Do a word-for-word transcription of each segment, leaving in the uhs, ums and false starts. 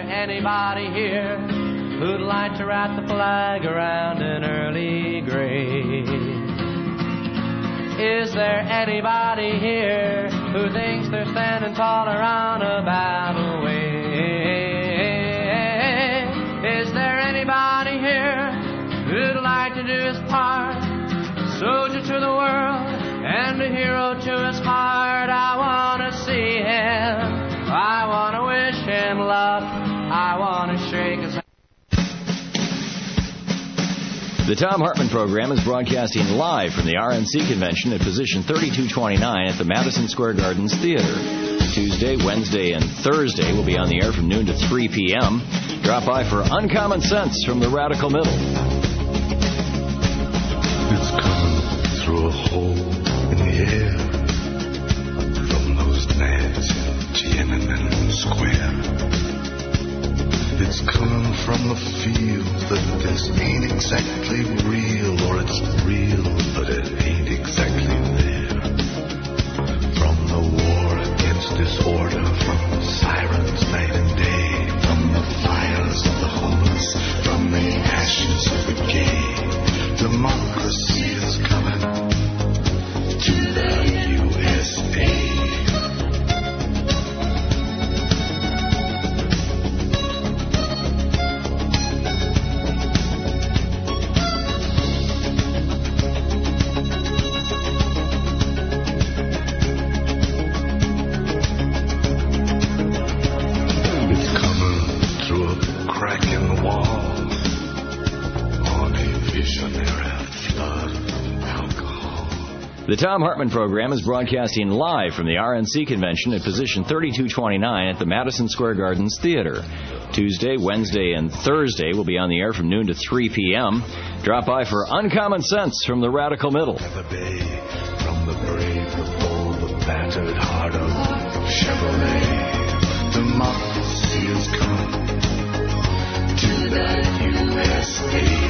anybody here who'd like to wrap the flag around an early grave? Is there anybody here who thinks they're standing tall around a battle way? Is there anybody here who'd like to do his part? Soldier to the world and a hero to his heart. I want to see him. I want to wish him luck. I want to shake his hand. The Thom Hartmann program is broadcasting live from the R N C convention at position thirty-two twenty-nine at the Madison Square Gardens Theater. Tuesday, Wednesday, and Thursday will be on the air from noon to three p.m. Drop by for Uncommon Sense from the Radical Middle. It's coming through a hole in the air from those nads in Tiananmen Square. It's coming from the field that this ain't exactly real, or it's real, but it ain't exactly there. From the war against disorder, from the sirens night and day, from the fires of the homeless, from the ashes of the gay, democracy is coming to the U S A. The Thom Hartmann program is broadcasting live from the R N C convention at position thirty-two twenty-nine at the Madison Square Gardens Theater. Tuesday, Wednesday, and Thursday will be on the air from noon to three p.m. Drop by for Uncommon Sense from the Radical Middle. The bay, from the brave, the bold, the battered heart of Chevrolet, democracy is coming to the U S A.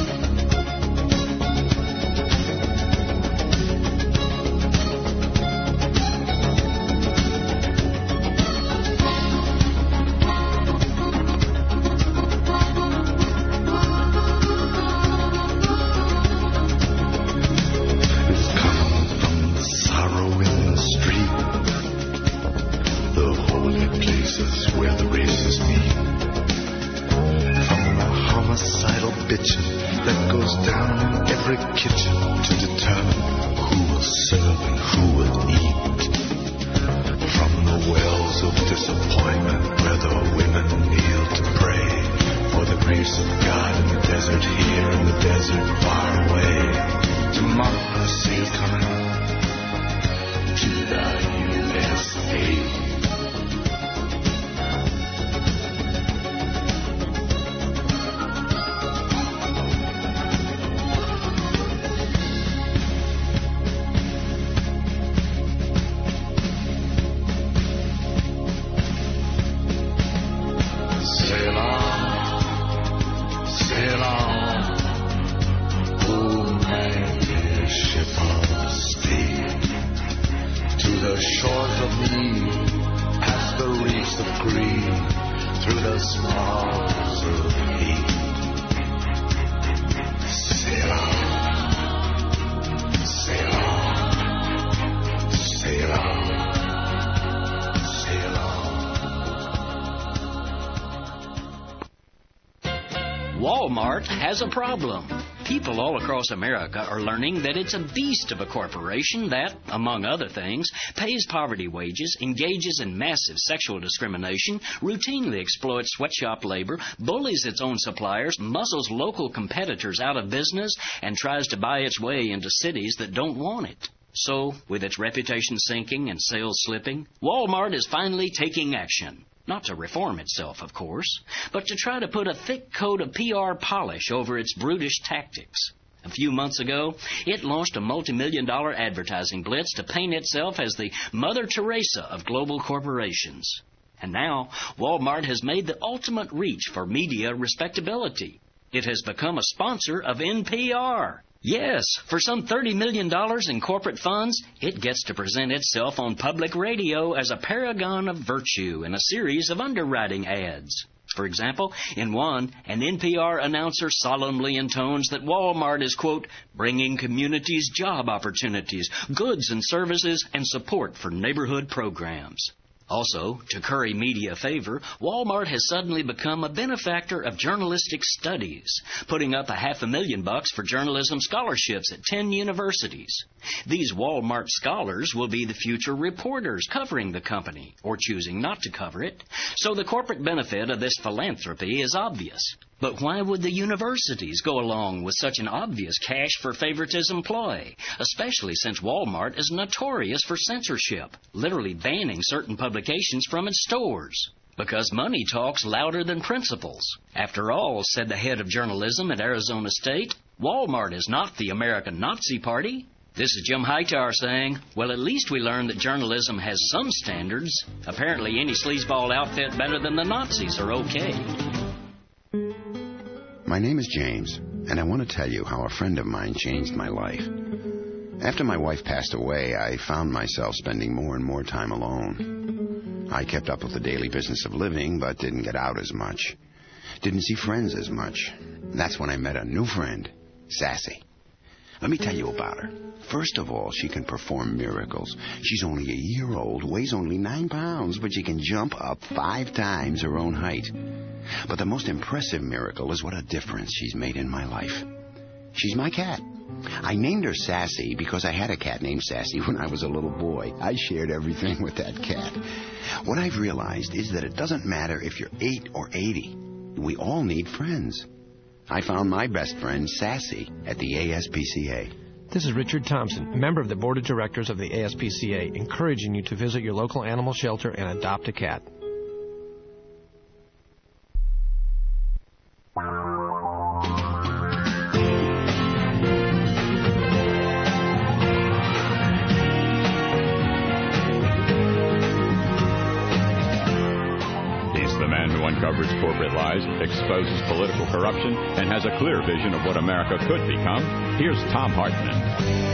Walmart has a problem. People all across America are learning that it's a beast of a corporation that, among other things, pays poverty wages, engages in massive sexual discrimination, routinely exploits sweatshop labor, bullies its own suppliers, muzzles local competitors out of business, and tries to buy its way into cities that don't want it. So, with its reputation sinking and sales slipping, Walmart is finally taking action. Not to reform itself, of course, but to try to put a thick coat of P R polish over its brutish tactics. A few months ago, it launched a multi-million dollar advertising blitz to paint itself as the Mother Teresa of global corporations. And now, Walmart has made the ultimate reach for media respectability. It has become a sponsor of N P R. Yes, for some thirty million dollars in corporate funds, it gets to present itself on public radio as a paragon of virtue in a series of underwriting ads. For example, in one, an N P R announcer solemnly intones that Walmart is, quote, bringing communities job opportunities, goods and services, and support for neighborhood programs. Also, to curry media favor, Walmart has suddenly become a benefactor of journalistic studies, putting up a half a million bucks for journalism scholarships at ten universities. These Walmart scholars will be the future reporters covering the company, or choosing not to cover it, so the corporate benefit of this philanthropy is obvious. But why would the universities go along with such an obvious cash for favoritism ploy, especially since Walmart is notorious for censorship, literally banning certain publications from its stores? Because money talks louder than principles. After all, said the head of journalism at Arizona State, Walmart is not the American Nazi Party. This is Jim Hightower saying, well, at least we learned that journalism has some standards. Apparently any sleazeball outfit better than the Nazis are okay. My name is James, and I want to tell you how a friend of mine changed my life. After my wife passed away, I found myself spending more and more time alone. I kept up with the daily business of living, but didn't get out as much. Didn't see friends as much. That's when I met a new friend, Sassy. Let me tell you about her. First of all, she can perform miracles. She's only a year old, weighs only nine pounds, but she can jump up five times her own height. But the most impressive miracle is what a difference she's made in my life. She's my cat. I named her Sassy because I had a cat named Sassy when I was a little boy. I shared everything with that cat. What I've realized is that it doesn't matter if you're eight or eighty. We all need friends. I found my best friend, Sassy, at the A S P C A. This is Richard Thompson, a member of the Board of Directors of the A S P C A, encouraging you to visit your local animal shelter and adopt a cat. Uncovers corporate lies, exposes political corruption, and has a clear vision of what America could become. Here's Thom Hartmann.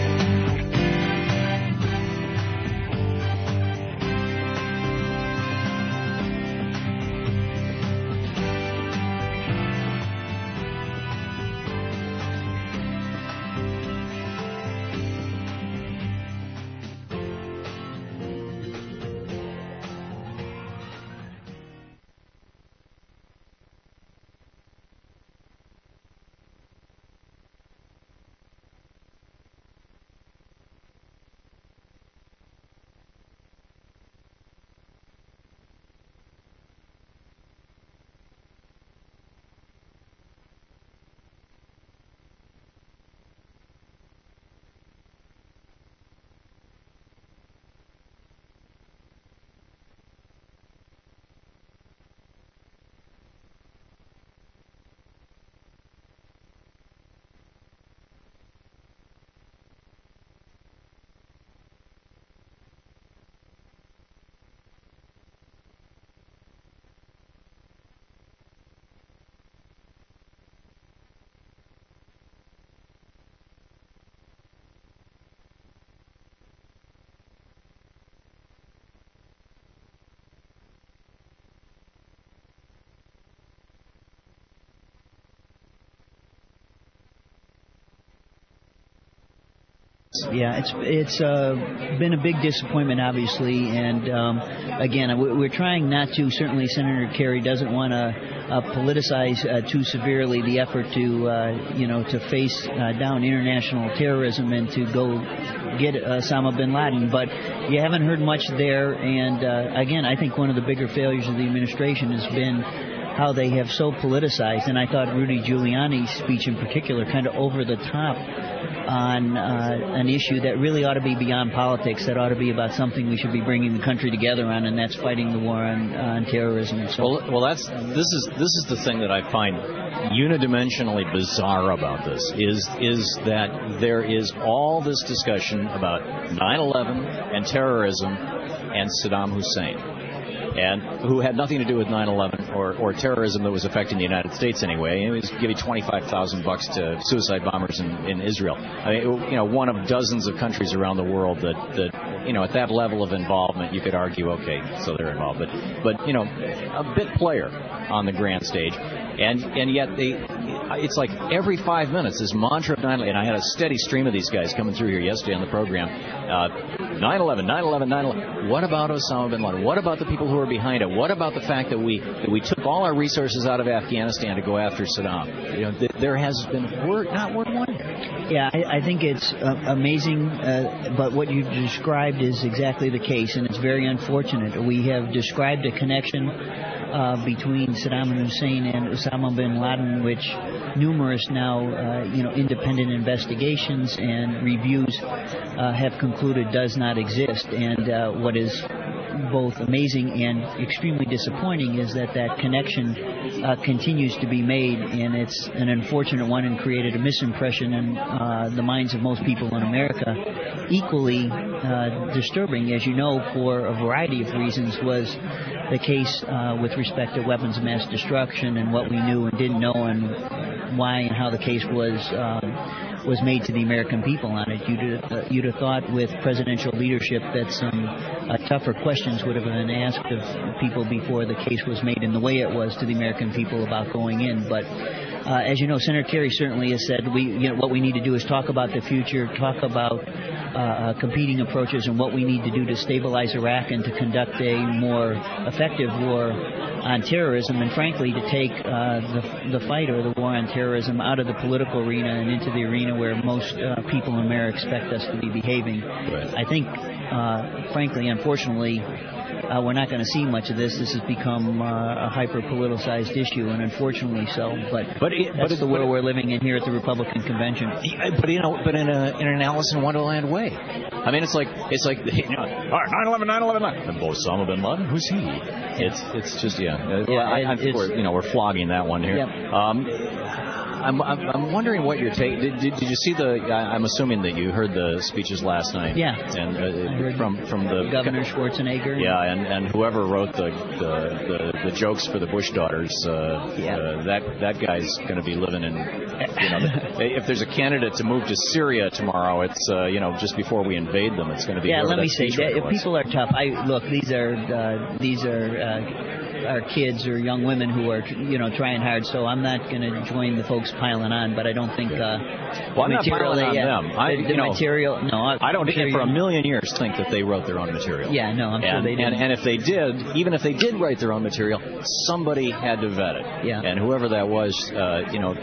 Yeah, it's it's uh, been a big disappointment, obviously, and um, again, we're trying not to. Certainly, Senator Kerry doesn't want to uh, politicize uh, too severely the effort to, uh, you know, to face uh, down international terrorism and to go get Osama bin Laden. But you haven't heard much there, and uh, again, I think one of the bigger failures of the administration has been how they have so politicized, and I thought Rudy Giuliani's speech in particular kind of over the top on uh, an issue that really ought to be beyond politics, that ought to be about something we should be bringing the country together on, and that's fighting the war on, on terrorism. So, well, well, that's this is this is the thing that I find unidimensionally bizarre about this is is that there is all this discussion about nine eleven and terrorism and Saddam Hussein. and who had nothing to do with nine eleven or, or terrorism that was affecting the United States anyway. And he was giving twenty-five thousand bucks to suicide bombers in, in Israel. I mean, you know, one of dozens of countries around the world that, that, you know, at that level of involvement, you could argue, okay, so they're involved. But, but you know, a bit player on the grand stage. And and yet they, it's like every five minutes, this mantra of nine eleven, and I had a steady stream of these guys coming through here yesterday on the program. Uh, nine eleven, nine eleven, nine eleven. What about Osama bin Laden? What about the people who are behind it? What about the fact that we that we took all our resources out of Afghanistan to go after Saddam? You know, th- there has been word, not word one here. Yeah, I, I think it's uh, amazing, uh, but what you described is exactly the case, and it's very unfortunate. We have described a connection Uh, between Saddam Hussein and Osama bin Laden, which numerous now, uh, you know, independent investigations and reviews uh, have concluded does not exist. And uh, what is both amazing and extremely disappointing is that that connection uh, continues to be made, and it's an unfortunate one and created a misimpression in uh, the minds of most people in America. Equally uh, disturbing, as you know, for a variety of reasons, was the case uh, with respect to weapons of mass destruction and what we knew and didn't know and why and how the case was uh, was made to the American people on it. You'd, uh, you'd have thought with presidential leadership that some uh, tougher questions would have been asked of people before the case was made in the way it was to the American people about going in. But uh, as you know, Senator Kerry certainly has said we, you know, what we need to do is talk about the future, talk about Uh, competing approaches and what we need to do to stabilize Iraq and to conduct a more effective war on terrorism, and frankly to take uh, the, the fight or the war on terrorism out of the political arena and into the arena where most uh, people in America expect us to be behaving. Right. I think, uh, frankly, unfortunately, Uh, we're not going to see much of this. This has become uh, a hyper-politicized issue, and unfortunately so. But, but it, that's but the world we're living in here at the Republican convention. But you know, but in a in an Alice in Wonderland way. I mean, it's like it's like you know, all right, nine eleven, nine eleven, and Osama bin Laden, who's he? It's it's just yeah. yeah I, I'm, we're, you know, we're flogging that one here. Yep. Um, I'm, I'm I'm wondering what your take. Did, did, did you see the? I'm assuming that you heard the speeches last night. Yeah. And uh, from from the Governor Schwarzenegger. Yeah, and, and whoever wrote the the, the the jokes for the Bush daughters. Uh, yeah. Uh, that that guy's going to be living in. You know, if there's a candidate to move to Syria tomorrow, it's uh, you know just before we invade them, it's going to be. Yeah. Let me say that if was. people are tough. I look. These are uh, these are. Uh, are kids or young women who are, you know, trying hard. So I'm not going to join the folks piling on, but I don't think uh, well, I'm material not piling on yeah, them. I, the, the you know, material, no. I, I don't sure for a million years think that they wrote their own material. Yeah, no, I'm and, sure they did. And, and if they did, even if they did write their own material, somebody had to vet it. Yeah. And whoever that was, uh, you know,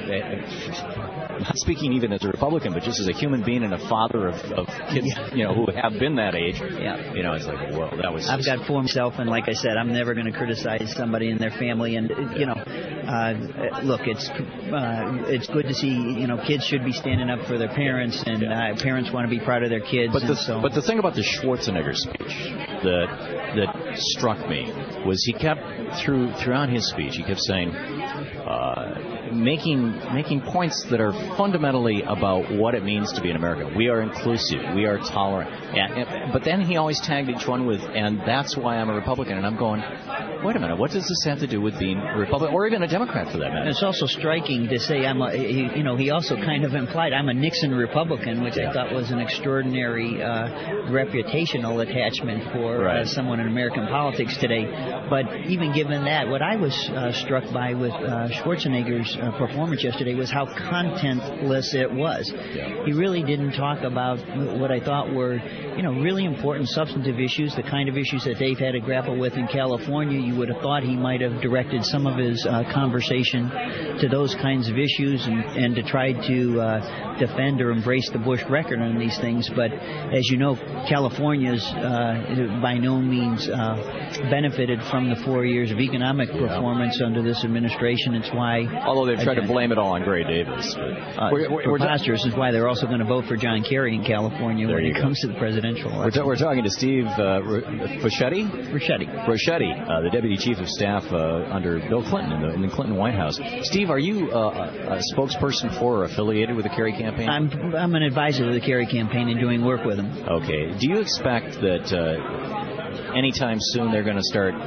not speaking even as a Republican, but just as a human being and a father of, of kids, yeah. you know, who have been that age. Yeah. You know, it's like, well, that was. I've got four myself, and like I said, I'm never going to criticize somebody and their family. And you know, uh, look, it's uh, it's good to see. You know, kids should be standing up for their parents, and uh, parents want to be proud of their kids. But the, so. but the thing about the Schwarzenegger speech that that struck me was he kept through throughout his speech he kept saying. Uh, making making points that are fundamentally about what it means to be an American. We are inclusive. We are tolerant. And, and, but then he always tagged each one with, and that's why I'm a Republican. And I'm going, wait a minute, what does this have to do with being a Republican or even a Democrat for that matter? And it's also striking to say I'm a, he, you know, he also kind of implied I'm a Nixon Republican, which yeah. I thought was an extraordinary uh, reputational attachment for right. uh, someone in American politics today. But even given that, what I was uh, struck by with uh, Schwarzenegger's uh, performance yesterday was how contentless it was. Yeah. He really didn't talk about what I thought were, you know, really important substantive issues, the kind of issues that they've had to grapple with in California. You would have thought he might have directed some of his uh, conversation to those kinds of issues and, and to try to uh, defend or embrace the Bush record on these things. But as you know, California's uh, by no means uh, benefited from the four years of economic performance yeah. under this administration. It's why... Although they've tried to blame it all on Gray Davis. But, uh, we're, we're, preposterous is why they're also going to vote for John Kerry in California when it go. comes to the presidential election. We're, t- we're talking to Steve uh, Fischetti? Ricchetti. Ricchetti, uh, the Deputy Chief of Staff uh, under Bill Clinton in the, in the Clinton White House. Steve, are you uh, a spokesperson for or affiliated with the Kerry campaign? I'm, I'm an advisor to the Kerry campaign and doing work with him. Okay. Do you expect that uh, anytime soon they're going to start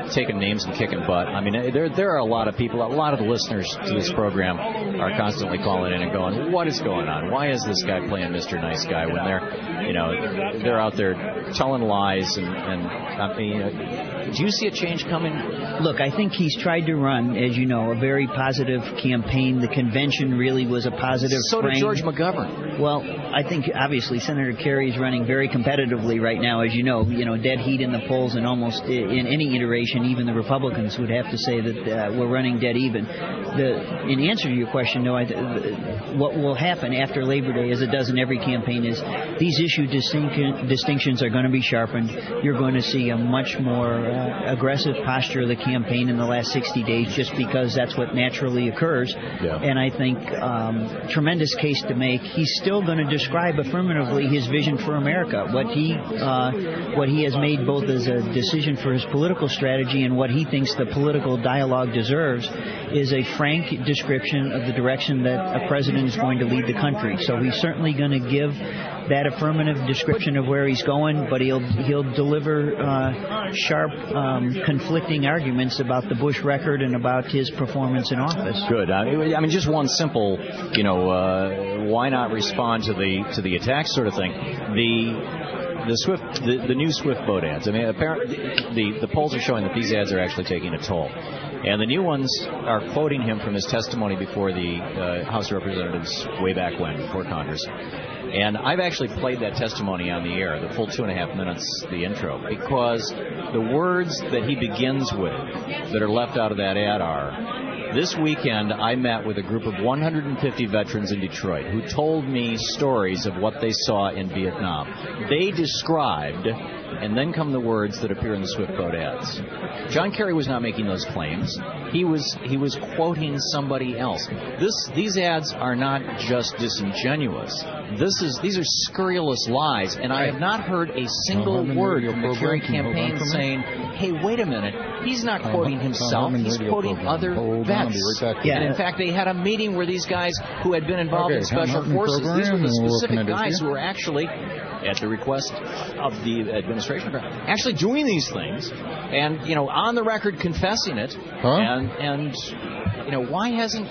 taking names and kicking butt. I mean, there there are a lot of people, a lot of the listeners to this program are constantly calling in and going, what is going on? Why is this guy playing Mister Nice Guy when they're, you know, they're out there telling lies and, and I mean, uh, do you see a change coming? Look, I think he's tried to run, as you know, a very positive campaign. The convention really was a positive So frame. did George McGovern. Well, I think obviously Senator Kerry is running very competitively right now, as you know. You know, dead heat in the polls, and almost in any iteration, even the Republicans would have to say that uh, we're running dead even. The, in answer to your question, though, I th- what will happen after Labor Day, as it does in every campaign, is these issue distinc- distinctions are going to be sharpened. You're going to see a much more uh, aggressive posture of the campaign in the last sixty days, just because that's what naturally occurs. Yeah. And I think um, tremendous case to make. He's still going to describe affirmatively his vision for America, what he uh, what he has made both as a decision for his political strategy and what he thinks the political dialogue deserves is a frank description of the direction that a president is going to lead the country. So he's certainly going to give that affirmative description of where he's going, but he'll he'll deliver uh, sharp, um, conflicting arguments about the Bush record and about his performance in office. Good. I mean, just one simple, you know, uh, why not respond to the to the attack sort of thing. The the Swift, the, the new Swift boat ads. I mean, apparently the the polls are showing that these ads are actually taking a toll. And the new ones are quoting him from his testimony before the uh, House of Representatives way back when, before Congress. And I've actually played that testimony on the air, the full two and a half minutes, the intro, because the words that he begins with that are left out of that ad are, this weekend I met with a group of one hundred fifty veterans in Detroit who told me stories of what they saw in Vietnam. They described, and then come the words that appear in the Swift boat ads. John Kerry was not making those claims. He was he was quoting somebody else. This these ads are not just disingenuous. This is these are scurrilous lies, and I have not heard a single word from the Kerry campaign saying, "Hey, wait a minute, he's not quoting himself. He's quoting other vets." Yeah. And in fact, they had a meeting where these guys who had been involved in special forces, these were the specific guys who were actually, at the request of the administration, actually doing these things, and you know, on the record confessing it, huh? and and you know, why hasn't,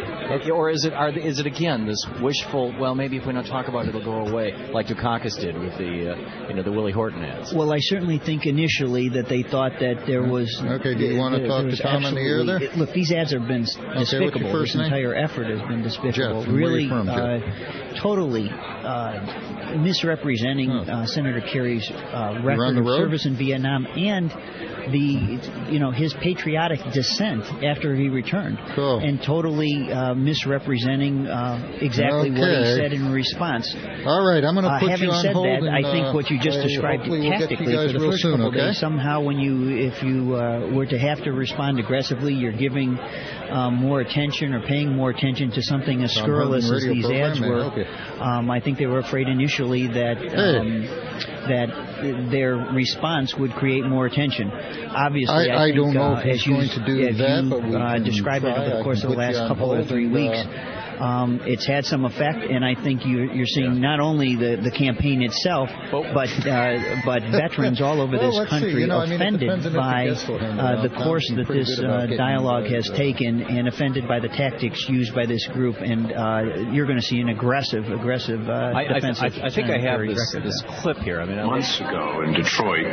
or is it are is it again this wishful? Well, maybe if we don't talk about it, it'll go away, like Dukakis did with the uh, you know the Willie Horton ads. Well, I certainly think initially that they thought that there was. Okay, do you want to talk to Tom in the ear there? It, look, these ads have been despicable. Okay, this name? entire effort has been despicable. Jeff, really, from, uh, totally uh, misrepresenting huh. uh, Senator Kerry's uh, record of service in Vietnam and the, you know, his patriotic dissent after he returned, cool. and totally uh, misrepresenting uh, exactly okay. what he said in response. All right, I'm going to put uh, you on said hold. Having said that, and, I think uh, what you just uh, described we'll tactically get for the first soon, couple okay? days, somehow when you, if you uh, were to have to respond aggressively, you're giving um, more attention or paying more attention to something as scurrilous as these ads were. Okay. Um, I think they were afraid initially that um, that their response would create more attention. Obviously, I, I, I think, don't know uh, if he's as you, going to do as that, you, but we uh, can described try. it over the course of the last couple or three and, weeks. Uh, Um, it's had some effect, and I think you, you're seeing not only the, the campaign itself, but uh, but veterans all over well, this country you know, offended I mean, by uh, the course that this uh, dialogue has taken, and offended by the tactics used by this group. And uh, you're going to see an aggressive, aggressive uh, I, defensive. I, I, I think I have this, this clip here. I mean, months ago in Detroit,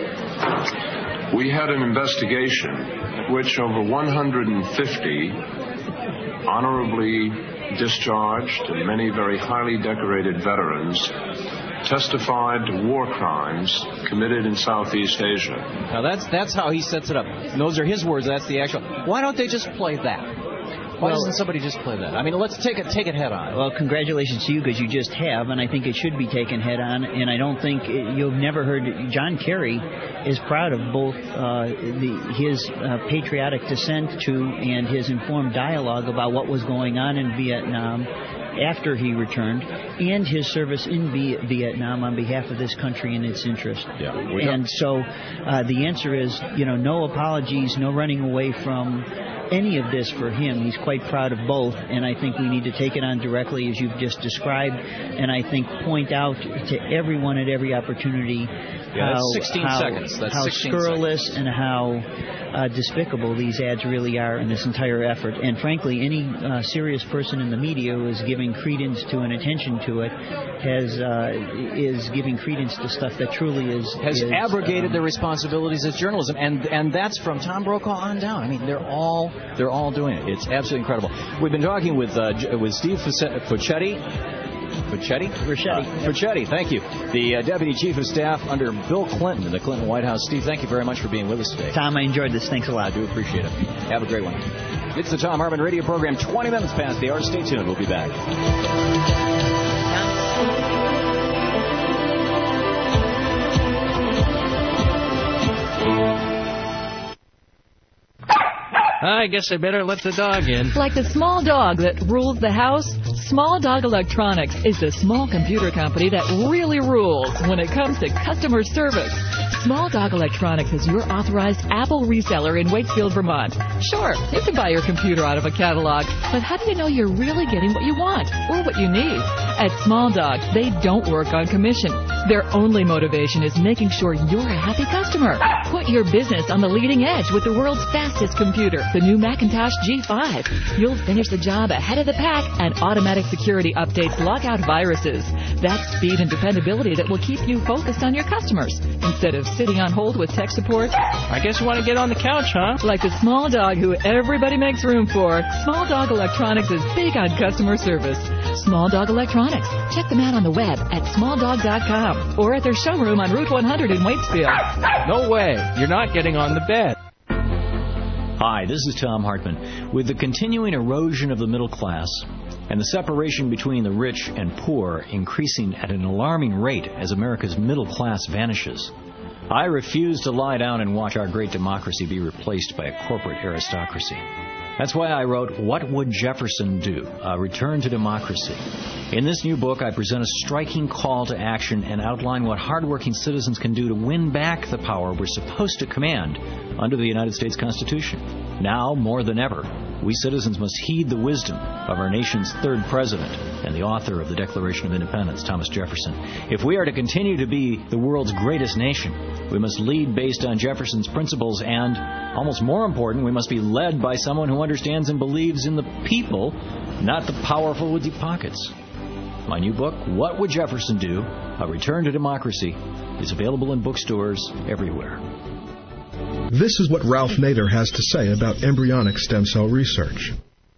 we had an investigation at which over one hundred fifty honorably discharged and many very highly decorated veterans testified to war crimes committed in Southeast Asia. Now that's that's how he sets it up. And those are his words. That's the actual. Why don't they just play that? Why well, doesn't somebody just play that? I mean, let's take it take it head on. Well, congratulations to you because you just have, and I think it should be taken head on. And I don't think it, you've never heard John Kerry is proud of both uh, the, his uh, patriotic dissent to and his informed dialogue about what was going on in Vietnam after he returned, and his service in Vietnam on behalf of this country and its interest. Yeah, and so uh, the answer is, you know, no apologies, no running away from any of this for him. He's quite proud of both, and I think we need to take it on directly as you've just described, and I think point out to everyone at every opportunity yeah, how, sixteen how, seconds. That's how sixteen scurrilous seconds. and how uh, despicable these ads really are in this entire effort. And frankly, any uh, serious person in the media who is giving credence to and attention to it has uh, is giving credence to stuff that truly is has is, abrogated um, their responsibilities as journalism, and and that's from Tom Brokaw on down. I mean, they're all they're all doing it. It's absolutely incredible. We've been talking with uh, with Steve Fuccetti. Fuccetti? Fuccetti. Uh, Fuccetti, thank you. The uh, Deputy Chief of Staff under Bill Clinton in the Clinton White House. Steve, thank you very much for being with us today. Tom, I enjoyed this. Thanks a lot. I do appreciate it. Have a great one. It's the Tom Hartman Radio Program, twenty minutes past the hour. Stay tuned. We'll be back. I guess I better let the dog in. Like the small dog that rules the house, Small Dog Electronics is the small computer company that really rules when it comes to customer service. Small Dog Electronics is your authorized Apple reseller in Waitsfield, Vermont. Sure, you can buy your computer out of a catalog, but how do you know you're really getting what you want or what you need? At Small Dog, they don't work on commission. Their only motivation is making sure you're a happy customer. Put your business on the leading edge with the world's fastest computer, the new Macintosh G five. You'll finish the job ahead of the pack, and automatic security updates lock out viruses. That's speed and dependability that will keep you focused on your customers instead of sitting on hold with tech support. I guess you want to get on the couch, huh? Like the small dog who everybody makes room for, Small Dog Electronics is big on customer service. Small Dog Electronics. Check them out on the web at small dog dot com or at their showroom on Route one hundred in Waitsfield. No way. You're not getting on the bed. Hi, this is Tom Hartman. With the continuing erosion of the middle class and the separation between the rich and poor increasing at an alarming rate as America's middle class vanishes, I refuse to lie down and watch our great democracy be replaced by a corporate aristocracy. That's why I wrote What Would Jefferson Do? A Return to Democracy. In this new book, I present a striking call to action and outline what hardworking citizens can do to win back the power we're supposed to command under the United States Constitution. Now, more than ever, we citizens must heed the wisdom of our nation's third president and the author of the Declaration of Independence, Thomas Jefferson. If we are to continue to be the world's greatest nation, we must lead based on Jefferson's principles and, almost more important, we must be led by someone who understands and believes in the people, not the powerful with deep pockets. My new book, What Would Jefferson Do? A Return to Democracy, is available in bookstores everywhere. This is what Ralph Nader has to say about embryonic stem cell research.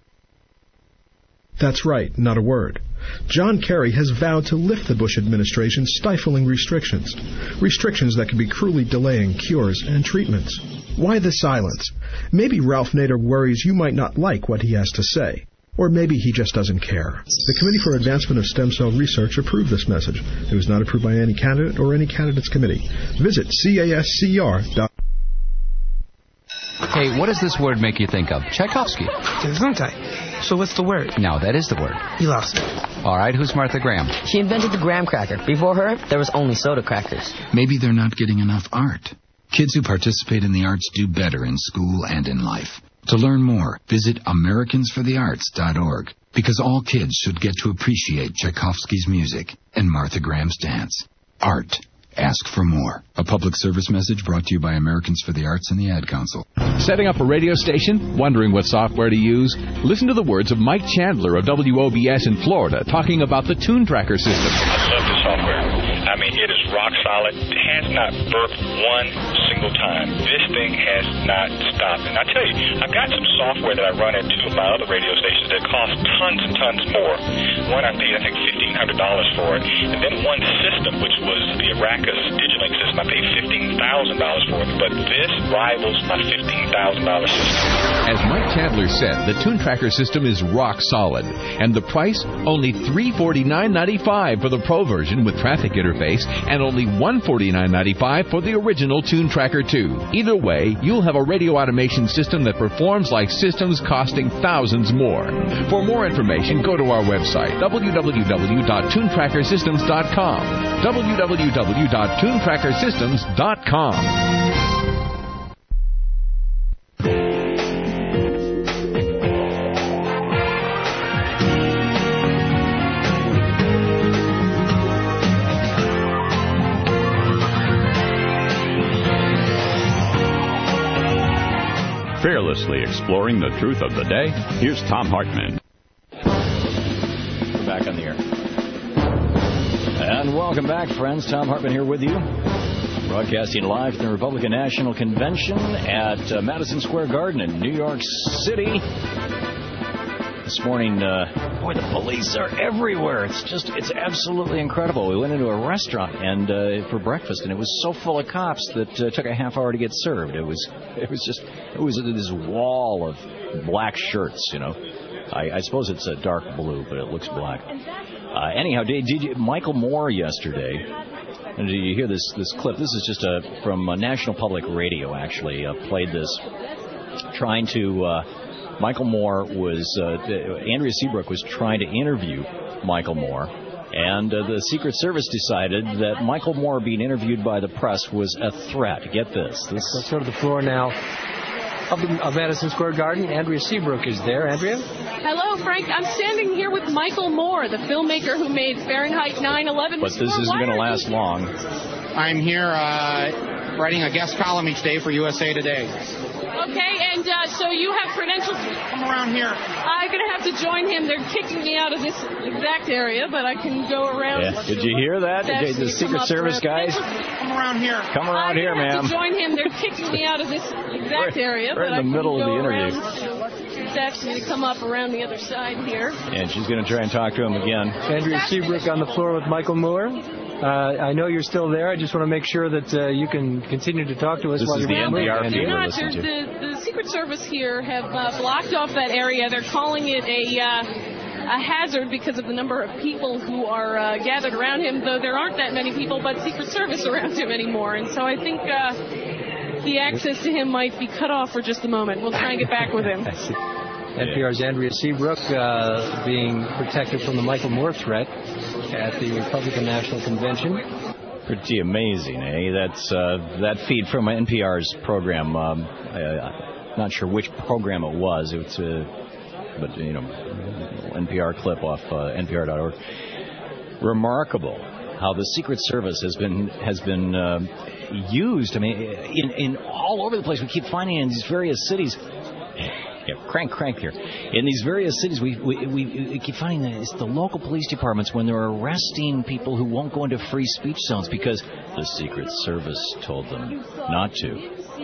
That's right, not a word. John Kerry has vowed to lift the Bush administration's stifling restrictions, restrictions that could be cruelly delaying cures and treatments. Why the silence? Maybe Ralph Nader worries you might not like what he has to say. Or maybe he just doesn't care. The Committee for Advancement of Stem Cell Research approved this message. It was not approved by any candidate or any candidates committee. Visit C A S C R dot com. Hey, what does this word make you think of? Tchaikovsky. Gesundheit. So what's the word? No, that is the word. You lost me. All right, who's Martha Graham? She invented the graham cracker. Before her, there was only soda crackers. Maybe they're not getting enough art. Kids who participate in the arts do better in school and in life. To learn more, visit Americans for the Arts dot org, because all kids should get to appreciate Tchaikovsky's music and Martha Graham's dance. Art. Ask for more. A public service message brought to you by Americans for the Arts and the Ad Council. Setting up a radio station? Wondering what software to use? Listen to the words of Mike Chandler of W O B S in Florida talking about the Tune Tracker system. I love the software. I mean, it is rock solid. It has not burped one single time. This thing has not stopped. And I tell you, I've got some software that I run at two of my other radio stations that cost tons and tons more. One I paid, I think, fifteen hundred dollars for it. And then one system, which was the Aracus Digilink system, I paid fifteen thousand dollars for it. But this rivals my fifteen thousand dollars system. As Mike Chandler said, the Tune Tracker system is rock solid. And the price? Only three hundred forty-nine ninety-five for the Pro version with traffic interface, and only one hundred forty-nine ninety-five for the original Tune Tracker two. Either way, you'll have a radio automation system that performs like systems costing thousands more. For more information, go to our website, w w w dot tune tracker systems dot com. w w w dot tune tracker systems dot com. fearlessly exploring the truth of the day, here's Thom Hartmann. We're back on the air. And welcome back, friends. Thom Hartmann here with you. Broadcasting live from the Republican National Convention at uh, Madison Square Garden in New York City. This morning, uh, boy, the police are everywhere. It's just, it's absolutely incredible. We went into a restaurant and uh, for breakfast, and it was so full of cops that uh, it took a half hour to get served. It was, it was just, it was this wall of black shirts, you know. I, I suppose it's a dark blue, but it looks black. Uh, anyhow, did, did you, Michael Moore yesterday, and did you hear this this clip? This is just a, from uh, National Public Radio, actually, uh, played this, trying to... Uh, Michael Moore was, uh, Andrea Seabrook was trying to interview Michael Moore, and uh, the Secret Service decided that Michael Moore being interviewed by the press was a threat. Get this. this Let's go to the floor now of, the, of Madison Square Garden. Andrea Seabrook is there. Andrea? Hello, Frank. I'm standing here with Michael Moore, the filmmaker who made Fahrenheit nine eleven. But this isn't going to last long. I'm here uh, writing a guest column each day for U S A Today. Okay, and uh, so you have credentials. Come around here. I'm going to have to join him. They're kicking me out of this exact area, but I can go around. Yeah. Did you hear that? Did the Secret Service guys? Come around here. Come around here, ma'am. I'm going to join him. They're kicking me out of this exact area, We're but in the I middle can of go the interview. around. That's me to come up around the other side here. And she's going to try and talk to him again. Andrea Seabrook on the floor with Michael Moore. Uh, I know you're still there. I just want to make sure that uh, you can continue to talk to us this while is you're the N P R feed we're not, listening to. The, the Secret Service here have uh, blocked off that area. They're calling it a uh, a hazard because of the number of people who are uh, gathered around him, though there aren't that many people but Secret Service around him anymore. And so I think uh, the access to him might be cut off for just a moment. We'll try and get back with him. N P R's Andrea Seabrook uh, being protected from the Michael Moore threat at the Republican National Convention. Pretty amazing, eh? That's uh, that feed from N P R's program. Um, I'm not sure which program it was. It's uh, but you know, N P R clip off uh, N P R dot org. Remarkable how the Secret Service has been has been uh, used. I mean, in in all over the place. We keep finding in these various cities. Yeah, crank, crank here. In these various cities, we, we we we keep finding that it's the local police departments when they're arresting people who won't go into free speech zones because the Secret Service told them not to.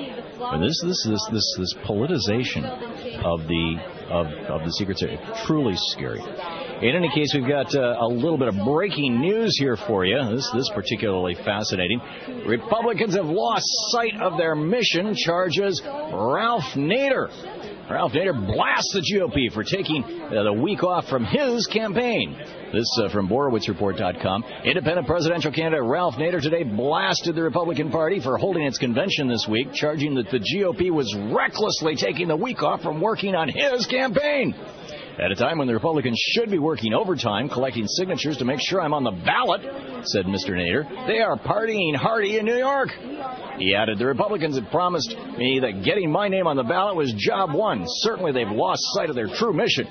And this this this this this politicization of the of of the Secret Service, truly scary. In any case, we've got uh, a little bit of breaking news here for you. This this particularly fascinating. Republicans have lost sight of their mission, charges Ralph Nader. Ralph Nader blasts the G O P for taking uh, the week off from his campaign. This uh, from Borowitz Report dot com. Independent presidential candidate Ralph Nader today blasted the Republican Party for holding its convention this week, charging that the G O P was recklessly taking the week off from working on his campaign. At a time when the Republicans should be working overtime, collecting signatures to make sure I'm on the ballot, said Mister Nader, they are partying hardy in New York. He added, the Republicans had promised me that getting my name on the ballot was job one. Certainly they've lost sight of their true mission.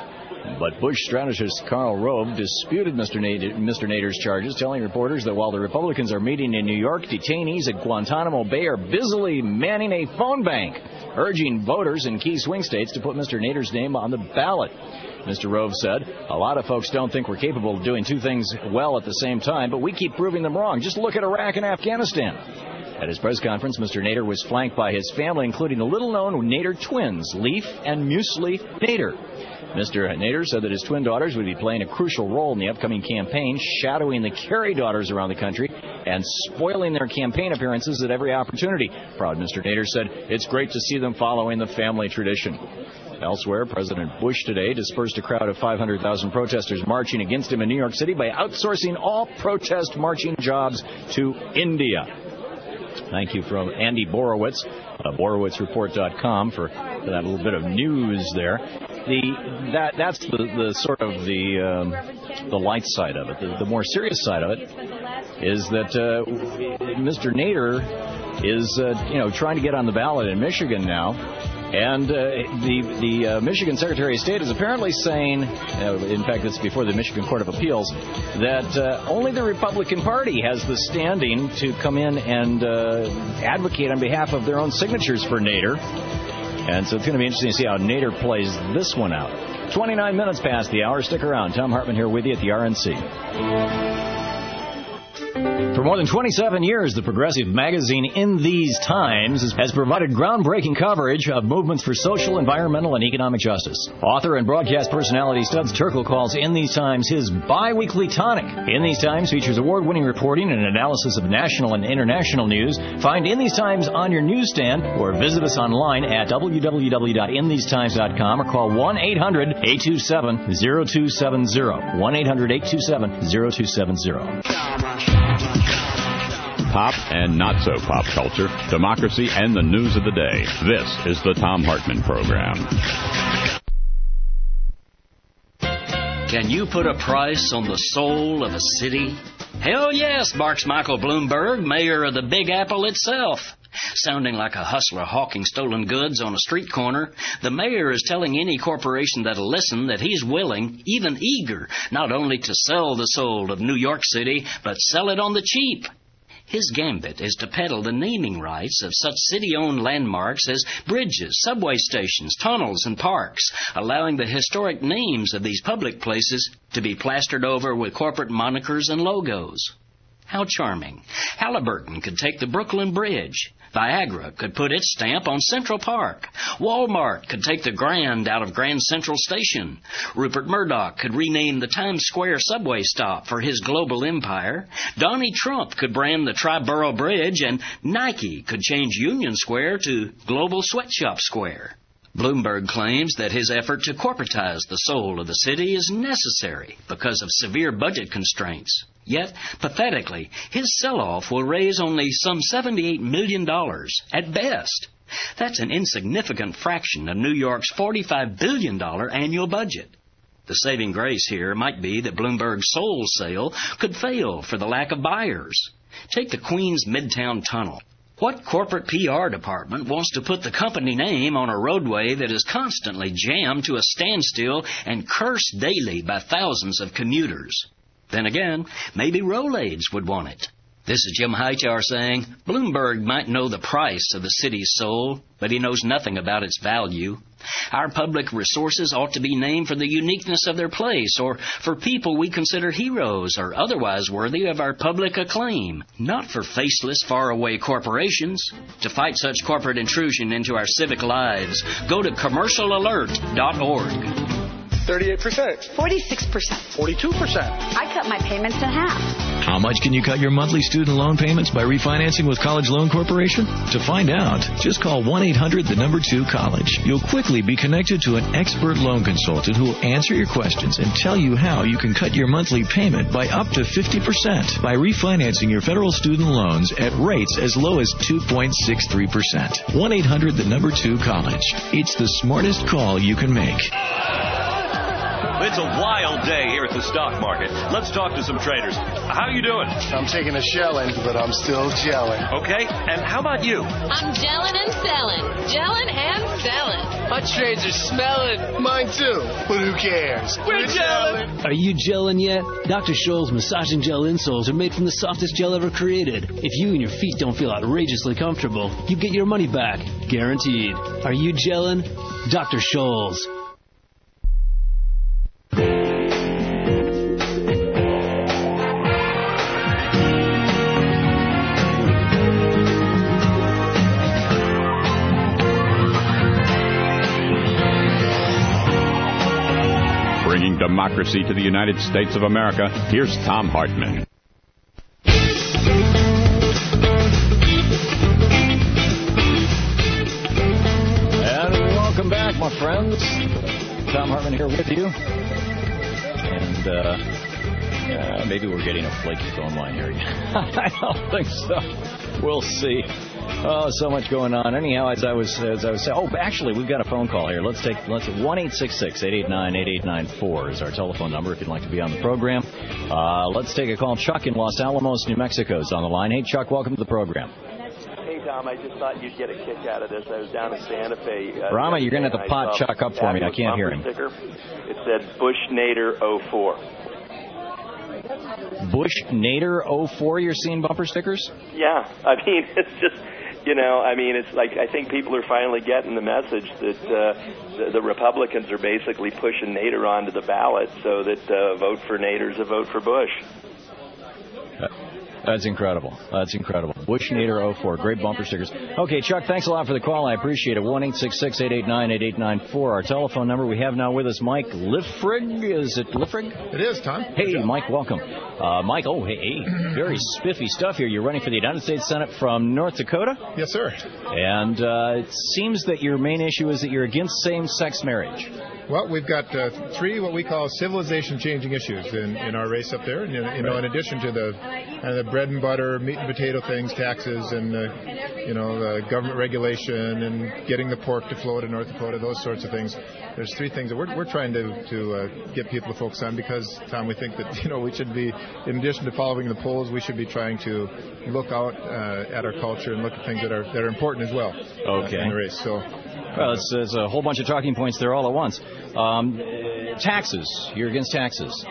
But Bush strategist Karl Rove disputed Mister Nader, Mister Nader's charges, telling reporters that while the Republicans are meeting in New York, detainees at Guantanamo Bay are busily manning a phone bank, urging voters in key swing states to put Mister Nader's name on the ballot. Mister Rove said, a lot of folks don't think we're capable of doing two things well at the same time, but we keep proving them wrong. Just look at Iraq and Afghanistan. At his press conference, Mister Nader was flanked by his family, including the little-known Nader twins, Leif and Muesli Nader. Mister Nader said that his twin daughters would be playing a crucial role in the upcoming campaign, shadowing the Kerry daughters around the country and spoiling their campaign appearances at every opportunity. Proud Mister Nader said, it's great to see them following the family tradition. Elsewhere, President Bush today dispersed a crowd of five hundred thousand protesters marching against him in New York City by outsourcing all protest marching jobs to India. Thank you from Andy Borowitz, uh, Borowitz Report dot com for, for that little bit of news there. The that that's the, the sort of the um, the light side of it. The, the more serious side of it is that uh, Mister Nader is uh, you know trying to get on the ballot in Michigan now. And uh, the the uh, Michigan Secretary of State is apparently saying, uh, in fact, it's before the Michigan Court of Appeals, that uh, only the Republican Party has the standing to come in and uh, advocate on behalf of their own signatures for Nader. And so it's going to be interesting to see how Nader plays this one out. twenty-nine minutes past the hour. Stick around. Tom Hartman here with you at the R N C. For more than twenty-seven years, the progressive magazine In These Times has provided groundbreaking coverage of movements for social, environmental, and economic justice. Author and broadcast personality Studs Terkel calls In These Times his bi-weekly tonic. In These Times features award-winning reporting and analysis of national and international news. Find In These Times on your newsstand or visit us online at w w w dot in these times dot com or call one eight hundred eight two seven zero two seven zero. one eight hundred eight two seven zero two seven zero. Pop and not-so-pop culture, democracy, and the news of the day. This is the Tom Hartman Program. Can you put a price on the soul of a city? Hell yes, barks Michael Bloomberg, mayor of the Big Apple itself. Sounding like a hustler hawking stolen goods on a street corner, the mayor is telling any corporation that'll listen that he's willing, even eager, not only to sell the soul of New York City, but sell it on the cheap. His gambit is to peddle the naming rights of such city-owned landmarks as bridges, subway stations, tunnels, and parks, allowing the historic names of these public places to be plastered over with corporate monikers and logos. How charming. Halliburton could take the Brooklyn Bridge. Viagra could put its stamp on Central Park. Walmart could take the Grand out of Grand Central Station. Rupert Murdoch could rename the Times Square subway stop for his global empire. Donnie Trump could brand the Triborough Bridge, and Nike could change Union Square to Global Sweatshop Square. Bloomberg claims that his effort to corporatize the soul of the city is necessary because of severe budget constraints. Yet, pathetically, his sell-off will raise only some seventy-eight million dollars at best. That's an insignificant fraction of New York's forty-five billion dollars annual budget. The saving grace here might be that Bloomberg's soul sale could fail for the lack of buyers. Take the Queens Midtown Tunnel. What corporate P R department wants to put the company name on a roadway that is constantly jammed to a standstill and cursed daily by thousands of commuters? Then again, maybe Rolaids would want it. This is Jim Hightower saying, Bloomberg might know the price of the city's soul, but he knows nothing about its value. Our public resources ought to be named for the uniqueness of their place, or for people we consider heroes or otherwise worthy of our public acclaim, not for faceless, faraway corporations. To fight such corporate intrusion into our civic lives, go to commercial alert dot org. thirty-eight percent. forty-six percent. forty-two percent. I cut my payments in half. How much can you cut your monthly student loan payments by refinancing with College Loan Corporation? To find out, just call one eight hundred the number two college. You'll quickly be connected to an expert loan consultant who will answer your questions and tell you how you can cut your monthly payment by up to fifty percent by refinancing your federal student loans at rates as low as two point six three percent. one eight hundred the number two college. It's the smartest call you can make. It's a wild day here at the stock market. Let's talk to some traders. How you doing? I'm taking a shelling, but I'm still gelling. Okay, and how about you? I'm gelling and selling. Gelling and selling. My trades are smelling. Mine too. But who cares? We're, We're gelling. gelling. Are you gelling yet? Doctor Scholl's massaging gel insoles are made from the softest gel ever created. If you and your feet don't feel outrageously comfortable, you get your money back. Guaranteed. Are you gelling? Doctor Scholl's. Bringing democracy to the United States of America, here's Tom Hartman. And welcome back, my friends. Tom Hartman here with you. And uh, uh, maybe we're getting a flaky phone line here again. I don't think so. We'll see. Oh, so much going on. Anyhow, as I was as I was saying, oh, actually, we've got a phone call here. Let's take let's one eight six six eight eight nine eight eight nine four is our telephone number if you'd like to be on the program. Uh, let's take a call. Chuck in Los Alamos, New Mexico is on the line. Hey, Chuck, welcome to the program. Hey, Tom, I just thought you'd get a kick out of this. I was down in Santa Fe. Uh, Rama, you're going to have to pot Chuck up for me. I can't hear him. Sticker. It said Bush Nader oh four. Bush Nader oh four, you're seeing bumper stickers? Yeah. I mean, it's just, You know, I mean, it's like I think people are finally getting the message that uh, the, the Republicans are basically pushing Nader onto the ballot so that uh, vote for Nader is a vote for Bush. That's incredible. That's incredible. Bush Nader oh four. Great bumper stickers. Okay, Chuck, thanks a lot for the call. I appreciate it. one eight six six, eight eight nine, eight eight nine four. Our telephone number. We have now with us Mike Liffrig. Is it Liffrig? It is, Tom. Hey, Mike, welcome. Uh, Mike, oh, hey, hey, very spiffy stuff here. You're running for the United States Senate from North Dakota? Yes, sir. And uh, it seems that your main issue is that you're against same-sex marriage. Well, we've got uh, three what we call civilization-changing issues in, in our race up there. And, you know, in addition to the uh, the bread and butter, meat and potato things, taxes, and uh, you know, the government regulation, and getting the pork to flow to North Dakota, those sorts of things. There's three things that we're we're trying to to uh, get people to focus on because, Tom, we think that you know we should be, in addition to following the polls, we should be trying to look out uh, at our culture and look at things that are that are important as well. Okay. Uh, in the race. So. Well, it's, it's a whole bunch of talking points there all at once. Um, taxes. You're against taxes.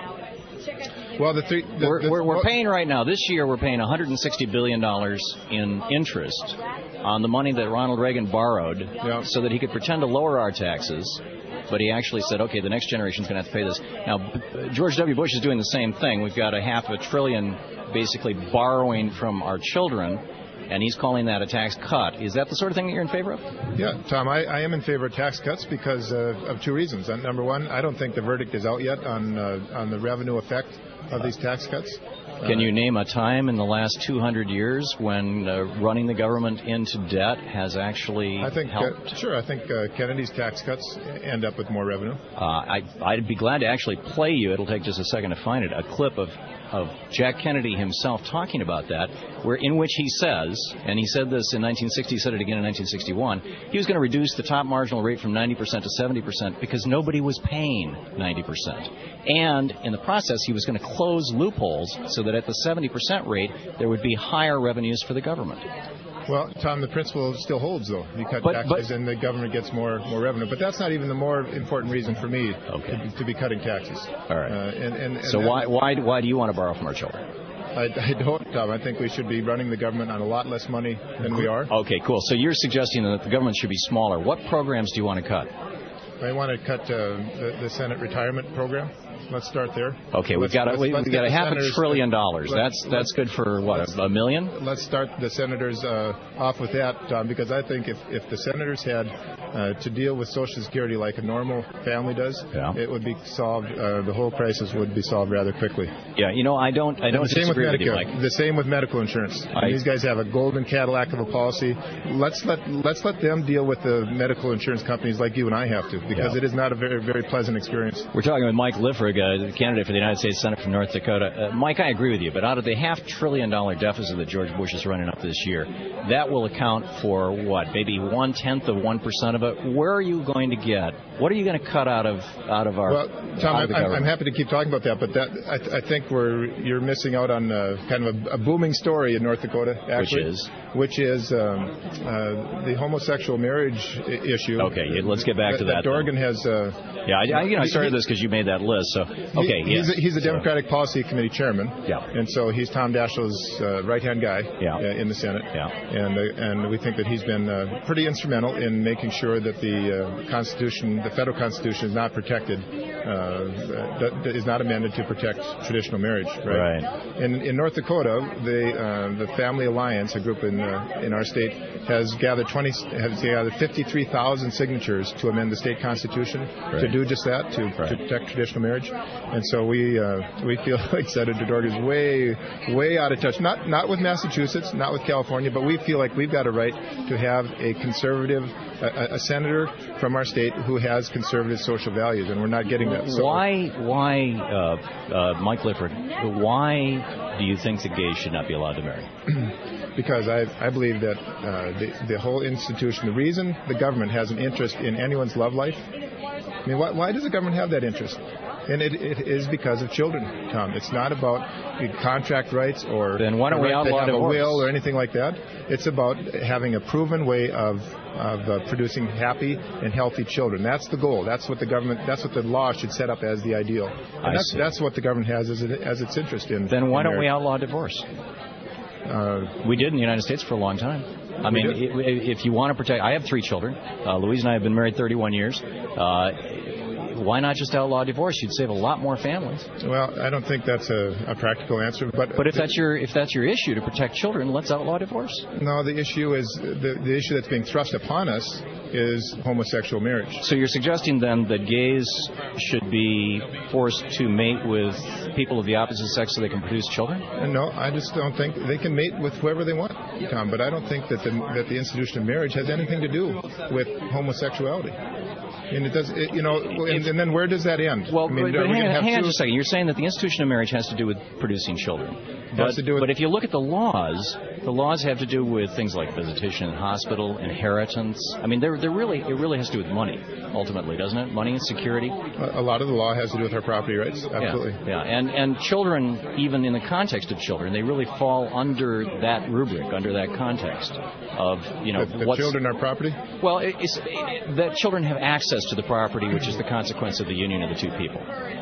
Well, the three... The, we're, the, we're, we're paying right now, this year we're paying one hundred sixty billion dollars in interest on the money that Ronald Reagan borrowed yeah. so that he could pretend to lower our taxes. But he actually said, okay, the next generation's going to have to pay this. Now, George W. Bush is doing the same thing. We've got a half a trillion basically borrowing from our children. And he's calling that a tax cut. Is that the sort of thing that you're in favor of? Yeah, Tom, I, I am in favor of tax cuts because uh, of two reasons. Uh, number one, I don't think the verdict is out yet on uh, on the revenue effect of these tax cuts. Can you name a time in the last two hundred years when uh, running the government into debt has actually I think, helped? Uh, sure, I think uh, Kennedy's tax cuts end up with more revenue. Uh, I, I'd be glad to actually play you, it'll take just a second to find it, a clip of of Jack Kennedy himself talking about that, where in which he says, and he said this in nineteen sixty, he said it again in nineteen sixty-one, he was going to reduce the top marginal rate from ninety percent to seventy percent because nobody was paying ninety percent. And in the process, he was going to close loopholes so that at the seventy percent rate, there would be higher revenues for the government. Well, Tom, the principle still holds, though. You cut but, taxes but, and the government gets more more revenue. But that's not even the more important reason for me okay. to, to be cutting taxes. All right. Uh, and, and, and so that, why why why do you want to borrow from our children? I, I don't, Tom. I think we should be running the government on a lot less money than we are. Okay, cool. So you're suggesting that the government should be smaller. What programs do you want to cut? I want to cut uh, the, the Senate retirement program. Let's start there. Okay, we've let's, got a, let's, we, let's we've got a half a trillion dollars. Let's, that's that's good for what, a, a million? Let's start the senators uh, off with that, Tom, because I think if, if the senators had uh, to deal with Social Security like a normal family does, yeah. it would be solved. Uh, the whole crisis would be solved rather quickly. Yeah, you know, I don't, I don't the same disagree with Medicare. with you, Mike. The same with medical insurance. I, these guys have a golden Cadillac of a policy. Let's let let's let them deal with the medical insurance companies like you and I have to, because yeah. it is not a very very pleasant experience. We're talking with Mike Liffrig, uh, the candidate for the United States Senate from North Dakota. Uh, Mike, I agree with you, but out of the half trillion dollar deficit that George Bush is running up this year, that will account for what, maybe one tenth of one percent of it. Where are you going to get? What are you going to cut out of out of our? Well, Tom, I'm, I'm happy to keep talking about that, but that I, th- I think we're you're missing out on uh, kind of a, a booming story in North Dakota. Actually, which is which is um, uh, the homosexual marriage I- issue. Okay, let's get back that, to that. That Dorgan then. has. Uh, yeah, I, I, you know, I started he, this because you made that list. So okay, he, yes. he's a, he's a Democratic so. Policy Committee chairman. Yeah, and so he's Tom Daschle's uh, right hand guy. Yeah. Uh, in the Senate. Yeah, and uh, and we think that he's been uh, pretty instrumental in making sure that the uh, Constitution, the federal Constitution, is not protected, uh, that is not amended to protect traditional marriage. Right. right. In in North Dakota, the uh, the Family Alliance, a group in uh, in our state, has gathered twenty has gathered fifty-three thousand signatures to amend the state constitution right. to do just that, to, right. to protect traditional marriage. And so we uh, we feel like Senator Dorgan is way way out of touch. Not not with Massachusetts, not with California, but we feel like we've got a right to have a conservative, a, a senator from our state who has conservative social values, and we're not getting that. So why, why, uh, uh, Mike Lifford, why do you think the gays should not be allowed to marry? Because I, I believe that uh, the, the whole institution, the reason the government has an interest in anyone's love life, I mean, why, why does the government have that interest? And it, it is because of children, Tom. It's not about contract rights or then why don't we outlaw a will or anything like that. It's about having a proven way of of uh, producing happy and healthy children. That's the goal. That's what the government. That's what the law should set up as the ideal. And I that's see. that's what the government has as, it, as its interest in. Then why in don't marriage. we outlaw divorce? Uh, we did in the United States for a long time. I mean, if you want to protect, I have three children. Uh, Louise and I have been married thirty-one years. Uh, why not just outlaw divorce? You'd save a lot more families. Well, I don't think that's a, a practical answer. But but if that's your if that's your issue to protect children, let's outlaw divorce. No, the issue is the the issue that's being thrust upon us is homosexual marriage. So you're suggesting then that gays should be forced to mate with people of the opposite sex so they can produce children? No, I just don't think they can mate with whoever they want, Tom. But I don't think that the that the institution of marriage has anything to do with homosexuality. And it does, it, you know, and, and then where does that end? Well, I mean, but, but hang, hang on two... just a second. You're saying that the institution of marriage has to do with producing children. But, has to do with... but if you look at the laws, the laws have to do with things like visitation in hospital, inheritance. I mean, they're, they're really it really has to do with money, ultimately, doesn't it? Money and security. A lot of the law has to do with our property rights. Absolutely. Yeah, yeah. And and children, even in the context of children, they really fall under that rubric, under that context of you know the, the what's, children are property. Well, it, it's it, that children have access to the property, which is the consequence of the union of the two people.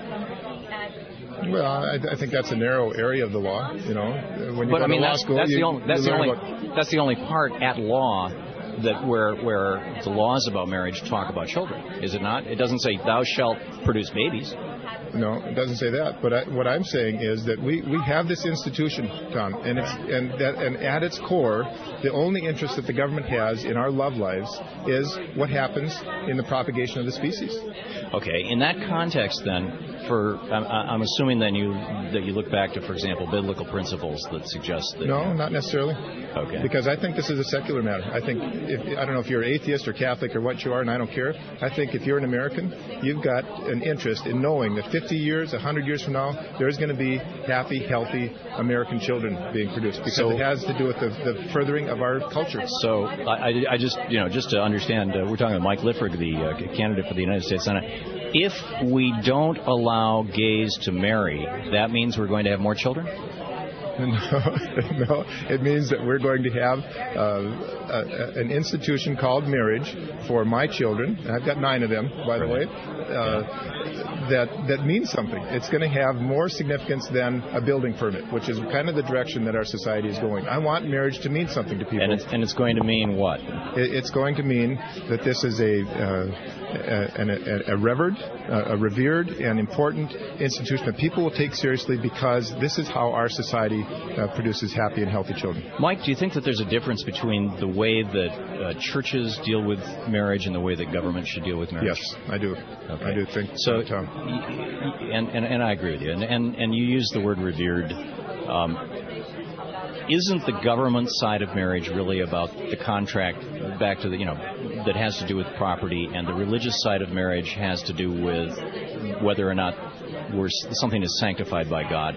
Well, I, I think that's a narrow area of the law. You know, when you but go I mean, to law that's, school, that's you, the only that's the only about... that's the only part at law that where where the laws about marriage talk about children. Is it not? It doesn't say thou shalt produce babies. No, it doesn't say that. But I, what I'm saying is that we, we have this institution, Tom, and it's and that and at its core, the only interest that the government has in our love lives is what happens in the propagation of the species. Okay, in that context, then, for I'm, I'm assuming then you that you look back to, for example, biblical principles that suggest that. No, not necessarily. Okay. Because I think this is a secular matter. I think if, I don't know if you're atheist or Catholic or what you are, and I don't care. I think if you're an American, you've got an interest in knowing that fifty years, one hundred years from now, there's going to be happy, healthy American children being produced because so, it has to do with the, the furthering of our culture. So I, I just, you know, just to understand, uh, we're talking about Mike Lifford, the uh, candidate for the United States Senate. If we don't allow gays to marry, that means we're going to have more children? No, no, it means that we're going to have uh, a, an institution called marriage for my children. And I've got nine of them, by the way. Uh, that that means something. It's going to have more significance than a building permit, which is kind of the direction that our society is going. I want marriage to mean something to people. And it's, and it's going to mean what? It, it's going to mean that this is a uh, a, a, a revered, a revered and important institution that people will take seriously because this is how our society uh, produces happy and healthy children. Mike, do you think that there's a difference between the way that uh, churches deal with marriage and the way that government should deal with marriage? Yes, I do. Okay. I do think so. Tom. And, and, and I agree with you. And, and, and you use the word revered. Um, isn't the government side of marriage really about the contract back to the, you know, that has to do with property, and the religious side of marriage has to do with whether or not we're, something is sanctified by God?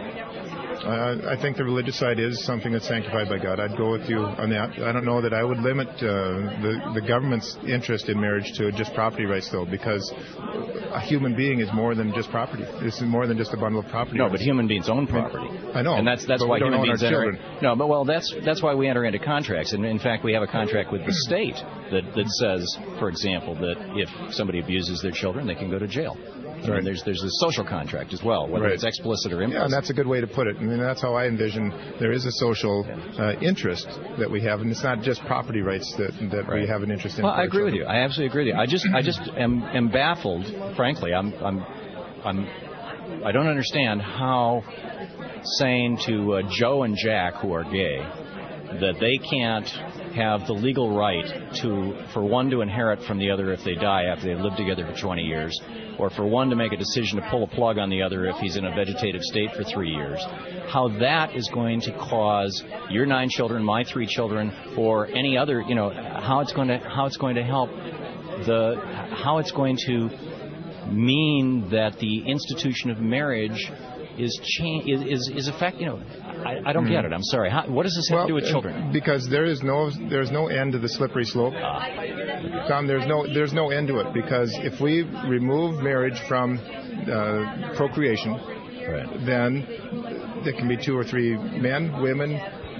Uh, I think the religious side is something that's sanctified by God. I'd go with you on that. I don't know that I would limit uh, the, the government's interest in marriage to just property rights, though, because a human being is more than just property. This is more than just a bundle of property No, rights. but human beings own property. I know. And that's that's but why we don't human own beings our enter. children. No, but well, that's that's why we enter into contracts. And in fact, we have a contract with the state that, that says, for example, that if somebody abuses their children, they can go to jail. Right. And there's there's a social contract as well, whether right. it's explicit or implicit. Yeah, and that's a good way to put it. I mean, that's how I envision there is a social uh, interest that we have, and it's not just property rights that that right. we have an interest in. Well, I agree with you. I absolutely agree with you. I just I just am, am baffled, frankly. I'm I'm I'm I don't understand how saying to uh, Joe and Jack, who are gay, that they can't have the legal right to for one to inherit from the other if they die after they've lived together for twenty years, or for one to make a decision to pull a plug on the other if he's in a vegetative state for three years, how that is going to cause your nine children, my three children, or any other, you know, how it's going to how it's going to help the how it's going to mean that the institution of marriage is cha- is is, is effect, you know. I, I don't get it. I'm sorry. How, what does this have well, to do with children? Because there is no there's no end to the slippery slope. Ah. Tom, there's no there's no end to it, because if we remove marriage from uh, procreation, right. then there can be two or three men, women,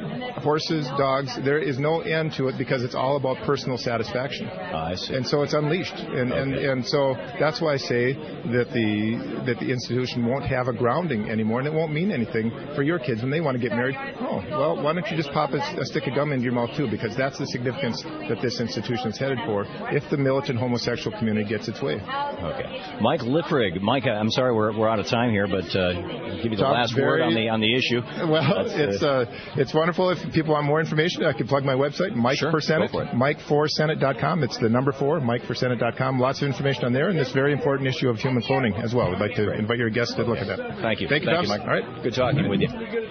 horses, dogs. There is no end to it because it's all about personal satisfaction. Uh, I see. And so it's unleashed. And, okay. and and so that's why I say that the that the institution won't have a grounding anymore, and it won't mean anything for your kids when they want to get married. Oh, well, why don't you just pop a, a stick of gum into your mouth too? Because that's the significance that this institution is headed for if the militant homosexual community gets its way. Okay. Mike Liffrig. Mike, I'm sorry we're we're out of time here, but uh, I'll give you the Tom, last very, word on the on the issue. Well, That's, it's uh, it's wonderful. If people want more information, I can plug my website, Mike sure, for Senate, Mike for Senate dot com. It's the number four, Mike for Senate dot com. Lots of information on there, and this very important issue of human cloning as well. We'd like to invite your guests to look at that. Thank you. Thank you, Thank Tom. you, Mike. All right. Good talking with you.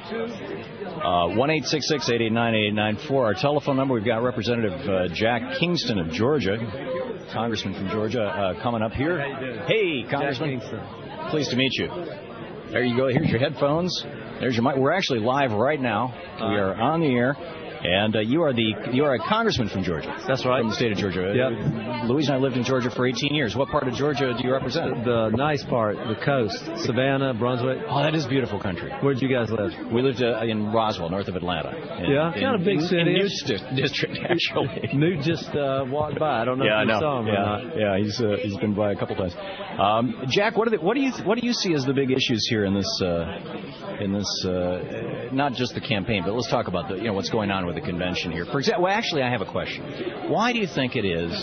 Uh, one eight six six, eight eight nine, eight eight nine four. Our telephone number. We've got Representative uh, Jack Kingston of Georgia, Congressman from Georgia, uh, coming up here. Hey, Congressman. Pleased to meet you. There you go. Here's your headphones. There's your mic. We're actually live right now. We are on the air. And uh, you are the you are a congressman from Georgia. That's right. From the state of Georgia. Yep. Louise and I lived in Georgia for eighteen years. What part of Georgia do you represent? The nice part, the coast, Savannah, Brunswick. Oh, that is beautiful country. Where'd you guys live? We lived uh, in Roswell, north of Atlanta. In, yeah, kind of big in, city. In Newt district, actually. Newt just uh, walked by. I don't know yeah, if you I know. saw him yeah, or not. Yeah, he's uh, he's been by a couple times. Um, Jack, what are the, what do you what do you see as the big issues here in this uh, in this uh, not just the campaign, but let's talk about the you know what's going on with the convention here. For example, well, actually, I have a question. Why do you think it is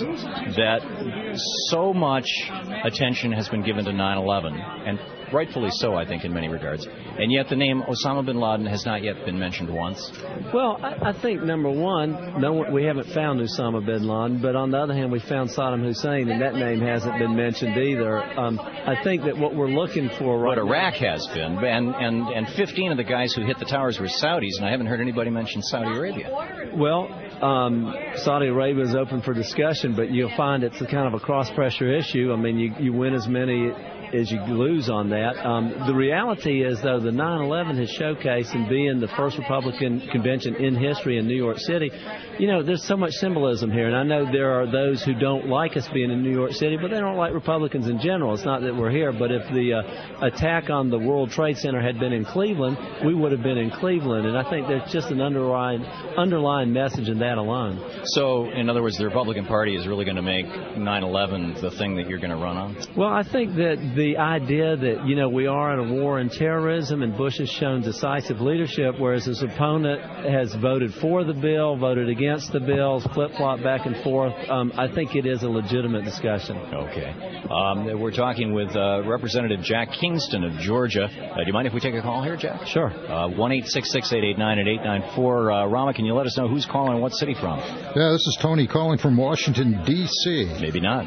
that so much attention has been given to nine eleven, and rightfully so, I think, in many regards, and yet the name Osama bin Laden has not yet been mentioned once? Well, I, I think, number one, no one, we haven't found Osama bin Laden, but on the other hand, we found Saddam Hussein, and that name hasn't been mentioned either. Um, I think that what we're looking for right But Iraq now, has been, and, and, and fifteen of the guys who hit the towers were Saudis, and I haven't heard anybody mention Saudi Arabia. Well, um, Saudi Arabia is open for discussion, but you'll find it's a kind of a cross-pressure issue. I mean, you, you win as many as you lose on that. Um, the reality is, though, the nine eleven has showcased, and being the first Republican convention in history in New York City, you know, there's so much symbolism here. And I know there are those who don't like us being in New York City, but they don't like Republicans in general. It's not that we're here, but if the uh, attack on the World Trade Center had been in Cleveland, we would have been in Cleveland. And I think there's just an underlying, underlying message in that alone. So, in other words, the Republican Party is really going to make nine eleven the thing that you're going to run on? Well, I think that the idea that, you know, we are in a war on terrorism and Bush has shown decisive leadership, whereas his opponent has voted for the bill, voted against the bills, flip-flop back and forth, um, I think it is a legitimate discussion. Okay. Um, we're talking with uh, Representative Jack Kingston of Georgia. Uh, do you mind if we take a call here, Jack? Sure. Uh, one eight six six, eight eight nine, eight nine four. Uh, Rama, can you let us know who's calling and what city from? Yeah, this is Tony calling from Washington, D C Maybe not.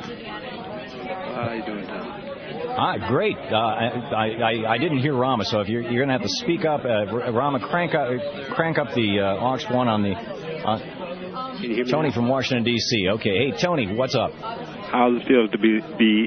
How are you doing, Tom? Ah, great. Uh, I, I I didn't hear Rama, so if you're you're gonna have to speak up, uh, Rama, crank up crank up the uh, aux one on the. Uh, Can you hear me Tony now? from Washington D C Okay, hey Tony, what's up? How does it feel to be be?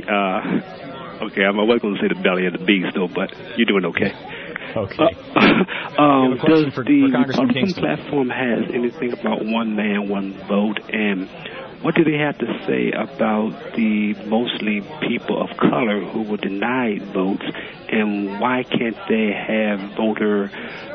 Uh, okay, I'm not going to say the belly of the beast though, but you're doing okay. Okay. Uh, um, does for, the for Republican Kingston. platform has anything about one man, one vote, and what do they have to say about the mostly people of color who were denied votes, and why can't they have voter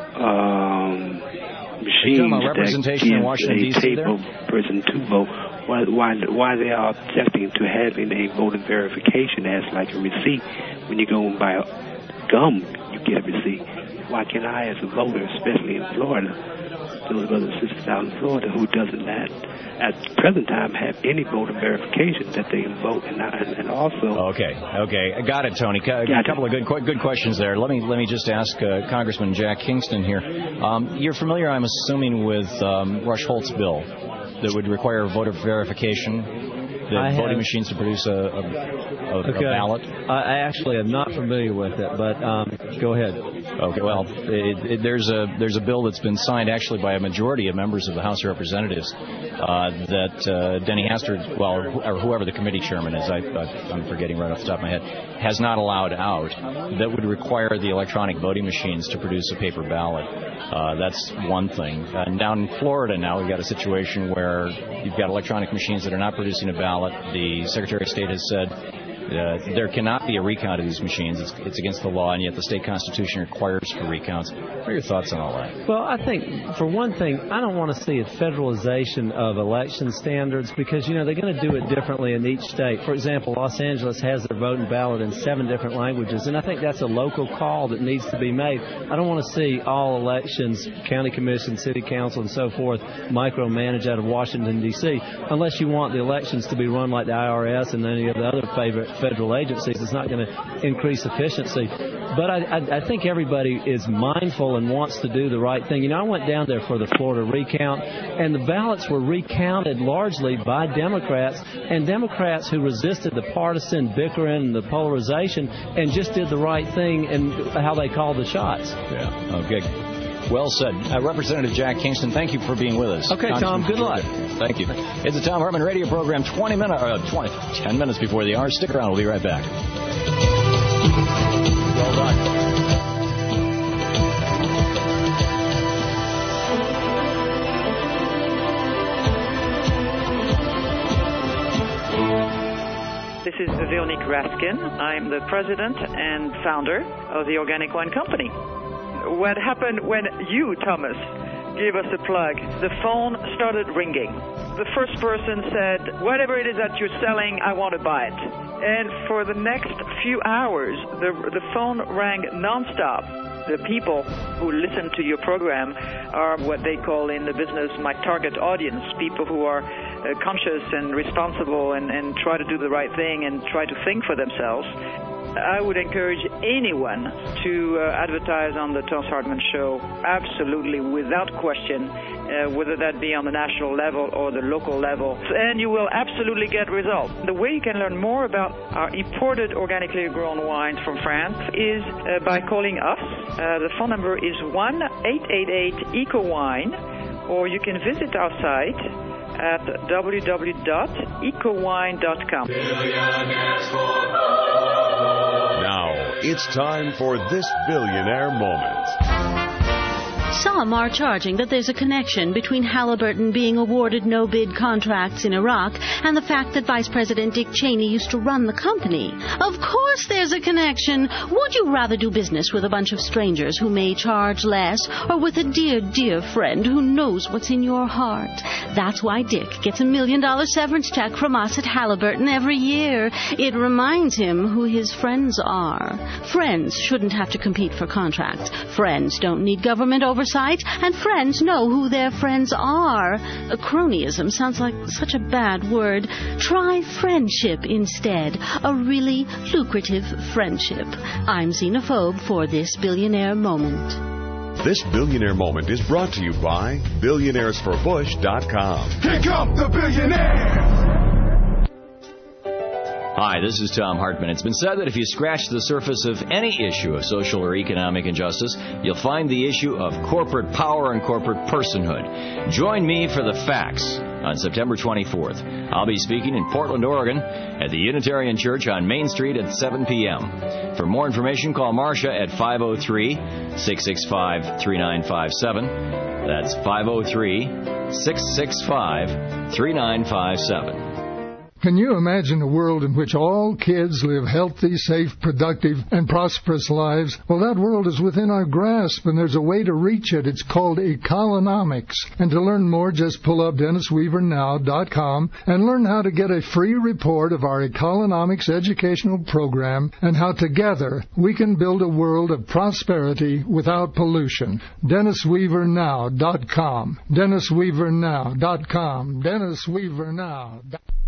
um, machines that representation give in Washington, a D C table person to vote? Why, why, why they are objecting to having a voter verification as like a receipt? When you go and buy gum, you get a receipt. Why can't I, as a voter, especially in Florida, those brothers and sisters out in Florida who doesn't at, at the present time have any voter verification that they can vote, and, and, and also... Okay, okay. I got it, Tony. A Got couple it. of good good questions there. Let me let me just ask uh, Congressman Jack Kingston here. Um, you're familiar, I'm assuming, with um, Rush Holt's bill that would require voter verification, the voting machines to produce a, a, a, okay. a ballot? I, I actually am not familiar with it, but um, go ahead. Okay, well, it, it, there's a there's a bill that's been signed actually by a majority of members of the House of Representatives uh, that uh, Denny Hastert, well, or whoever the committee chairman is, I, I, I'm forgetting right off the top of my head, has not allowed out, that would require the electronic voting machines to produce a paper ballot. Uh, that's one thing. And down in Florida now, we've got a situation where you've got electronic machines that are not producing a ballot. The Secretary of State has said Uh, there cannot be a recount of these machines. It's, it's against the law, and yet the state constitution requires for recounts. What are your thoughts on all that? Well, I think, for one thing, I don't want to see a federalization of election standards because, you know, they're going to do it differently in each state. For example, Los Angeles has their voting ballot in seven different languages, and I think that's a local call that needs to be made. I don't want to see all elections, county commission, city council, and so forth, micromanaged out of Washington, D C, unless you want the elections to be run like the I R S and any of the other favorite federal agencies. It's not going to increase efficiency. But I, I, I think everybody is mindful and wants to do the right thing. You know, I went down there for the Florida recount, and the ballots were recounted largely by Democrats, and Democrats who resisted the partisan bickering and the polarization and just did the right thing in how they called the shots. Yeah. Okay. Well said. Uh, Representative Jack Kingston, thank you for being with us. Okay, Tom, good luck. Thank you. It's the Tom Hartman radio program, twenty minutes, uh, twenty, ten minutes before the hour. Stick around. We'll be right back. Well done. This is Veronique Raskin. I'm the president and founder of the Organic Wine Company. What happened when you, Thomas, gave us a plug? The phone started ringing. The first person said, whatever it is that you're selling, I want to buy it. And for the next few hours, the, the phone rang nonstop. The people who listen to your program are what they call in the business my target audience, people who are uh, conscious and responsible and, and try to do the right thing and try to think for themselves. I would encourage anyone to uh, advertise on the Tom Hartman Show, absolutely, without question, uh, whether that be on the national level or the local level, and you will absolutely get results. The way you can learn more about our imported organically grown wines from France is uh, by calling us. Uh, the phone number is one eight eight eight eco wine, or you can visit our site at w w w dot eco wine dot com. Now, it's time for this billionaire moment. Some are charging that there's a connection between Halliburton being awarded no-bid contracts in Iraq and the fact that Vice President Dick Cheney used to run the company. Of course there's a connection. Would you rather do business with a bunch of strangers who may charge less, or with a dear, dear friend who knows what's in your heart? That's why Dick gets a million-dollar severance check from us at Halliburton every year. It reminds him who his friends are. Friends shouldn't have to compete for contracts. Friends don't need government oversight. And friends know who their friends are. A cronyism sounds like such a bad word. Try friendship instead. A really lucrative friendship. I'm xenophobe for this billionaire moment. This billionaire moment is brought to you by billionaires for bush dot com. Here come the billionaires! Hi, this is Tom Hartman. It's been said that if you scratch the surface of any issue of social or economic injustice, you'll find the issue of corporate power and corporate personhood. Join me for the facts on September twenty-fourth. I'll be speaking in Portland, Oregon at the Unitarian Church on Main Street at seven p.m. For more information, call Marcia at five oh three, six six five, three nine five seven. That's five oh three, six six five, three nine five seven. Can you imagine a world in which all kids live healthy, safe, productive, and prosperous lives? Well, that world is within our grasp, and there's a way to reach it. It's called Ecolonomics. And to learn more, just pull up dennis weaver now dot com and learn how to get a free report of our Ecolonomics educational program and how together we can build a world of prosperity without pollution. dennis weaver now dot com. dennis weaver now dot com. dennis weaver now dot com.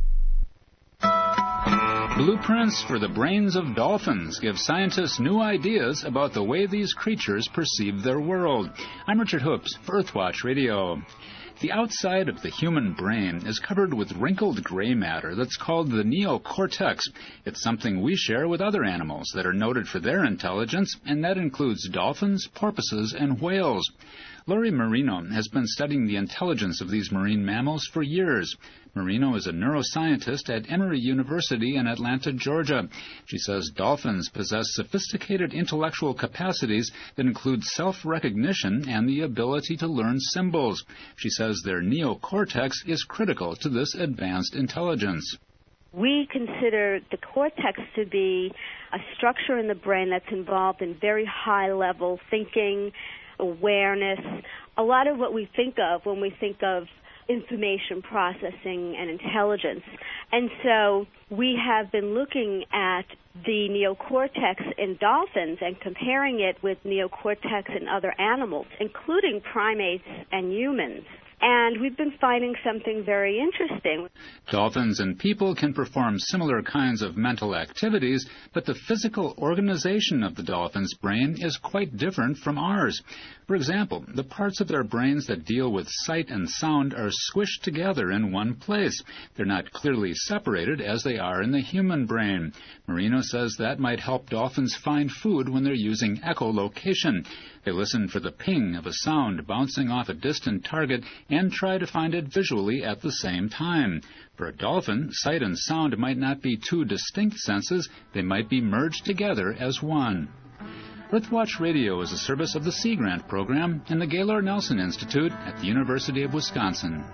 Blueprints for the brains of dolphins give scientists new ideas about the way these creatures perceive their world. I'm Richard Hoops for Earthwatch Radio. The outside of the human brain is covered with wrinkled gray matter that's called the neocortex. It's something we share with other animals that are noted for their intelligence, and that includes dolphins, porpoises, and whales. Lori Marino has been studying the intelligence of these marine mammals for years. Marino is a neuroscientist at Emory University in Atlanta, Georgia. She says dolphins possess sophisticated intellectual capacities that include self-recognition and the ability to learn symbols. She says their neocortex is critical to this advanced intelligence. We consider the cortex to be a structure in the brain that's involved in very high-level thinking, awareness, a lot of what we think of when we think of information processing and intelligence. And so we have been looking at the neocortex in dolphins and comparing it with neocortex in other animals, including primates and humans. And we've been finding something very interesting. Dolphins and people can perform similar kinds of mental activities, but the physical organization of the dolphin's brain is quite different from ours. For example, the parts of their brains that deal with sight and sound are squished together in one place. They're not clearly separated as they are in the human brain. Marino says that might help dolphins find food when they're using echolocation. They listen for the ping of a sound bouncing off a distant target and try to find it visually at the same time. For a dolphin, sight and sound might not be two distinct senses. They might be merged together as one. Earthwatch Radio is a service of the Sea Grant Program and the Gaylord Nelson Institute at the University of Wisconsin.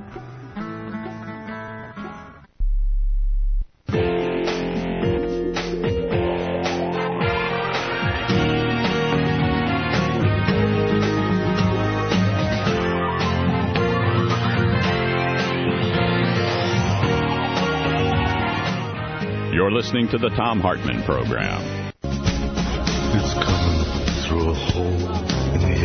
You're listening to the Thom Hartmann Program. It's coming through a hole in the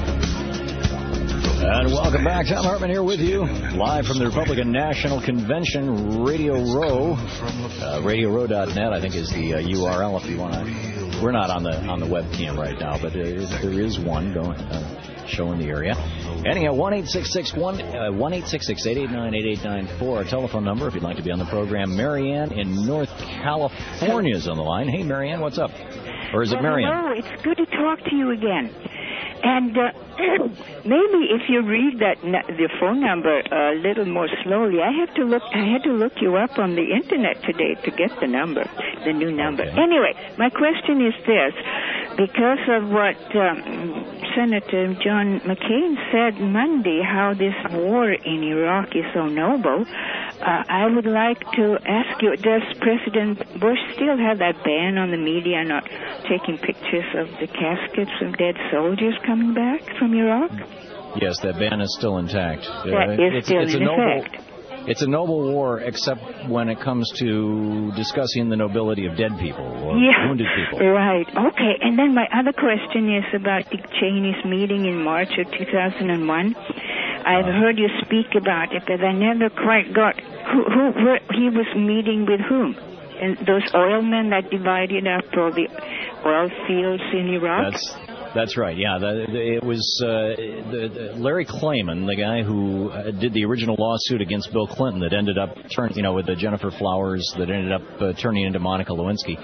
air. And welcome back. Thom Hartmann here with you, live from the Republican National Convention, Radio Row. Uh, radio row dot net, I think, is the uh, U R L if you want to. We're not on the on the webcam right now, but there is, there is one going uh, showing the area. Anyhow, one eight six six one one eight six six eight eight nine eight eight nine four, our telephone number if you'd like to be on the program. Marianne in North California is on the line. Hey, Marianne, what's up? Or is it well, Marianne? Hello, it's good to talk to you again. And uh, maybe if you read that n- the phone number a little more slowly, I have to look. I had to look you up on the internet today to get the number, the new number. Okay. Anyway, my question is this: because of what um, Senator John McCain said Monday, how this war in Iraq is so noble, uh, I would like to ask you: does President Bush still have that ban on the media not taking pictures of the caskets of dead soldiers coming back from Iraq? Yes, that ban is still intact. That uh, is it's, still it's in a noble, effect. It's a noble war, except when it comes to discussing the nobility of dead people or yeah, wounded people. Right. Okay. And then my other question is about Dick Cheney's meeting in March of two thousand one. I've uh, heard you speak about it, but I never quite got who, who where, he was meeting with whom. And those oil men that divided up all the oil fields in Iraq? That's That's right, yeah. The, the, it was uh, the, the Larry Klayman, the guy who uh, did the original lawsuit against Bill Clinton that ended up, turn, you know, with the Jennifer Flowers that ended up uh, turning into Monica Lewinsky,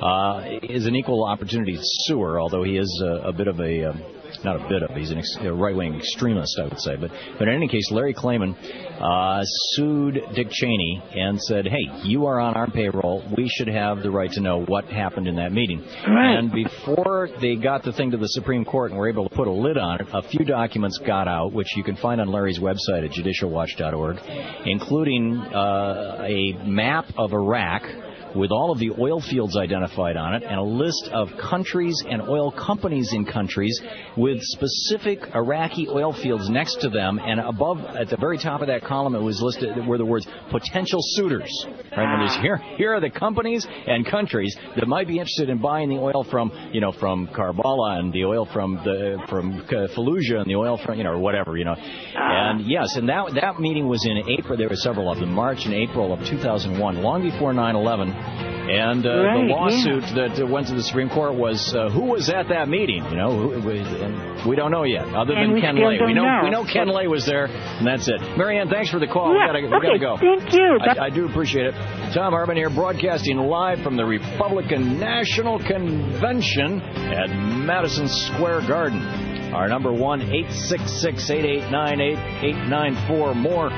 uh, is an equal opportunity suer, although he is a, a bit of a, um, not a bit of, he's an ex- a right-wing extremist, I would say. But, but in any case, Larry Klayman uh, sued Dick Cheney and said, hey, you are on our payroll. We should have the right to know what happened in that meeting. Right. And before they got the thing to the Supreme Court and were able to put a lid on it, a few documents got out, which you can find on Larry's website at judicial watch dot org, including uh, a map of Iraq with all of the oil fields identified on it, and a list of countries and oil companies in countries with specific Iraqi oil fields next to them, and above, at the very top of that column, it was listed were the words potential suitors. Right? There's, here, here are the companies and countries that might be interested in buying the oil from, you know, from Karbala and the oil from the from Fallujah and the oil from, you know, or whatever, you know. And yes, and that that meeting was in April. There were several of them, March and April of two thousand one, long before nine eleven. And uh, right, the lawsuit yeah. that went to the Supreme Court was uh, who was at that meeting? You know, who, we, and we don't know yet, other and than we Ken still Lay. Don't we know, know we know Ken Lay was there, and that's it. Marianne, thanks for the call. Yeah, we gotta, okay, we gotta go. Thank you. I, I do appreciate it. Thom Hartmann here, broadcasting live from the Republican National Convention at Madison Square Garden. Our number one eight six six eight eight nine eight eight nine four. More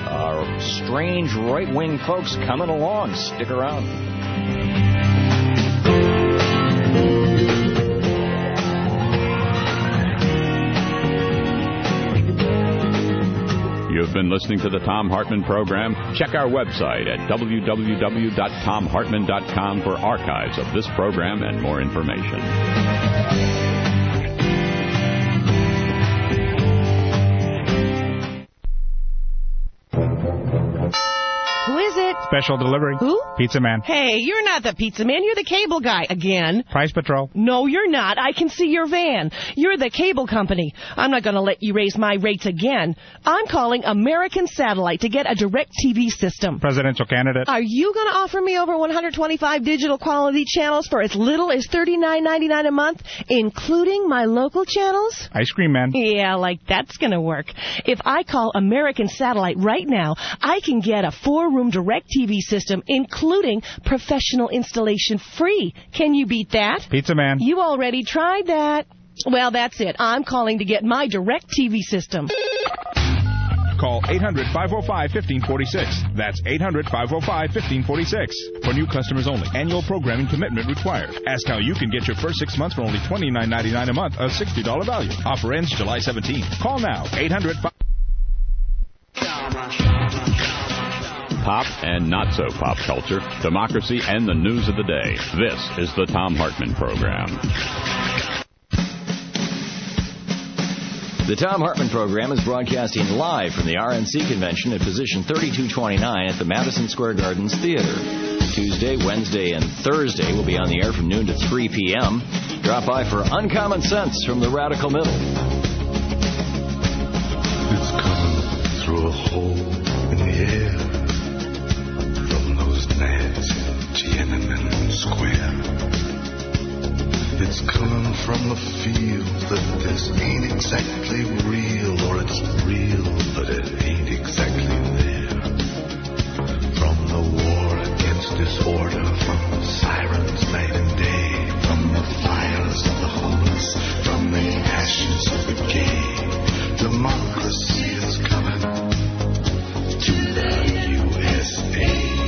uh, strange right-wing folks coming along. Stick around. You've been listening to the Thom Hartmann Program? Check our website at w w w dot thom hartmann dot com for archives of this program and more information. Who is it? Special delivery. Who? Pizza Man. Hey, you're not the pizza man. You're the cable guy again. Price Patrol. No, you're not. I can see your van. You're the cable company. I'm not going to let you raise my rates again. I'm calling American Satellite to get a direct T V system. Presidential candidate. Are you going to offer me over one hundred twenty-five digital quality channels for as little as thirty-nine ninety-nine a month, including my local channels? Ice Cream Man. Yeah, like that's going to work. If I call American Satellite right now, I can get a four-room direct T V system, including professional installation free. Can you beat that? Pizza Man. You already tried that. Well, that's it. I'm calling to get my direct T V system. Call eight hundred, five oh five, one five four six. That's eight hundred, five oh five, one five four six. For new customers only. Annual programming commitment required. Ask how you can get your first six months for only twenty-nine ninety-nine a month, a sixty dollars value. Offer ends July seventeenth. Call now. eight hundred, five Pop and not so pop culture, democracy, and the news of the day. This is the Thom Hartmann Program. The Thom Hartmann Program is broadcasting live from the R N C convention at position thirty-two twenty-nine at the Madison Square Gardens Theater. Tuesday, Wednesday, and Thursday will be on the air from noon to three p.m. Drop by for Uncommon Sense from the Radical Middle. It's coming through a hole in the air from those nasty Tiananmen Square. It's coming from the field that this ain't exactly real, or it's real, but it ain't exactly there. From the war against disorder, from the sirens night and day, from the fires of the homeless, from the ashes of the gay, democracy is coming to the U S A.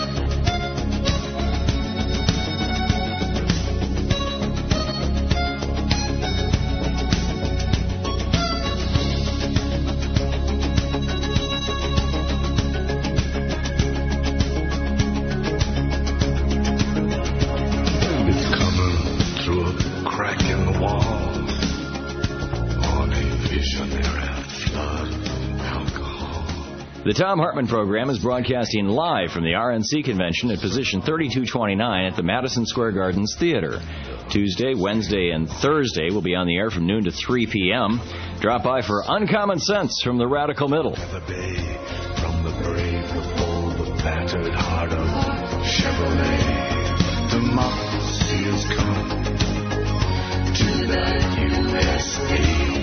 The Thom Hartmann Program is broadcasting live from the R N C convention at position thirty-two twenty-nine at the Madison Square Gardens Theater. Tuesday, Wednesday, and Thursday will be on the air from noon to three p.m. Drop by for Uncommon Sense from the Radical Middle. From the brave, the bold, the battered heart of Chevrolet, democracy is coming to the U S A.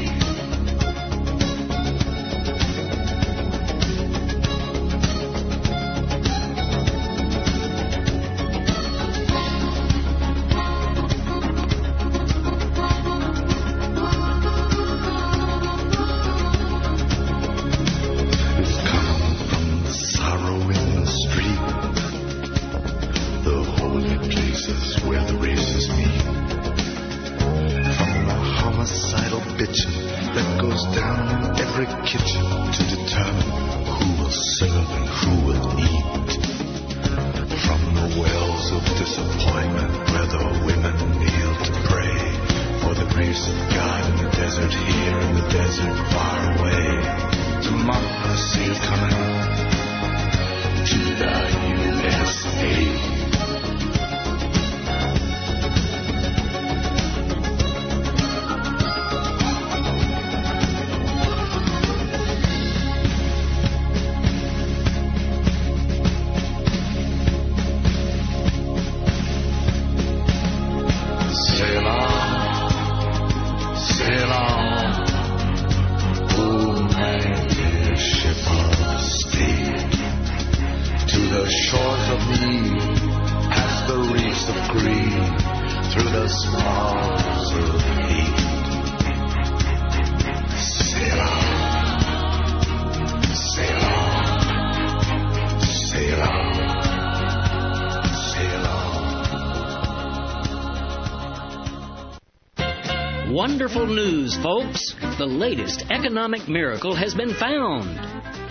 Wonderful news, folks. The latest economic miracle has been found.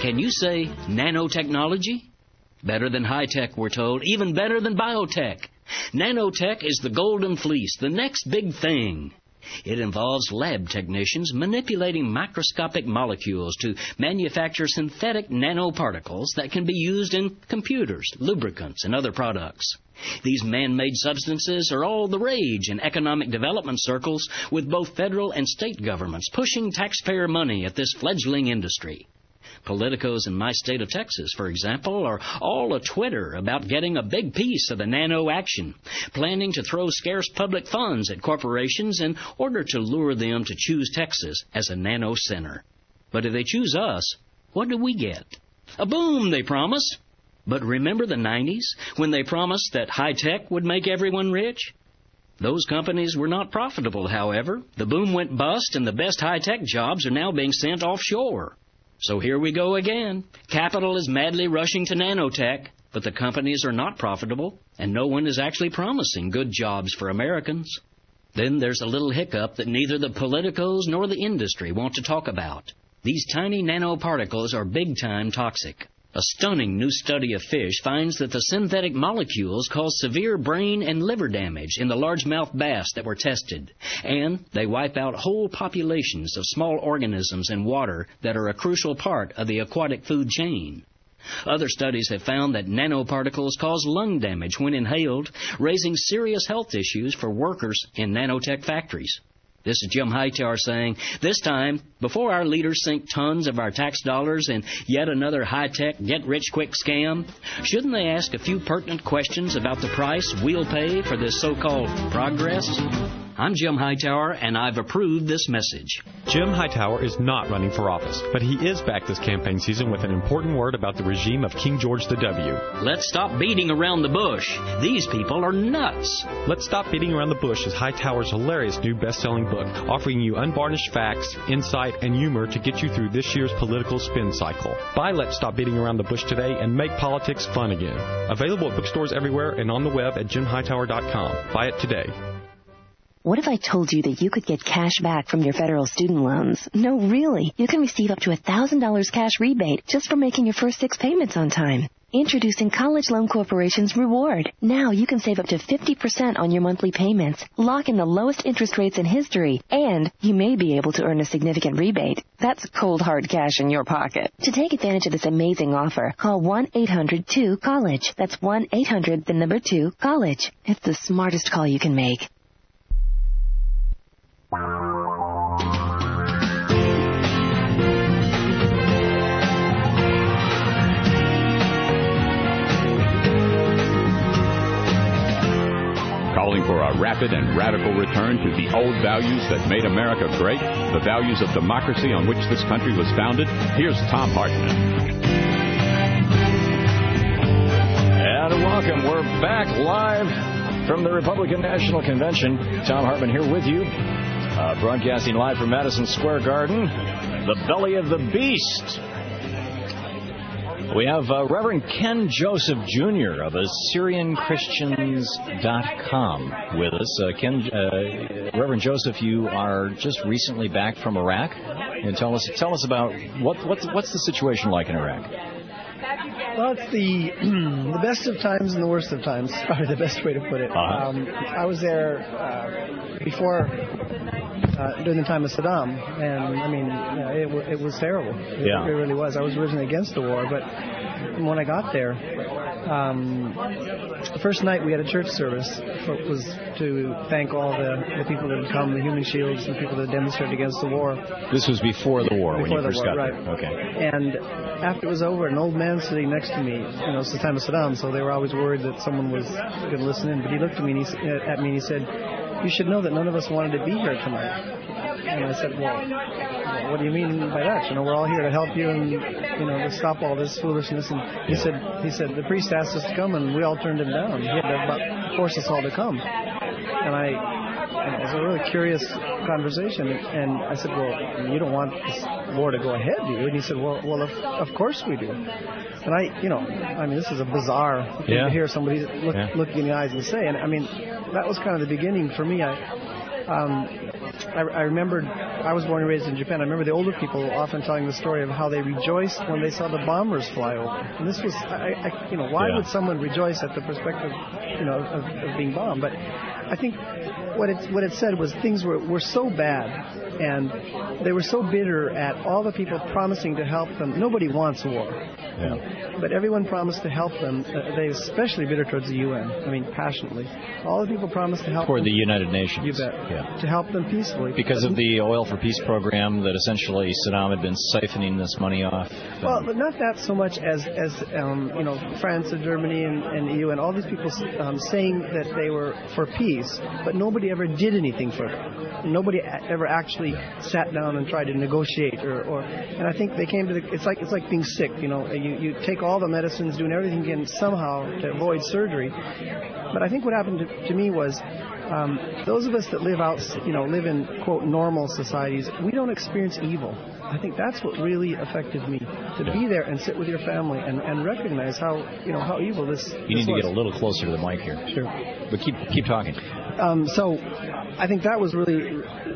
Can you say nanotechnology? Better than high-tech, we're told. Even better than biotech. Nanotech is the golden fleece, the next big thing. It involves lab technicians manipulating microscopic molecules to manufacture synthetic nanoparticles that can be used in computers, lubricants, and other products. These man-made substances are all the rage in economic development circles, with both federal and state governments pushing taxpayer money at this fledgling industry. Politicos in my state of Texas, for example, are all a-Twitter about getting a big piece of the nano action, planning to throw scarce public funds at corporations in order to lure them to choose Texas as a nano center. But if they choose us, what do we get? A boom, they promise. But remember the nineties, when they promised that high-tech would make everyone rich? Those companies were not profitable, however. The boom went bust, and the best high-tech jobs are now being sent offshore. So here we go again. Capital is madly rushing to nanotech, but the companies are not profitable, and no one is actually promising good jobs for Americans. Then there's a little hiccup that neither the politicos nor the industry want to talk about. These tiny nanoparticles are big-time toxic. A stunning new study of fish finds that the synthetic molecules cause severe brain and liver damage in the largemouth bass that were tested, and they wipe out whole populations of small organisms in water that are a crucial part of the aquatic food chain. Other studies have found that nanoparticles cause lung damage when inhaled, raising serious health issues for workers in nanotech factories. This is Jim Hightower saying, this time, before our leaders sink tons of our tax dollars in yet another high-tech, get-rich-quick scam, shouldn't they ask a few pertinent questions about the price we'll pay for this so-called progress? I'm Jim Hightower, and I've approved this message. Jim Hightower is not running for office, but he is back this campaign season with an important word about the regime of King George the W. Let's stop beating around the bush. These people are nuts. Let's Stop Beating Around the Bush is Hightower's hilarious new best-selling book, offering you unvarnished facts, insight, and humor to get you through this year's political spin cycle. Buy Let's Stop Beating Around the Bush today and make politics fun again. Available at bookstores everywhere and on the web at jim hightower dot com. Buy it today. What if I told you that you could get cash back from your federal student loans? No, really. You can receive up to one thousand dollars cash rebate just for making your first six payments on time. Introducing College Loan Corporation's Reward. Now you can save up to fifty percent on your monthly payments, lock in the lowest interest rates in history, and you may be able to earn a significant rebate. That's cold, hard cash in your pocket. To take advantage of this amazing offer, call one eight hundred two college. That's one eight hundred, the number two, college. It's the smartest call you can make. Calling for a rapid and radical return to the old values that made America great, the values of democracy on which this country was founded, here's Thom Hartmann. And welcome. We're back live from the Republican National Convention. Thom Hartmann here with you, uh, broadcasting live from Madison Square Garden, the belly of the beast. We have uh, Reverend Ken Joseph Junior of Assyrian Christians dot com with us. Uh, Ken, uh, Reverend Joseph, you are just recently back from Iraq. And tell us, tell us about what, what's, what's the situation like in Iraq? Well, it's the the best of times and the worst of times. Probably the best way to put it. Uh-huh. Um, I was there uh, before. Uh, during the time of Saddam, and I mean, you know, it, w- it was terrible. It, yeah. it really was. I was originally against the war, but when I got there, um, the first night we had a church service. It was to thank all the, the people that had come, the Human Shields, the people that demonstrated against the war. This was before the war, before when you the first war, got right. there. Okay. And after it was over, an old man sitting next to me, you know, it's the time of Saddam, so they were always worried that someone was going to listen in. But he looked at me and he, at me and he said, "You should know that none of us wanted to be here tonight." And I said, well, what do you mean by that? You know, we're all here to help you and, you know, to stop all this foolishness. And he said, he said, the priest asked us to come and we all turned him down. He had to about force us all to come. And I, and it was a really curious conversation. And I said, well, you don't want this war to go ahead, do you? And he said, well, well, of, of course we do. And I, you know, I mean, this is a bizarre thing yeah. to hear somebody look, yeah. look in the eyes and say. And I mean, that was kind of the beginning for me. I, um, I, I remembered, I was born and raised in Japan. I remember the older people often telling the story of how they rejoiced when they saw the bombers fly over. And this was, I, I, you know, why yeah. would someone rejoice at the perspective, you know, of, of being bombed? But I think what it what it said was things were, were so bad, and they were so bitter at all the people promising to help them. Nobody wants war, yeah. you know, but everyone promised to help them. Uh, they especially bitter towards the U N. I mean, passionately. All the people promised to help for them. the United Nations. You bet. Yeah. To help them peacefully. Because of the Oil for Peace program that essentially Saddam had been siphoning this money off. Well, but not that so much as as um, you know, France and Germany and, and the U N. All these people um, saying that they were for peace, but nobody ever did anything for them. Nobody ever actually sat down and tried to negotiate, or, or and I think they came to the. It's like it's like being sick. You know, you you take all the medicines, doing everything you can somehow to avoid surgery. But I think what happened to, to me was um, those of us that live out, you know, live in quote normal societies, we don't experience evil. I think that's what really affected me, to be there and sit with your family and, and recognize how, you know, how evil this. You this need to was. get a little closer to the mic here. Sure. But keep keep talking. Um, so, I think that was really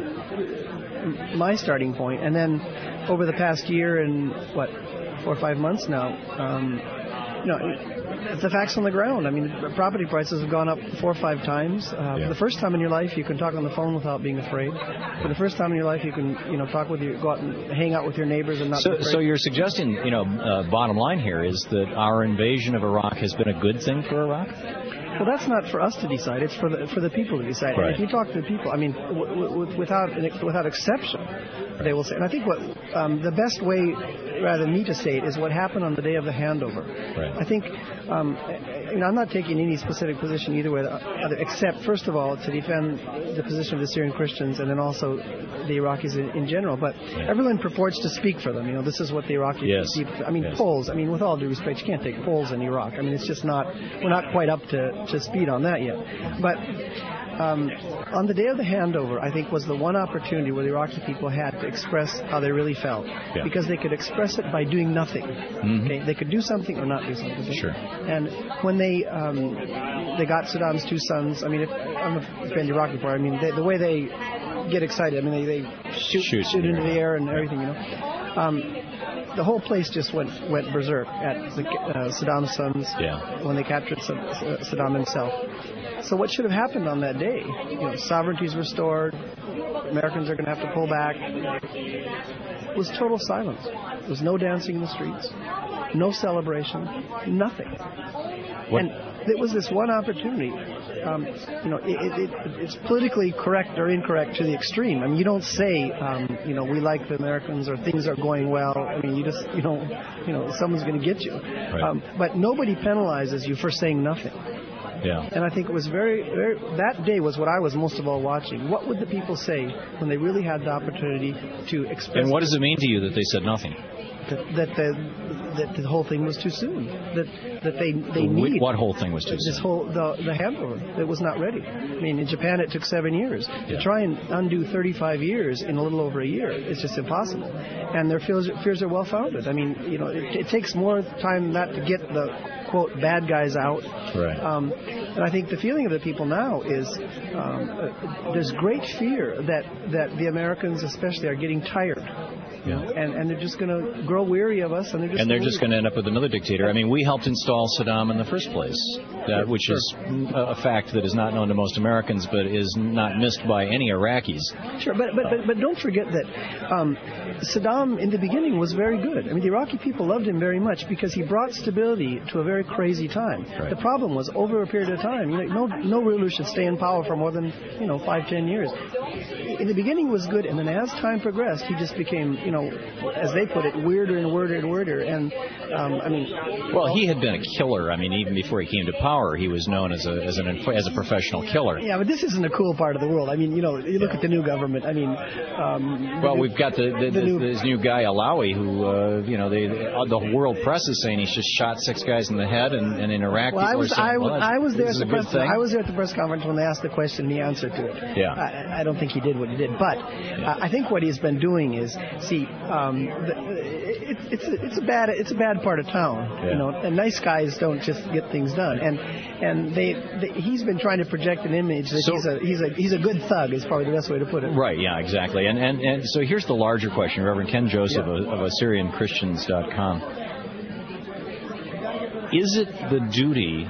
my starting point, and then over the past year and what four or five months now, um, you know, the facts on the ground. I mean, property prices have gone up four or five times. Uh, yeah. For the first time in your life, you can talk on the phone without being afraid. For the first time in your life, you can, you know, talk with your, go out and hang out with your neighbors and not so, be afraid. So you're suggesting, you know, uh, bottom line here is that our invasion of Iraq has been a good thing for Iraq? Well, that's not for us to decide. It's for the for the people to decide. Right. And if you talk to the people, I mean, w- w- without without exception, right. they will say. And I think what um, the best way, rather than me to say it, is what happened on the day of the handover. Right. I think, um, you know, I'm not taking any specific position either way, except first of all to defend the position of the Syrian Christians, and then also the Iraqis in, in general. But yeah. everyone purports to speak for them. You know, this is what the Iraqis. Yes. people. I mean, yes. polls. I mean, with all due respect, you can't take polls in Iraq. I mean, it's just not. We're not quite up to. to speed on that yet. But um, on the day of the handover, I think was the one opportunity where the Iraqi people had to express how they really felt. Yeah. Because they could express it by doing nothing. Mm-hmm. Okay? They could do something or not do something. Sure. And when they um, they got Saddam's two sons, I mean, if, I'm a fan of Iraqi part, I mean, they, the way they get excited, I mean, they, they shoot, shoot, shoot into the air and everything, you know. Um, the whole place just went went berserk at the, uh, Saddam's sons yeah. when they captured Saddam himself. So what should have happened on that day? You know, sovereignty is restored. Americans are going to have to pull back. It was total silence. There was no dancing in the streets, no celebration, nothing. What? And it was this one opportunity. Um, you know, it, it, it, it's politically correct or incorrect to the extreme. I mean, you don't say, um, you know, we like the Americans or things are going well. I mean, you just, you know, you know, someone's going to get you. Right. Um, but nobody penalizes you for saying nothing. Yeah. And I think it was very, very, that day was what I was most of all watching. What would the people say when they really had the opportunity to express? And what does it mean to you that they said nothing? That, that the that the whole thing was too soon. That that they they the, need what whole thing was too this soon? whole the the handover. It was not ready. I mean, in Japan it took seven years yeah. to try and undo thirty-five years in a little over a year. It's just impossible. And their fears fears are well founded. I mean, you know, it, it takes more time than that to get the quote bad guys out. Right. Um, and I think the feeling of the people now is um, uh, there's great fear that that the Americans especially are getting tired. Yeah. And, and they're just going to grow weary of us, and they're just and they're just going to end up with another dictator. I mean, we helped install Saddam in the first place, that, which sure. is a fact that is not known to most Americans, but is not missed by any Iraqis. Sure, but but but, but don't forget that um, Saddam in the beginning was very good. I mean, the Iraqi people loved him very much because he brought stability to a very crazy time. Right. The problem was over a period of time, you know, no no ruler should stay in power for more than you know five ten years. In the beginning was good, and then as time progressed, he just became, you know, as they put it, weirder and weirder and weirder. And um, I mean, well, he had been a killer. I mean, even before he came to power, he was known as a as an as a professional killer. Yeah, but this isn't a cool part of the world. I mean, you know, you look yeah. at the new government. I mean, um, well, new, we've got the, the, the this, new, this new guy Alawi, who uh, you know, they, the world press is saying he's just shot six guys in the head, and, and in Iraq, well, I was saying, I, well, I was there at the press. Thing. I was there at the press conference when they asked the question, and he answered to it. Yeah, I, I don't think he did what he did, but yeah. uh, I think what he's been doing is see. Um, the, it's it's a, it's a bad it's a bad part of town, Yeah. you know. And nice guys don't just get things done. And and they, they he's been trying to project an image that So- he's a he's a he's a good thug is probably the best way to put it. Right, yeah, exactly. And and, and so here's the larger question, Reverend Ken Joseph of, of Assyrian Christians dot com. Is it the duty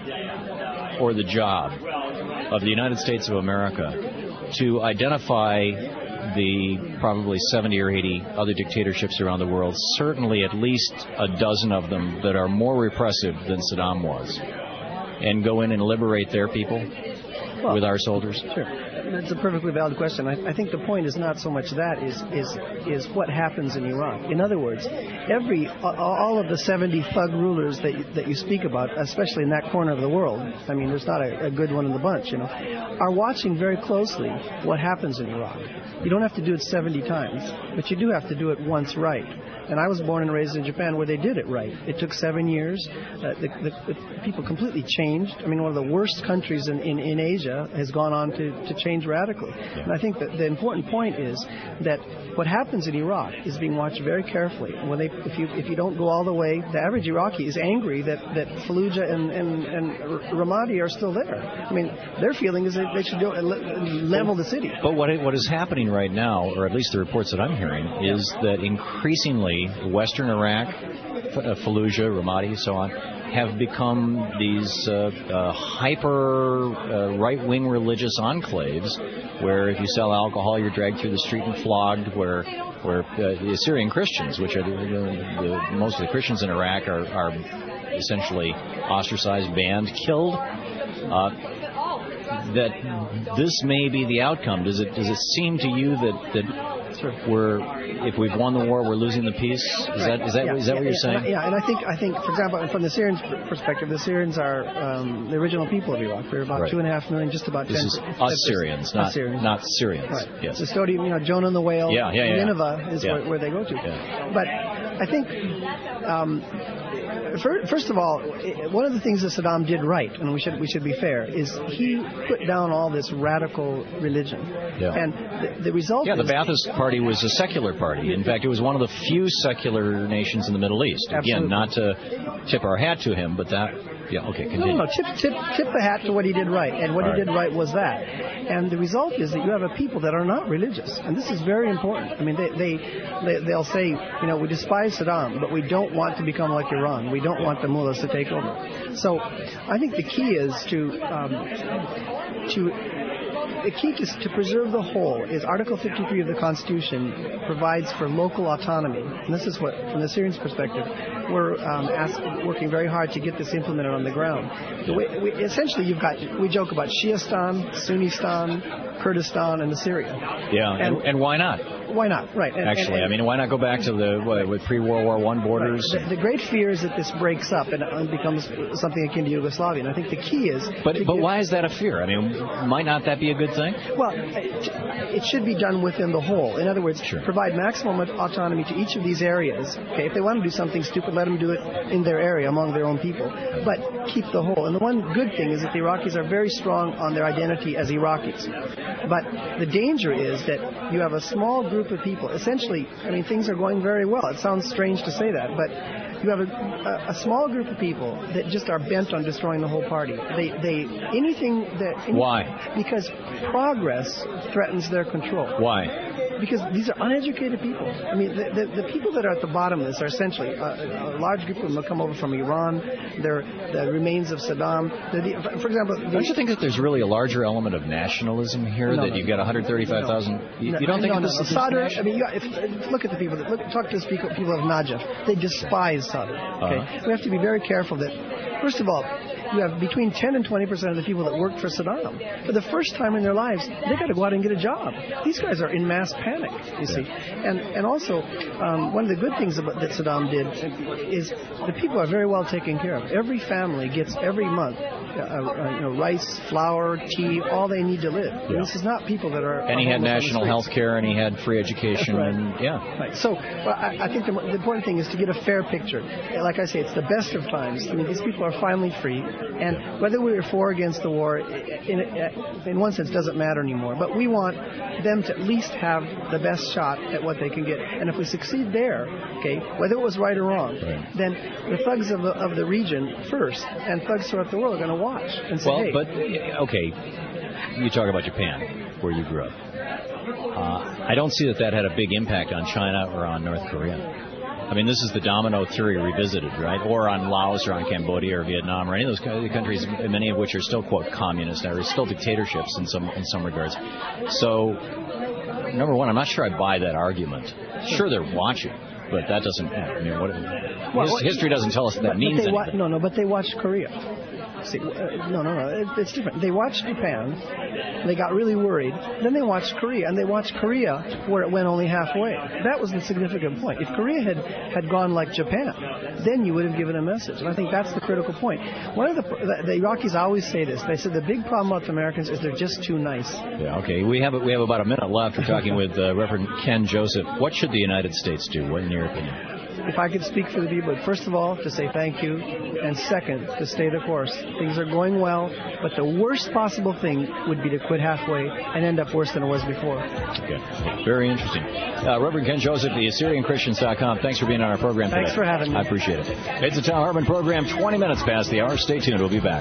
or the job of the United States of America to identify the probably seventy or eighty other dictatorships around the world, certainly at least a dozen of them that are more repressive than Saddam was, and go in and liberate their people Well, with our soldiers? Sure. That's a perfectly valid question. I, I think the point is not so much that is is is what happens in Iraq. In other words, every all of the seventy thug rulers that you, that you speak about, especially in that corner of the world, I mean, there's not a, a good one in the bunch, you know, are watching very closely what happens in Iraq. You don't have to do it seventy times, but you do have to do it once right. And I was born and raised in Japan where they did it right. It took seven years. Uh, the, the, the people completely changed. I mean, one of the worst countries in, in, in Asia has gone on to, to change radically. Yeah. And I think that the important point is that what happens in Iraq is being watched very carefully. When they, if you if you don't go all the way, the average Iraqi is angry that, that Fallujah and, and, and Ramadi are still there. I mean, their feeling is that they should go and level the city. But what it, what is happening right now, or at least the reports that I'm hearing, is that increasingly Western Iraq, Fallujah, Ramadi, so on, have become these uh, uh, hyper uh, right-wing religious enclaves where if you sell alcohol, you're dragged through the street and flogged, where where uh, the Assyrian Christians, which are the, the, the, most of the Christians in Iraq, are, are essentially ostracized, banned, killed. Uh, that this may be the outcome. Does it does it seem to you that that we're, if we've won the war, we're losing the peace? Is that is that yeah, is that yeah, what you're yeah, saying? And I, yeah, and I think I think, for example, from the Syrians' perspective, the Syrians are um, the original people of Iraq. They're about Right. two and a half million, just about This ten. is us Syrians, not Syrians. not Syrians. Right. Yes. The story, you know, Jonah and the whale. Yeah, yeah, yeah. Nineveh is Yeah. where, where they go to. Yeah. But I think. Um, fir- First of all, i- one of the things that Saddam did right, and we should we should be fair, is he put down all this radical religion, Yeah. and the, the result Yeah, the is Ba'athist Party was a secular party. In fact, it was one of the few secular nations in the Middle East. Again, Absolutely. not to tip our hat to him, but that, yeah, okay, No, continue. no, no. Tip, tip, tip the hat to what he did right, and what All he right. did right was that. And the result is that you have a people that are not religious, and this is very important. I mean, they, they, they they'll say, you know, we despise Saddam, but we don't want to become like Iran. We don't want the mullahs to take over. So, I think the key is to um, to. The key to, to preserve the whole is Article fifty-three of the Constitution provides for local autonomy. And this is what, from the Syrians' perspective, we're um, ask, working very hard to get this implemented on the ground. The way, we, essentially, you've got, we joke about Shiistan, Sunnistan, Kurdistan, and Assyria. Yeah, and, And- and why not? Why not? Right. And, Actually, and, I mean, why not go back to the what, with pre-World War One borders? The, the great fear is that this breaks up and uh, becomes something akin to Yugoslavia. And I think the key is... But to but give- why is that a fear? I mean, might not that be a good thing? Well, it, it should be done within the whole. In other words, provide maximum autonomy to each of these areas. Okay, if they want to do something stupid, let them do it in their area among their own people. But keep the whole. And the one good thing is that the Iraqis are very strong on their identity as Iraqis. But the danger is that you have a small group of people. Essentially, I mean, things are going very well. It sounds strange to say that, but you have a, a, a small group of people that just are bent on destroying the whole party. They, they, anything that... Any, Why? Because progress threatens their control. Why? Because these are uneducated people. I mean, the, the, the people that are at the bottom of this are essentially a, a large group of them have come over from Iran. They're the remains of Saddam. They're the, for example, the, Don't you think that there's really a larger element of nationalism here? No, that no. you've got one hundred thirty-five thousand. You, No, you don't think no, this no. is Sadr, national? I mean, you, if, look at the people that look, talk to the people, people of Najaf. They despise Sadr. Okay, Uh-huh. we have to be very careful that, first of all, you have between ten and twenty percent of the people that worked for Saddam. For the first time in their lives, they got to go out and get a job. These guys are in mass panic, you see. And and also, um, one of the good things about, that Saddam did is the people are very well taken care of. Every family gets every month uh, you know, rice, flour, tea, all they need to live. Yeah. This is not people that are. And he had national health care, and he had free education, right. and yeah. Right. So well, I, I think the, the important thing is to get a fair picture. Like I say, it's the best of times. I mean, these people are finally free, and whether we were for or against the war, in, in one sense, doesn't matter anymore. But we want them to at least have the best shot at what they can get. And if we succeed there, okay, whether it was right or wrong, right. then the thugs of the, of the region first and thugs throughout the world are going to watch and say, well, hey. but, okay, you talk about Japan, where you grew up. Uh, I don't see that that had a big impact on China or on North Korea. I mean, this is the domino theory revisited, right? Or on Laos or on Cambodia or Vietnam or any of those countries, many of which are still, quote, communist, or still dictatorships in some in some regards. So, number one, I'm not sure I buy that argument. Sure, they're watching, but that doesn't, I mean, what, well, his, history doesn't tell us that, that means anything. Wa- no, no, but they watched Korea. See, uh, no, no, no, it, it's different. They watched Japan, they got really worried, then they watched Korea, and they watched Korea where it went only halfway. That was the significant point. If Korea had, had gone like Japan, then you would have given a message, and I think that's the critical point. One of the, the, the Iraqis always say this. They said the big problem with Americans is they're just too nice. Yeah, okay. We have we have about a minute left. We're talking with uh, Reverend Ken Joseph. What should the United States do, what in your opinion? If I could speak for the people, first of all, to say thank you, and second, to stay the course. Things are going well, but the worst possible thing would be to quit halfway and end up worse than it was before. Okay. Very interesting. Uh, Reverend Ken Joseph, the Assyrian Christians dot com. Thanks for being on our program today. Thanks for having me. I appreciate it. It's the Tom Hartman program, twenty minutes past the hour. Stay tuned. We'll be back.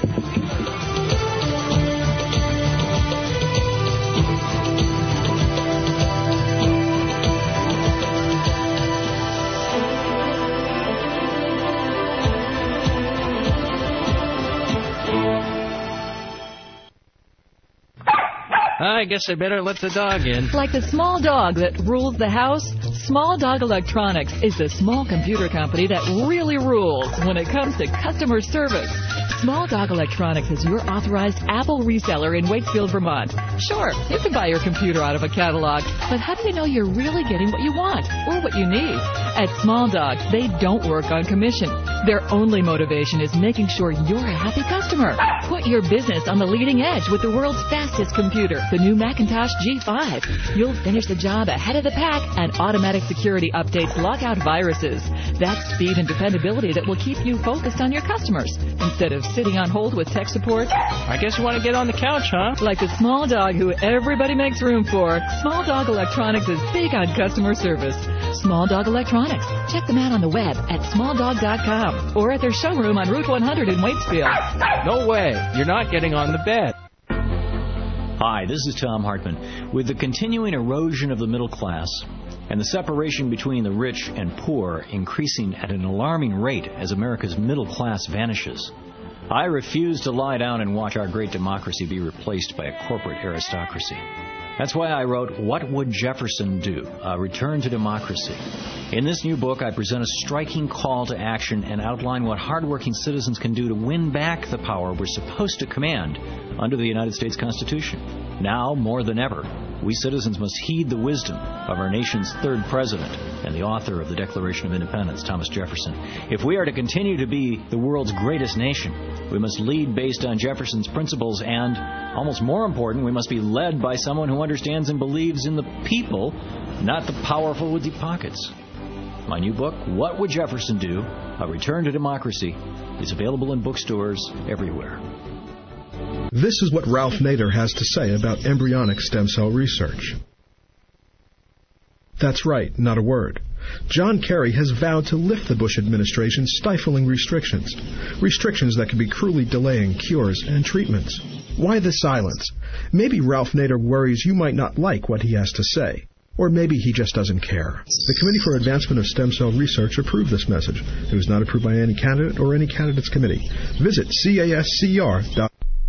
I guess I better let the dog in. Like the small dog that rules the house, Small Dog Electronics is the small computer company that really rules when it comes to customer service. Small Dog Electronics is your authorized Apple reseller in Waitsfield, Vermont. Sure, you can buy your computer out of a catalog, but how do you know you're really getting what you want or what you need? At Small Dog, they don't work on commission. Their only motivation is making sure you're a happy customer. Put your business on the leading edge with the world's fastest computer, the new Macintosh G five. You'll finish the job ahead of the pack, and automatic security updates lock out viruses. That's speed and dependability that will keep you focused on your customers instead of sitting on hold with tech support. I guess you want to get on the couch, huh? Like the small dog who everybody makes room for, Small Dog Electronics is big on customer service. Small Dog Electronics. Check them out on the web at small dog dot com or at their showroom on Route one hundred in Waitsfield. No way. You're not getting on the bed. Hi, this is Tom Hartman. With the continuing erosion of the middle class and the separation between the rich and poor increasing at an alarming rate as America's middle class vanishes, I refuse to lie down and watch our great democracy be replaced by a corporate aristocracy. That's why I wrote What Would Jefferson Do? A Return to Democracy. In this new book, I present a striking call to action and outline what hardworking citizens can do to win back the power we're supposed to command under the United States Constitution. Now, more than ever, we citizens must heed the wisdom of our nation's third president and the author of the Declaration of Independence, Thomas Jefferson. If we are to continue to be the world's greatest nation, we must lead based on Jefferson's principles and, almost more important, we must be led by someone who understands and believes in the people, not the powerful with deep pockets. My new book, What Would Jefferson Do? A Return to Democracy, is available in bookstores everywhere. This is what Ralph Nader has to say about embryonic stem cell research. That's right, not a word. John Kerry has vowed to lift the Bush administration's stifling restrictions, restrictions that could be cruelly delaying cures and treatments. Why the silence? Maybe Ralph Nader worries you might not like what he has to say. Or maybe he just doesn't care. The Committee for Advancement of Stem Cell Research approved this message. It was not approved by any candidate or any candidate's committee. Visit C A S C R dot com.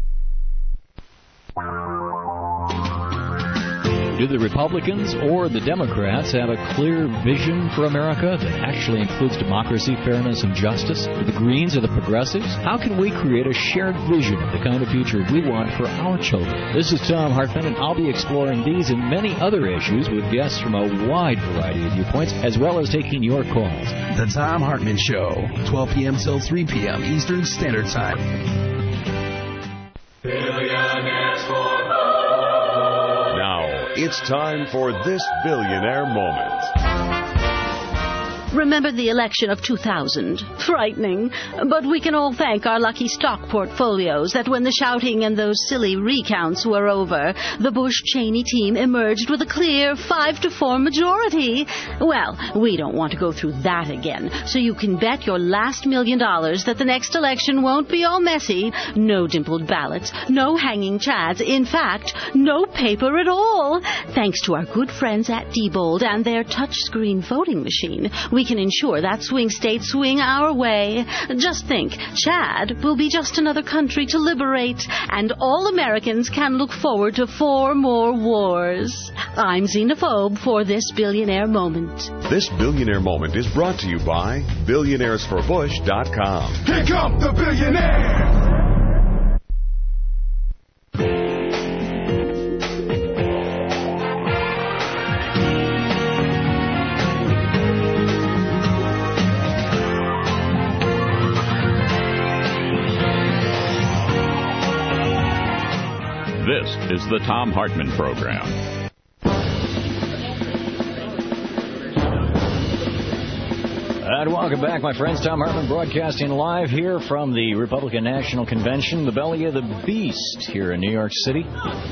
Do the Republicans or the Democrats have a clear vision for America that actually includes democracy, fairness, and justice? Do the Greens or the Progressives? How can we create a shared vision of the kind of future we want for our children? This is Tom Hartman, and I'll be exploring these and many other issues with guests from a wide variety of viewpoints, as well as taking your calls. The Tom Hartman Show, twelve p.m. till three p.m. Eastern Standard Time. Billionaires for Bush. Now, it's time for this billionaire moment. Remember the election of two thousand. Frightening. But we can all thank our lucky stock portfolios that when the shouting and those silly recounts were over, the Bush-Cheney team emerged with a clear five to four majority. Well, we don't want to go through that again, so you can bet your last million dollars that the next election won't be all messy. No dimpled ballots, no hanging chads, in fact, no paper at all. Thanks to our good friends at Diebold and their touchscreen voting machine, we We can ensure that swing states swing our way. Just think, Chad will be just another country to liberate, and all Americans can look forward to four more wars. I'm Xenophobe for this billionaire moment. This billionaire moment is brought to you by billionaires for bush dot com. Here come the billionaires! This is the Thom Hartmann Program. And welcome back, my friends. Thom Hartmann broadcasting live here from the Republican National Convention, the belly of the beast here in New York City.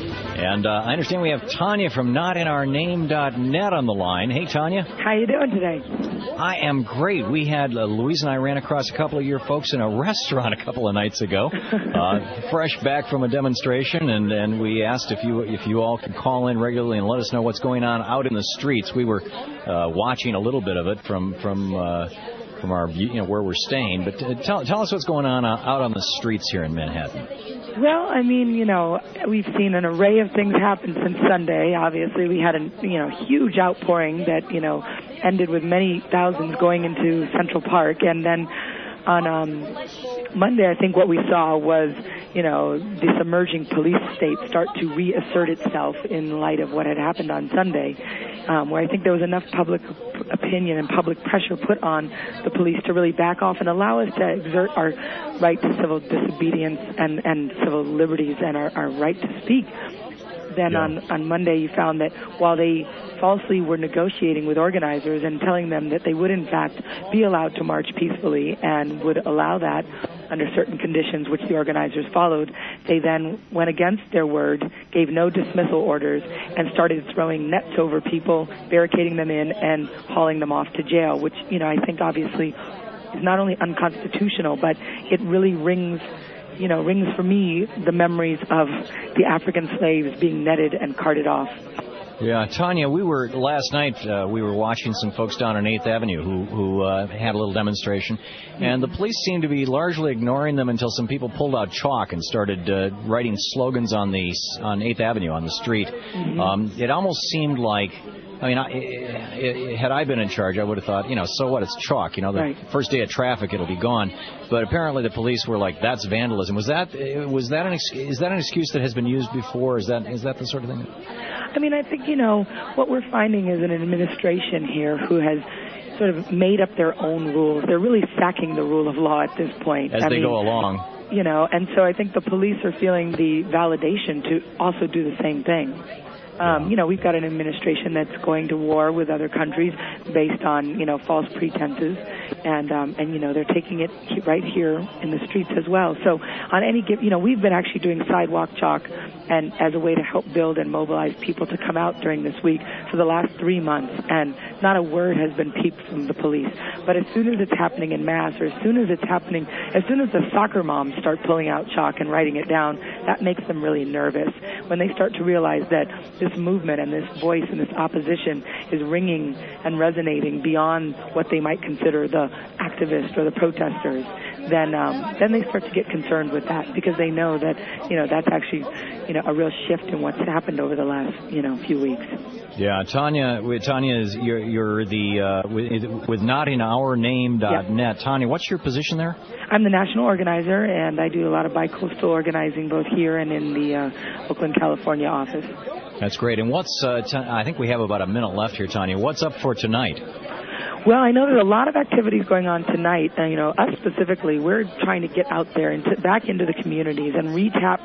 And uh, I understand we have Tanya from not in our name dot net on the line. Hey, Tanya. How you doing today? I am great. We had, uh, Louise and I ran across a couple of your folks in a restaurant a couple of nights ago, uh, fresh back from a demonstration, and, and we asked if you if you all could call in regularly and let us know what's going on out in the streets. We were uh, watching a little bit of it from from uh, from our you know where we're staying, but uh, tell tell us what's going on uh, out on the streets here in Manhattan. Well, I mean, you know, we've seen an array of things happen since Sunday. Obviously, we had a, you know, huge outpouring that, you know, ended with many thousands going into Central Park. And then on um, Monday, I think what we saw was, you know, this emerging police state start to reassert itself in light of what had happened on Sunday, um, where I think there was enough public opinion and public pressure put on the police to really back off and allow us to exert our right to civil disobedience and, and civil liberties and our, our right to speak. Then yeah. on, on Monday you found that while they falsely were negotiating with organizers and telling them that they would in fact be allowed to march peacefully and would allow that under certain conditions which the organizers followed, they then went against their word, gave no dismissal orders, and started throwing nets over people, barricading them in, and hauling them off to jail, which, you know, I think obviously is not only unconstitutional, but it really rings you know, rings for me the memories of the African slaves being netted and carted off. Yeah, Tanya, we were last night. Uh, we were watching some folks down on eighth Avenue who who uh, had a little demonstration, and the police seemed to be largely ignoring them until some people pulled out chalk and started uh, writing slogans on the on eighth Avenue on the street. Mm-hmm. Um, it almost seemed like. I mean, I, it, it, had I been in charge, I would have thought, you know, so what? It's chalk. You know, the right. first day of traffic, it'll be gone. But apparently, the police were like, "That's vandalism." Was that was that an is that an excuse that has been used before? Is that is that the sort of thing? I mean, I think you know what we're finding is an administration here who has sort of made up their own rules. They're really sacking the rule of law at this point as I they mean, go along. You know, and so I think the police are feeling the validation to also do the same thing. Um, you know, we've got an administration that's going to war with other countries based on, you know, false pretenses. And, um, and you know, they're taking it right here in the streets as well. So on any given, you know, we've been actually doing sidewalk chalk and as a way to help build and mobilize people to come out during this week for the last three months. And not a word has been peeped from the police. But as soon as it's happening in mass, or as soon as it's happening, as soon as the soccer moms start pulling out chalk and writing it down, that makes them really nervous. When they start to realize that this movement and this voice and this opposition is ringing and resonating beyond what they might consider the activists or the protesters, then um, then they start to get concerned with that because they know that you know that's actually you know a real shift in what's happened over the last you know few weeks. Yeah, Tanya, Tanya is you're, you're the uh, with, with not in our name dot net. Yep. Tanya, what's your position there? I'm the national organizer, and I do a lot of bi-coastal organizing both here and in the uh, Oakland, California office. That's great. And what's uh, t- I think we have about a minute left here, Tanya. What's up for tonight? Well, I know there's a lot of activities going on tonight. And, you know, us specifically, we're trying to get out there and t- back into the communities and retap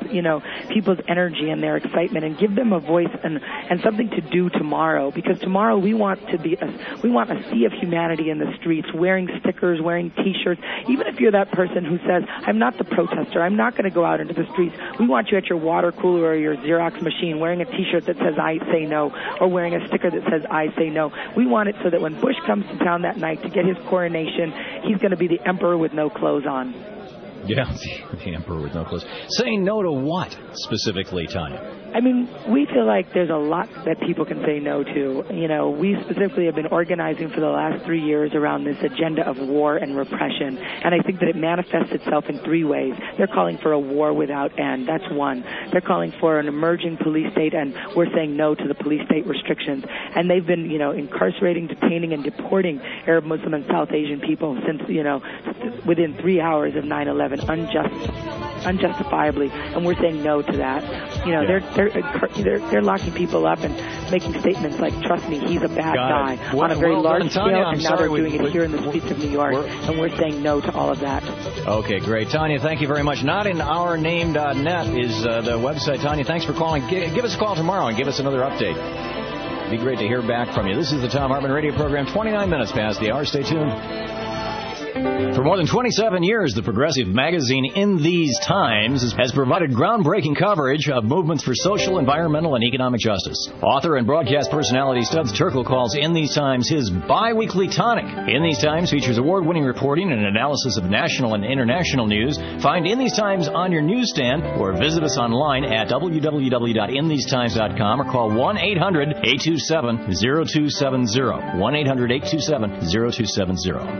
you know, people's energy and their excitement and give them a voice and, and something to do tomorrow. Because tomorrow we want to be a, we want a sea of humanity in the streets, wearing stickers, wearing T-shirts. Even if you're that person who says, I'm not the protester, I'm not going to go out into the streets, we want you at your water cooler or your Xerox machine wearing a T-shirt that says I say no, or wearing a sticker that says I say no. We want it so that when Bush comes to town that night to get his coronation, he's going to be the emperor with no clothes on. Yeah, the, the emperor with no clothes. Saying no to what specifically, Tanya? I mean, we feel like there's a lot that people can say no to. You know, we specifically have been organizing for the last three years around this agenda of war and repression, and I think that it manifests itself in three ways. They're calling for a war without end. That's one. They're calling for an emerging police state, and we're saying no to the police state restrictions. And they've been, you know, incarcerating, detaining, and deporting Arab, Muslim, and South Asian people since, you know, within three hours of nine eleven, unjust, unjustifiably, and we're saying no to that. You know, yeah. they're They're, they're they're locking people up and making statements like, trust me, he's a bad Got guy well, on a very well, large Tanya, scale, I'm and now sorry, they're we, doing we, it here in the streets of New York, we're, and we're saying no to all of that. Okay, great. Tanya, thank you very much. Not in our name dot net is uh, the website. Tanya, thanks for calling. G- give us a call tomorrow and give us another update. It'd be great to hear back from you. This is the Thom Hartmann Radio Program, twenty-nine minutes past the hour. Stay tuned. For more than twenty-seven years, the progressive magazine In These Times has provided groundbreaking coverage of movements for social, environmental, and economic justice. Author and broadcast personality Studs Terkel calls In These Times his bi-weekly tonic. In These Times features award-winning reporting and analysis of national and international news. Find In These Times on your newsstand or visit us online at w w w dot in these times dot com or call one eight hundred eight two seven zero two seven zero. one eight hundred eight two seven zero two seven zero.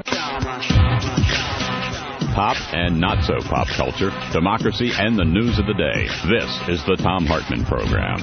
Pop and not-so-pop culture, democracy, and the news of the day. This is the Thom Hartmann Program.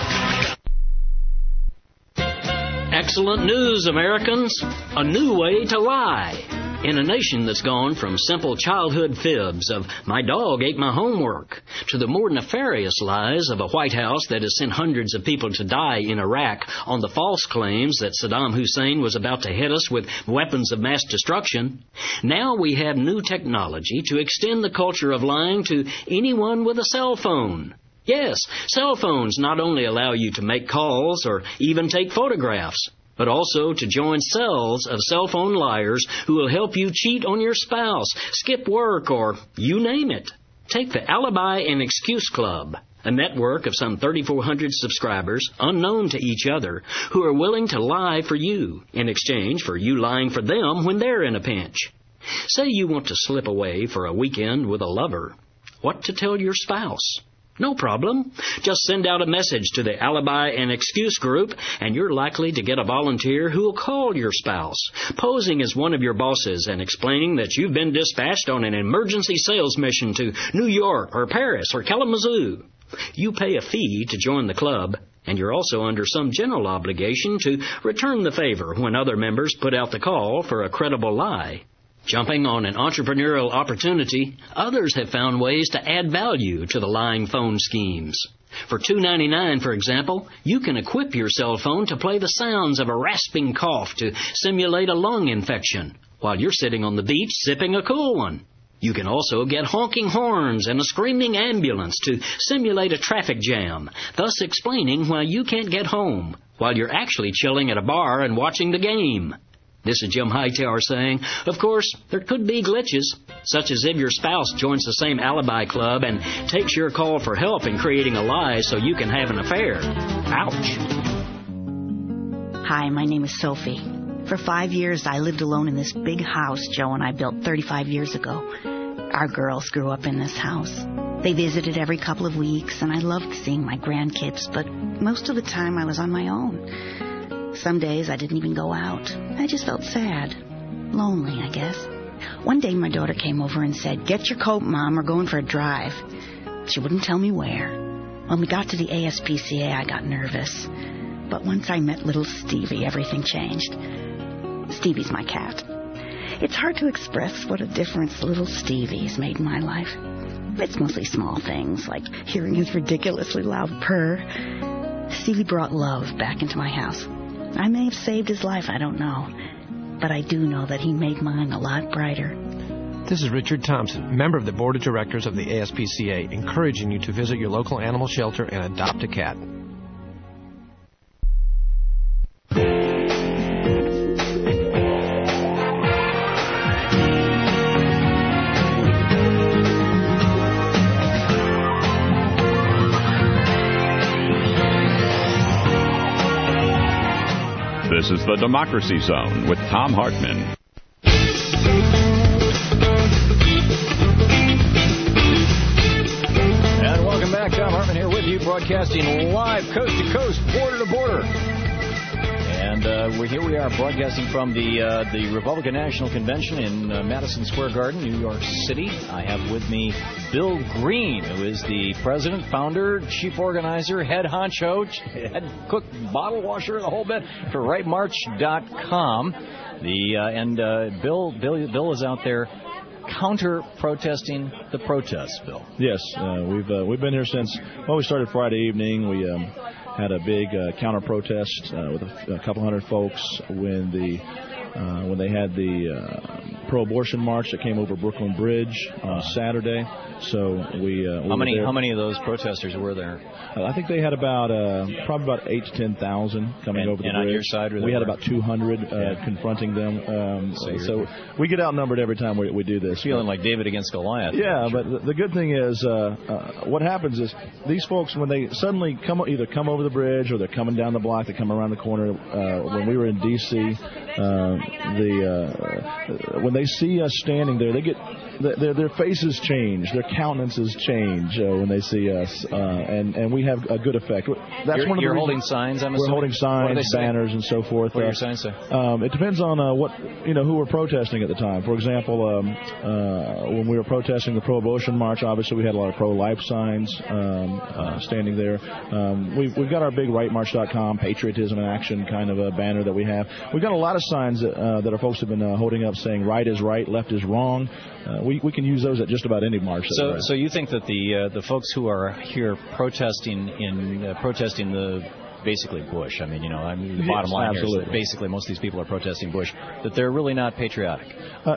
Excellent news, Americans. A new way to lie. In a nation that's gone from simple childhood fibs of my dog ate my homework to the more nefarious lies of a White House that has sent hundreds of people to die in Iraq on the false claims that Saddam Hussein was about to hit us with weapons of mass destruction, now we have new technology to extend the culture of lying to anyone with a cell phone. Yes, cell phones not only allow you to make calls or even take photographs, but also to join cells of cell phone liars who will help you cheat on your spouse, skip work, or you name it. Take the Alibi and Excuse Club, a network of some thirty-four hundred subscribers, unknown to each other, who are willing to lie for you in exchange for you lying for them when they're in a pinch. Say you want to slip away for a weekend with a lover. What to tell your spouse? No problem. Just send out a message to the Alibi and Excuse group, and you're likely to get a volunteer who will call your spouse, posing as one of your bosses and explaining that you've been dispatched on an emergency sales mission to New York or Paris or Kalamazoo. You pay a fee to join the club, and you're also under some general obligation to return the favor when other members put out the call for a credible lie. Jumping on an entrepreneurial opportunity, others have found ways to add value to the lying phone schemes. For two dollars and ninety-nine cents, for example, you can equip your cell phone to play the sounds of a rasping cough to simulate a lung infection while you're sitting on the beach sipping a cool one. You can also get honking horns and a screaming ambulance to simulate a traffic jam, thus explaining why you can't get home while you're actually chilling at a bar and watching the game. This is Jim Hightower saying, of course, there could be glitches, such as if your spouse joins the same alibi club and takes your call for help in creating a lie so you can have an affair. Ouch. Hi, my name is Sophie. For five years, I lived alone in this big house Joe and I built thirty-five years ago. Our girls grew up in this house. They visited every couple of weeks, and I loved seeing my grandkids, but most of the time I was on my own. Some days I didn't even go out. I just felt sad. Lonely, I guess. One day my daughter came over and said, "Get your coat, Mom, we're going for a drive." She wouldn't tell me where. When we got to the A S P C A, I got nervous. But once I met little Stevie, everything changed. Stevie's my cat. It's hard to express what a difference little Stevie's made in my life. It's mostly small things, like hearing his ridiculously loud purr. Stevie brought love back into my house. I may have saved his life, I don't know. But I do know that he made mine a lot brighter. This is Richard Thompson, member of the Board of Directors of the A S P C A, encouraging you to visit your local animal shelter and adopt a cat. This is the Democracy Zone with Thom Hartmann. And welcome back. Thom Hartmann here with you, broadcasting live coast to coast, border to border. And uh, we're here we are broadcasting from the uh, the Republican National Convention in uh, Madison Square Garden, New York City. I have with me Bill Green, who is the president, founder, chief organizer, head honcho, head cook, bottle washer, the whole bit for right march dot com. The uh, and uh, Bill Bill Bill is out there counter protesting the protests. Bill. Yes, uh, we've uh, we've been here since well we started Friday evening. We um, had a big uh, counter protest uh, with a, a couple hundred folks when the uh, when they had the uh, pro-abortion march that came over Brooklyn Bridge on Saturday. So we, uh, we how many there. how many of those protesters were there? Uh, I think they had about uh, probably about eight to ten thousand coming and, over the and bridge. on your side, we had about two hundred uh, yeah. confronting them. Um, so, so we get outnumbered every time we, we do this. Feeling but, like David against Goliath. Yeah, but the, the good thing is, uh, uh, what happens is these folks, when they suddenly come either come over the bridge or they're coming down the block, they come around the corner. Uh, when we were in D C, uh, the uh, when they see us standing there, they get their their faces change, their countenances change uh, when they see us, uh, and and we have a good effect. That's you're, one of you're the holding reasons signs. I'm we're assuming? holding signs, banners, and so forth. What do uh, your signs say? Um, it depends on uh, what you know who we're protesting at the time. For example, um, uh, when we were protesting the pro-abortion march, obviously we had a lot of pro-life signs um, uh, standing there. Um, we've we've got our big right march dot com patriotism in action kind of a banner that we have. We've got a lot of signs that uh, that our folks have been uh, holding up saying right is right, left is wrong. Uh, we we can use those at just about any march. So so you think that the uh, the folks who are here protesting in uh, protesting the basically Bush. I mean, you know, I mean, the yes, bottom line absolutely. here is that basically most of these people are protesting Bush, that they're really not patriotic. Uh,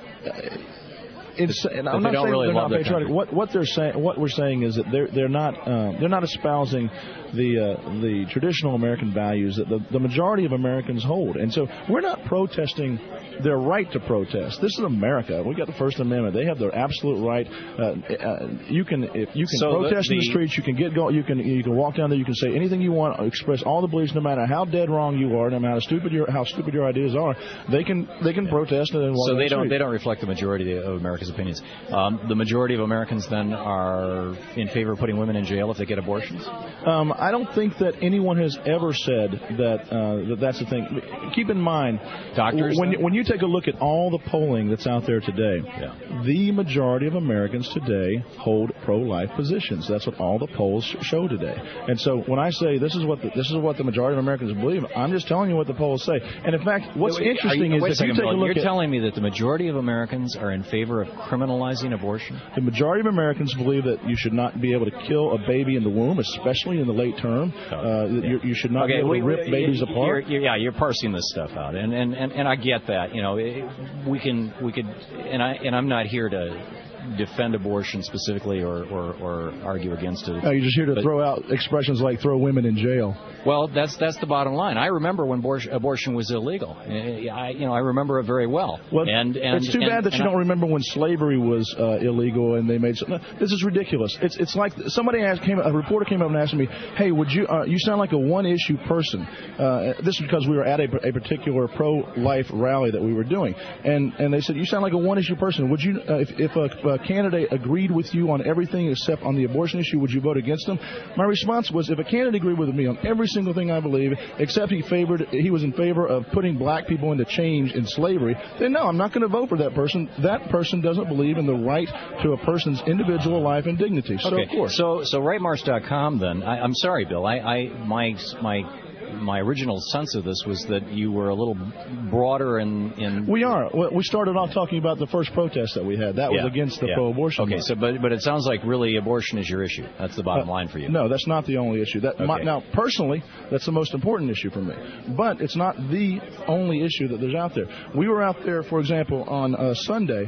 It's, and I'm not saying really they're not their patriotic. country. What what they're saying, what we're saying is that they're they're not uh, they're not espousing the uh, the traditional American values that the, the majority of Americans hold. And so we're not protesting their right to protest. This is America. We got the First Amendment. They have their absolute right. Uh, uh, you can if you can so protest the, in the streets. You can get go. You can you can walk down there. You can say anything you want. Express all the beliefs, no matter how dead wrong you are, no matter how stupid your how stupid your ideas are. They can they can yeah. protest and walk so they the don't street. they don't reflect the majority of America's opinions. Um, the majority of Americans then are in favor of putting women in jail if they get abortions? Um, I don't think that anyone has ever said that, uh, that that's the thing. Keep in mind, doctors. When you, when you take a look at all the polling that's out there today, yeah. the majority of Americans today hold pro-life positions. That's what all the polls show today. And so when I say this is what the, this is what the majority of Americans believe, I'm just telling you what the polls say. And in fact, what's wait, interesting you, is wait if a second, you take Bill, a look you're at, telling me that the majority of Americans are in favor of criminalizing abortion? The majority of Americans believe that you should not be able to kill a baby in the womb, especially in the late term. Uh, yeah. you, you should not okay, be able we, to rip we, babies you're, apart. You're, yeah, you're parsing this stuff out, and and, and, and I get that. You know, we can we could, and I and I'm not here to defend abortion specifically or, or, or argue against it. No, you're just here to but, throw out expressions like throw women in jail. Well, that's that's the bottom line. I remember when abortion, abortion was illegal. I you know I remember it very well. Well, and, and it's too and, bad that and you I, don't remember when slavery was uh, illegal and they made. Some, this is ridiculous. It's it's like somebody asked, came a reporter came up and asked me, "Hey, would you uh, you sound like a one-issue person?" Uh, this is because we were at a, a particular pro-life rally that we were doing, and and they said, "You sound like a one-issue person. Would you uh, if if a, a candidate agreed with you on everything except on the abortion issue, would you vote against them?" My response was, if a candidate agreed with me on every single thing I believe, except he favored, he was in favor of putting black people into chains in slavery, then no, I'm not going to vote for that person. That person doesn't believe in the right to a person's individual life and dignity. So, okay. of course. So, so right march dot com then, I, I'm sorry, Bill, I, I my, my, my original sense of this was that you were a little broader in... in we are. We started off talking about the first protest that we had. That yeah, was against the yeah. pro-abortion. Okay, law. so but but it sounds like really abortion is your issue. That's the bottom uh, line for you. No, that's not the only issue. That okay. my, now, personally, that's the most important issue for me. But it's not the only issue that there's out there. We were out there, for example, on uh, Sunday.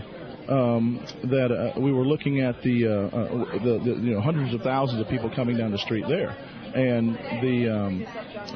um, that uh, we were looking at the, uh, uh, the, the you know hundreds of thousands of people coming down the street there, and the um,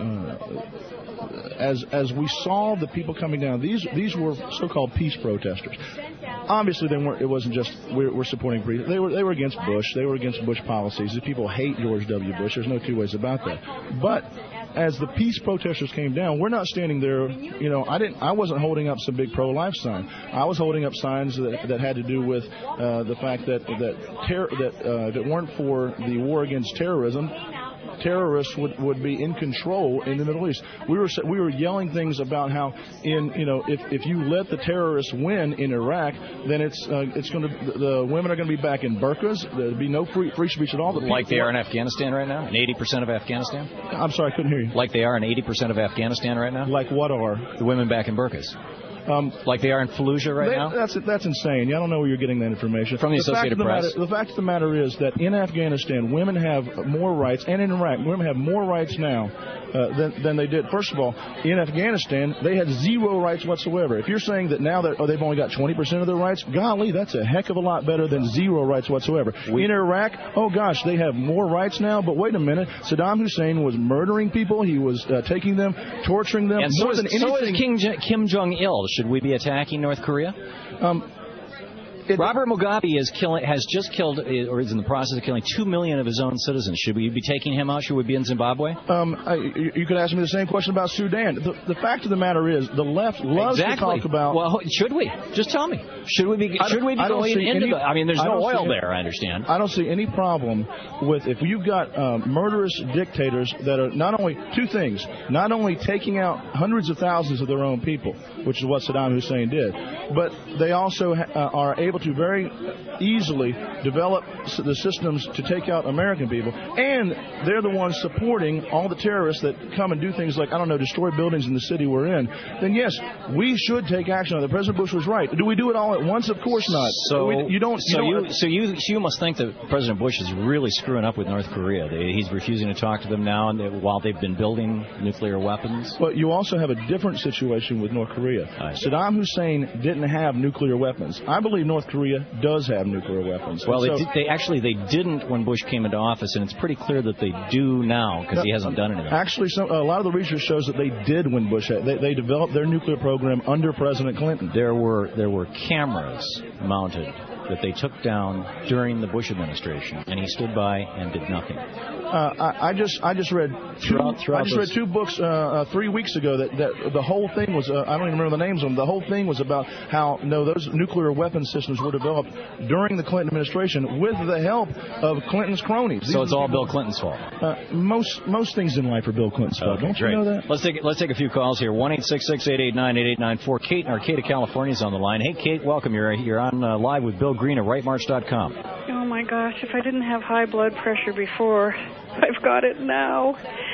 uh, as as we saw the people coming down, these these were so-called peace protesters. Obviously, they weren't. It wasn't just we're, we're supporting peace. They were they were against Bush. They were against Bush policies. These people hate George W. Bush. There's no two ways about that. But as the peace protesters came down, we're not standing there. You know, I didn't. I wasn't holding up some big pro-life sign. I was holding up signs that, that had to do with uh, the fact that that ter- that uh, if it weren't for the war against terrorism, terrorists would, would be in control in the Middle East. We were we were yelling things about how in you know if, if you let the terrorists win in Iraq, then it's uh, it's going to the women are going to be back in burqas. There'll be no free free speech at all. The like they are in Afghanistan right now, in eighty percent of Afghanistan. I'm sorry, I couldn't hear you. Like they are in eighty percent of Afghanistan right now. Like what are the women back in burqas? Um, like they are in Fallujah right they, now? That's that's insane. I don't know where you're getting that information. From the, the Associated fact Press. The, matter, the fact of the matter is that in Afghanistan, women have more rights, and in Iraq, women have more rights now uh, than, than they did. First of all, in Afghanistan, they had zero rights whatsoever. If you're saying that now that oh, they've only got twenty percent of their rights, golly, that's a heck of a lot better than zero rights whatsoever. We, in Iraq, oh gosh, they have more rights now, but wait a minute. Saddam Hussein was murdering people. He was uh, taking them, torturing them. And more so, than is, so anything. is King, J- Kim Jong-il. Should we be attacking North Korea? Um, it, Robert Mugabe is killing, has just killed, or is in the process of killing, two million of his own citizens. Should we be taking him out? Should we be in Zimbabwe? Um, I, you, you could ask me the same question about Sudan. The, the fact of the matter is, the left loves exactly. to talk about. Well, should we? Just tell me. Should we be? Should we be going into any, the? I mean, there's no oil any, there. I understand. I don't see any problem with if you've got um, murderous dictators that are not only two things, not only taking out hundreds of thousands of their own people, which is what Saddam Hussein did, but they also ha- uh, are able to very easily develop the systems to take out American people, and they're the ones supporting all the terrorists that come and do things like, I don't know, destroy buildings in the city we're in, then yes, we should take action on it. President Bush was right. Do we do it all at once? Of course not. So we, you don't. So you, don't, you, so you, so you must think that President Bush is really screwing up with North Korea. They, he's refusing to talk to them now, and they, while they've been building nuclear weapons. But you also have a different situation with North Korea. Saddam Hussein didn't have nuclear weapons. I believe North Korea does have nuclear weapons. Well, so, they, did, they actually they didn't when Bush came into office, and it's pretty clear that they do now because he hasn't done anything. Actually, some, a lot of the research shows that they did when Bush had, they, they developed their nuclear program under President Clinton. There were there were cameras mounted that they took down during the Bush administration, and he stood by and did nothing. Uh, I, I just I just read two, throughout, throughout I just those... read two books uh, uh, three weeks ago that, that the whole thing was uh, I don't even remember the names of them. The whole thing was about how no those nuclear weapon systems were developed during the Clinton administration with the help of Clinton's cronies. These so it's all people, Bill Clinton's fault. Uh, most most things in life are Bill Clinton's fault. Okay, Don't great. you know that? Let's take let's take a few calls here. One eight six six eight eight nine eight eight nine four. Kate in Arcata, California is on the line. Hey, Kate, welcome. You're you're on uh, live with Bill Green at right march dot com. Oh my gosh! If I didn't have high blood pressure before, I've got it now.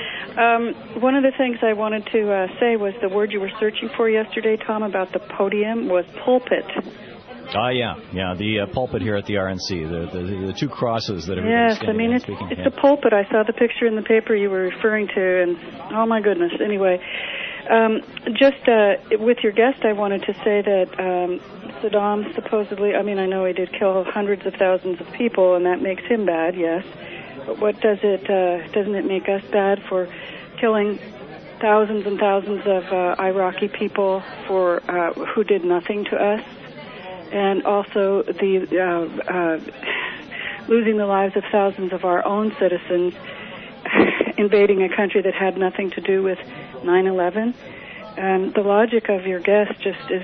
Um, one of the things I wanted to uh, say was the word you were searching for yesterday, Tom, about the podium was pulpit. Ah, uh, yeah, yeah, the uh, pulpit here at the R N C, the the, the two crosses that everybody's Yes, I mean, it's, speaking. it's yeah. the pulpit. I saw the picture in the paper you were referring to, and oh my goodness. Anyway, um, just uh, with your guest, I wanted to say that um, Saddam supposedly, I mean, I know he did kill hundreds of thousands of people, and that makes him bad, yes. But what does it, uh, doesn't it make us bad for killing thousands and thousands of uh, Iraqi people for uh, who did nothing to us? And also the uh, uh, losing the lives of thousands of our own citizens invading a country that had nothing to do with nine eleven. Um, the logic of your guest just is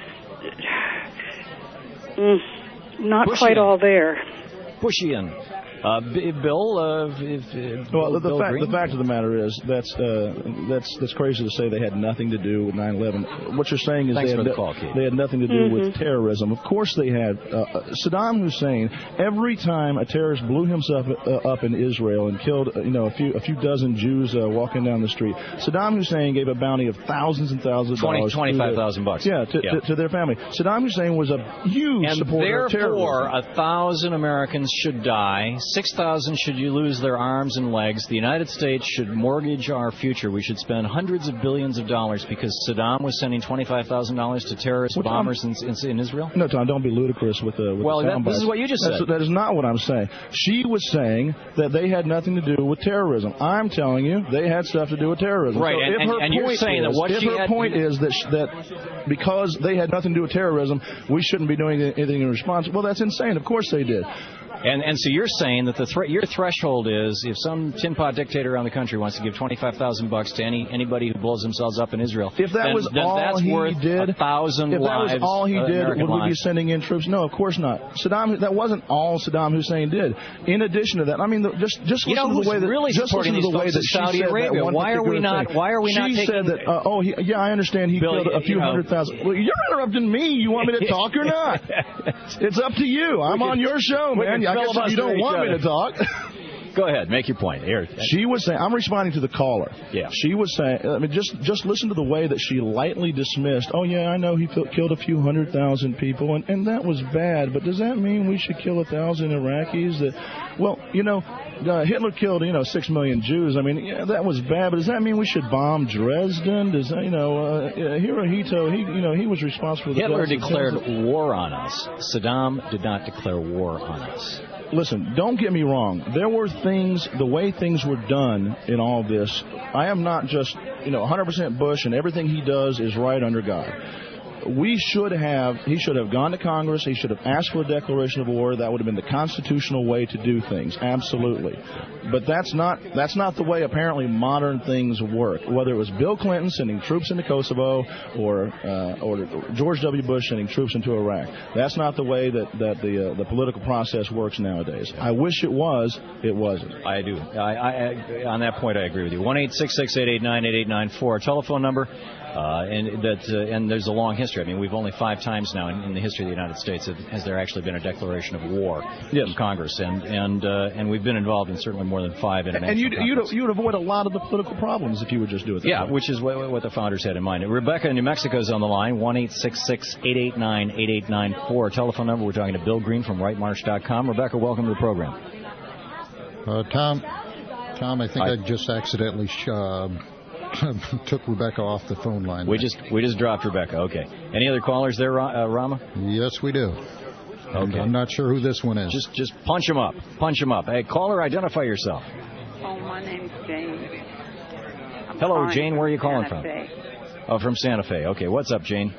mm, not Bushian. quite all there. Bushian. Uh, B- Bill, uh, if, if, well, Bill, the, Bill fact, Green? the fact of the matter is that's uh, that's that's crazy to say they had nothing to do with nine eleven. What you're saying is Thanks they had, for the no, call, Keith. they had nothing to do Mm-hmm. with terrorism. Of course they had. Uh, Saddam Hussein. Every time a terrorist blew himself uh, up in Israel and killed, uh, you know, a few a few dozen Jews uh, walking down the street, Saddam Hussein gave a bounty of thousands and thousands of dollars. twenty-five thousand bucks. Yeah, to, yeah. To, to their family. Saddam Hussein was a huge and supporter of terrorism. therefore, a thousand Americans should die six thousand should you lose their arms and legs. The United States should mortgage our future. We should spend hundreds of billions of dollars because Saddam was sending twenty-five thousand dollars to terrorist well, bombers in, in, in Israel? No, Tom, don't be ludicrous with the with Well, the that, this is what you just That's, said. That is not what I'm saying. She was saying that they had nothing to do with terrorism. I'm telling you, they had stuff to do with terrorism. Right, so and, if and, her and you're point saying is, that what if she her had... point is that, sh- that because they had nothing to do with terrorism, we shouldn't be doing anything in response, well, that's insane. Of course they did. And and so you're saying that the thre- your threshold is if some tin pot dictator around the country wants to give twenty-five thousand bucks to any anybody who blows themselves up in Israel, if that then, was then all that's he worth did, a thousand if that lives. was all he uh, did, American would we be lives. sending in troops? No, of course not. Saddam, that wasn't all Saddam Hussein did. In addition to that, I mean, the, just just You listen know to the way that really just listen to the way that she Saudi said Arabia. that one Why are we particular not? thing. Why are we she not taking? She said that. Uh, oh, he, yeah, I understand. He Bill, killed a few you know, hundred thousand. Well, you're interrupting me. You want me to talk or not? It's up to you. I'm can, on your show, man. I guess you don't want me to talk. Go ahead, make your point. Here. She was saying, I'm responding to the caller. Yeah. She was saying, I mean, just just listen to the way that she lightly dismissed. Oh yeah, I know he killed a few hundred thousand people, and and that was bad. But does that mean we should kill a thousand Iraqis? That, well, you know, uh, Hitler killed you know six million Jews. I mean, yeah, that was bad. But does that mean we should bomb Dresden? Does that, you know, uh, Hirohito? He you know he was responsible for the Hitler deaths of declared tens of- war on us. Saddam did not declare war on us. Listen, don't get me wrong. There were things, the way things were done in all this. I am not just, you know, one hundred percent Bush and everything he does is right under God. We should have, he should have gone to Congress. He should have asked for a declaration of war. That would have been the constitutional way to do things. Absolutely. But that's not, that's not the way apparently modern things work. Whether it was Bill Clinton sending troops into Kosovo or, uh, or George W. Bush sending troops into Iraq. That's not the way that, that the, uh, the political process works nowadays. I wish it was. It wasn't. I do. I, I, on that point, I agree with you. one eight six six, eight eight nine, eight eight nine four. Our telephone number. Uh, and that uh, and there's a long history. I mean, we've only five times now in, in the history of the United States has there actually been a declaration of war yes. from Congress, and and uh, and we've been involved in certainly more than five international. And you'd, conflicts. you'd you'd avoid a lot of the political problems if you would just do it. That yeah, way. which is what, what the founders had in mind. Rebecca in New Mexico is on the line. one eight six six, eight eight nine, eight eight nine four. Telephone number. We're talking to Bill Green from right march dot com. Rebecca, welcome to the program. Uh, Tom, Tom, I think I, I just accidentally. Uh, took Rebecca off the phone line. We just we just dropped Rebecca. Okay. Any other callers there, uh, Rama? Yes, we do. Okay. I'm not sure who this one is. Just just punch him up. Punch him up. Hey, caller, identify yourself. Oh, my name's Jane. I'm Hello, Jane. Where are you calling Santa from? Fe. Oh, from Santa Fe. Okay. What's up, Jane?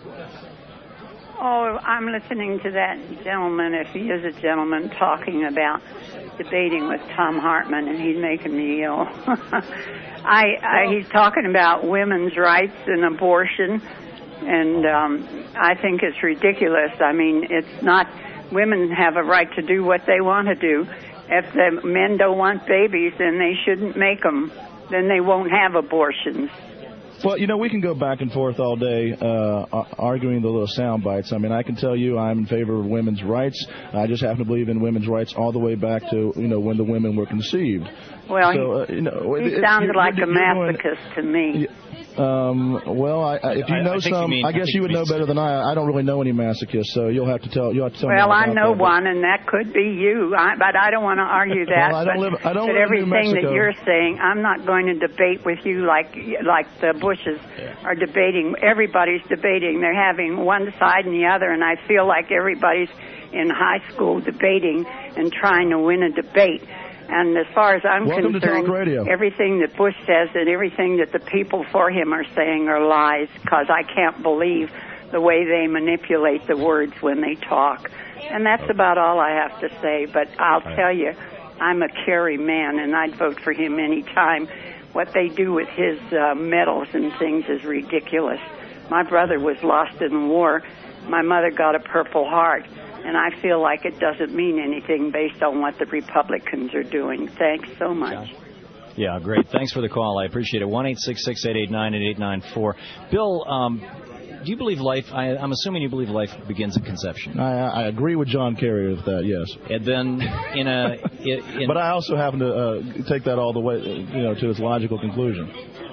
Oh, I'm listening to that gentleman, if he is a gentleman, talking about debating with Tom Hartman, and he's making me ill. I, I he's talking about women's rights and abortion, and um, I think it's ridiculous. I mean, it's not, women have a right to do what they want to do. If the men don't want babies, then they shouldn't make them. Then they won't have abortions. Well, you know, we can go back and forth all day uh, arguing the little sound bites. I mean, I can tell you I'm in favor of women's rights. I just happen to believe in women's rights all the way back to, you know, when the women were conceived. Well, so, uh, you know, he it, sounds you're, like you're, a masochist to me. Um, well, I, I, if you I, know I some, you mean, I guess I you would know better than I. I don't really know any masochists, so you'll have to tell. You'll have to tell well, me I know that, one, and that could be you. I, but I don't want to argue that. Well, I don't but, live. I don't but live everything in New Mexico. that you're saying, I'm not going to debate with you like like the Bushes are debating. Everybody's debating. They're having one side and the other, and I feel like everybody's in high school debating and trying to win a debate. And as far as I'm Welcome concerned, to Talk Radio. everything that Bush says and everything that the people for him are saying are lies, because I can't believe the way they manipulate the words when they talk. And that's about all I have to say. But I'll tell you, I'm a Kerry man, and I'd vote for him any time. What they do with his uh, medals and things is ridiculous. My brother was lost in the war. My mother got a Purple Heart. And I feel like it doesn't mean anything based on what the Republicans are doing. Thanks so much. Yeah, great. Thanks for the call. I appreciate it. one eight six six, eight eight nine, eight eight nine four. Bill, um, do you believe life, I, I'm assuming you believe life begins at conception. I, I agree with John Kerry with that, yes. And then in a... In, but I also happen to uh, take that all the way, you know, to its logical conclusion.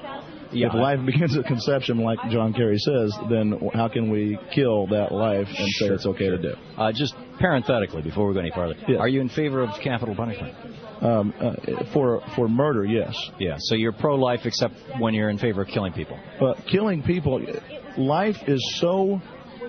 Yeah. If life begins at conception, like John Kerry says, then how can we kill that life and say Sure. it's okay Sure. to do? Uh, just parenthetically, before we go any farther, Yeah. are you in favor of capital punishment? Um, uh, for for murder, yes. Yeah, so you're pro-life except when you're in favor of killing people. But killing people, life is so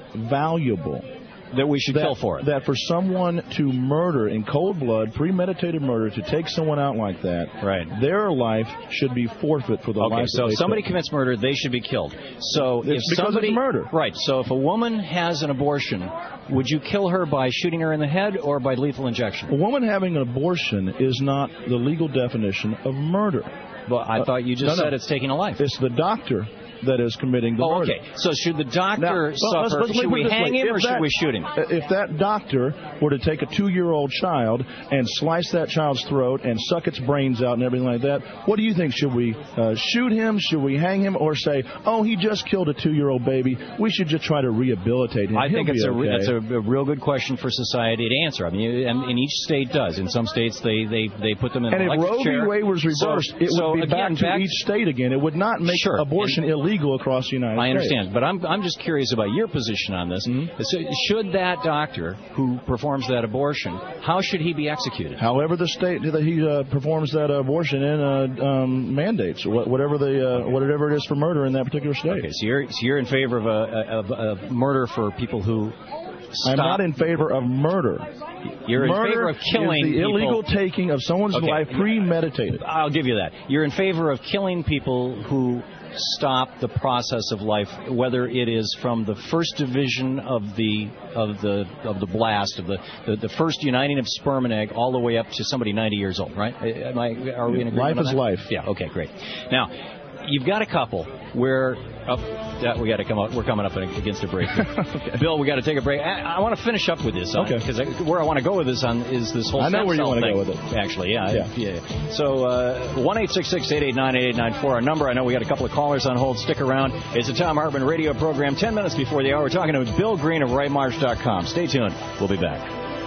valuable that we should that, kill for it. That for someone to murder in cold blood, premeditated murder, to take someone out like that, right. their life should be forfeit for the Okay, life. so that if they somebody took. commits murder, they should be killed. So It's if because somebody, it's murder. Right. So if a woman has an abortion, would you kill her by shooting her in the head or by lethal injection? A woman having an abortion is not the legal definition of murder. But I uh, thought you just no, no. said it's taking a life. It's the doctor that is committing the oh, murder. okay. So should the doctor now, well, suffer? Let's, let's should we hang him if or that, should we shoot him? If that doctor were to take a two-year-old child and slice that child's throat and suck its brains out and everything like that, what do you think? Should we uh, shoot him? Should we hang him? Or say, oh, he just killed a two-year-old baby. We should just try to rehabilitate him. I He'll think it's a, okay. that's a, a real good question for society to answer. I mean, and, and each state does. In some states, they, they, they put them in and an if electric Roe v. chair. Wade was reversed, so, it so would be again, back to back, each state again. It would not make sure. abortion and, illegal across the United I States. understand, but I'm I'm just curious about your position on this. Mm-hmm. So should that doctor who performs that abortion, how should he be executed? However the state that he uh, performs that abortion in uh, um, mandates, whatever the uh, whatever it is for murder in that particular state. Okay, so you're so you're in favor of a, of, of murder for people who stop. I'm not in favor of murder. You're murder in favor of killing is the people. illegal taking of someone's okay. life premeditated. I'll give you that. You're in favor of killing people who stop the process of life, whether it is from the first division of the of the of the blast of the, the, the first uniting of sperm and egg all the way up to somebody ninety years old, right? Am I, are we in agreement? Life on is that? life. Yeah. Okay. Great. Now, you've got a couple where oh, yeah, we got to come out. We're coming up against a break. Okay. Bill, we got to take a break. I, I want to finish up with this, okay? Because where I want to go with this on is this whole. I know where you want to go with it. Actually, yeah, yeah. yeah. So uh, one eight six six eight eight nine eight eight nine four our number. I know we got a couple of callers on hold. Stick around. It's a Thom Hartmann radio program. Ten minutes before the hour, we're talking to Bill Green of right march dot com. Stay tuned. We'll be back.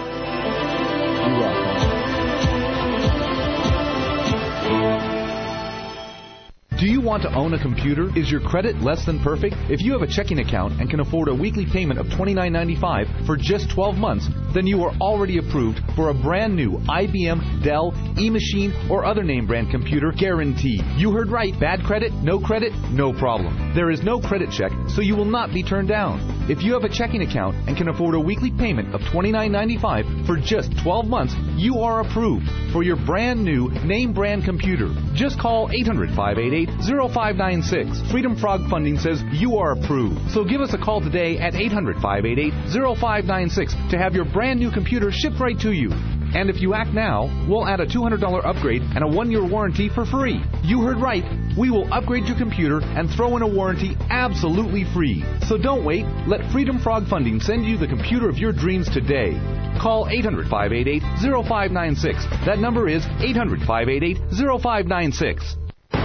You rock. Do you want to own a computer? Is your credit less than perfect? If you have a checking account and can afford a weekly payment of twenty-nine ninety-five for just twelve months, then you are already approved for a brand new I B M, Dell, eMachine, or other name brand computer guarantee. You heard right. Bad credit, no credit, no problem. There is no credit check, so you will not be turned down. If you have a checking account and can afford a weekly payment of twenty-nine ninety-five for just twelve months, you are approved for your brand new name brand computer. Just call eight hundred, five eight eight, zero five nine six. Freedom Frog Funding says you are approved. So give us a call today at eight hundred, five eight eight, zero five nine six to have your brand new computer shipped right to you. And if you act now, we'll add a two hundred dollars upgrade and a one-year warranty for free. You heard right. We will upgrade your computer and throw in a warranty absolutely free. So don't wait. Let Freedom Frog Funding send you the computer of your dreams today. Call eight hundred, five eight eight, zero five nine six. That number is eight hundred, five eight eight, zero five nine six.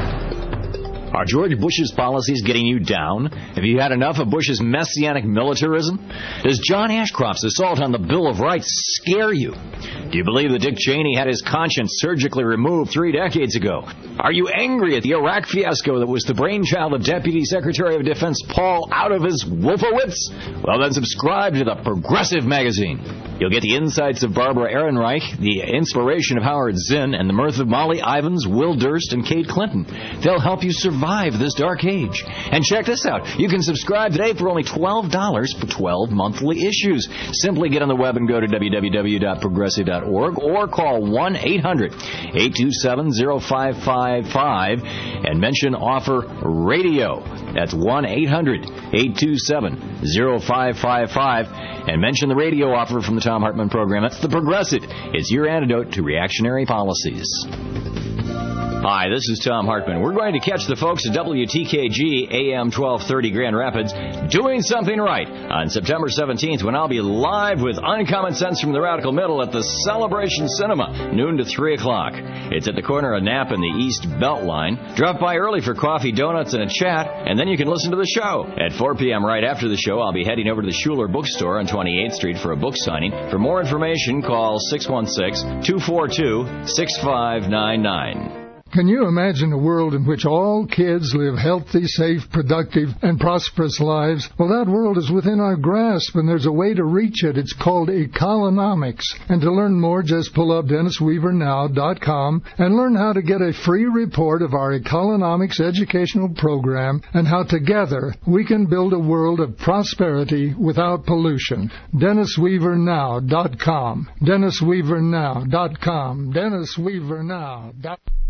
Are George Bush's policies getting you down? Have you had enough of Bush's messianic militarism? Does John Ashcroft's assault on the Bill of Rights scare you? Do you believe that Dick Cheney had his conscience surgically removed three decades ago? Are you angry at the Iraq fiasco that was the brainchild of Deputy Secretary of Defense Paul out of his Wolfowitz? Well, then subscribe to the Progressive Magazine. You'll get the insights of Barbara Ehrenreich, the inspiration of Howard Zinn, and the mirth of Molly Ivins, Will Durst, and Kate Clinton. They'll help you survive this dark age. And check this out. You can subscribe today for only twelve dollars for twelve monthly issues. Simply get on the web and go to w w w dot progressive dot org or call one eight hundred, eight two seven, zero five five five and mention offer radio. That's one eight hundred, eight two seven, zero five five five and mention the radio offer from the Thom Hartmann program. That's the Progressive. It's your antidote to reactionary policies. Hi, this is Thom Hartmann. We're going to catch the folks at W T K G A M twelve thirty Grand Rapids doing something right on September seventeenth when I'll be live with Uncommon Sense from the Radical Middle at the Celebration Cinema, noon to three o'clock. It's at the corner of Knapp and the East Beltline. Drop by early for coffee, donuts, and a chat, and then you can listen to the show. At four p.m. right after the show, I'll be heading over to the Schuler Bookstore on twenty-eighth Street for a book signing. For more information, call six one six, two four two, six five nine nine. Can you imagine a world in which all kids live healthy, safe, productive, and prosperous lives? Well, that world is within our grasp, and there's a way to reach it. It's called Ecolonomics. And to learn more, just pull up dennis weaver now dot com and learn how to get a free report of our Ecolonomics educational program and how together we can build a world of prosperity without pollution. dennis weaver now dot com. dennis weaver now dot com. dennis weaver now dot com.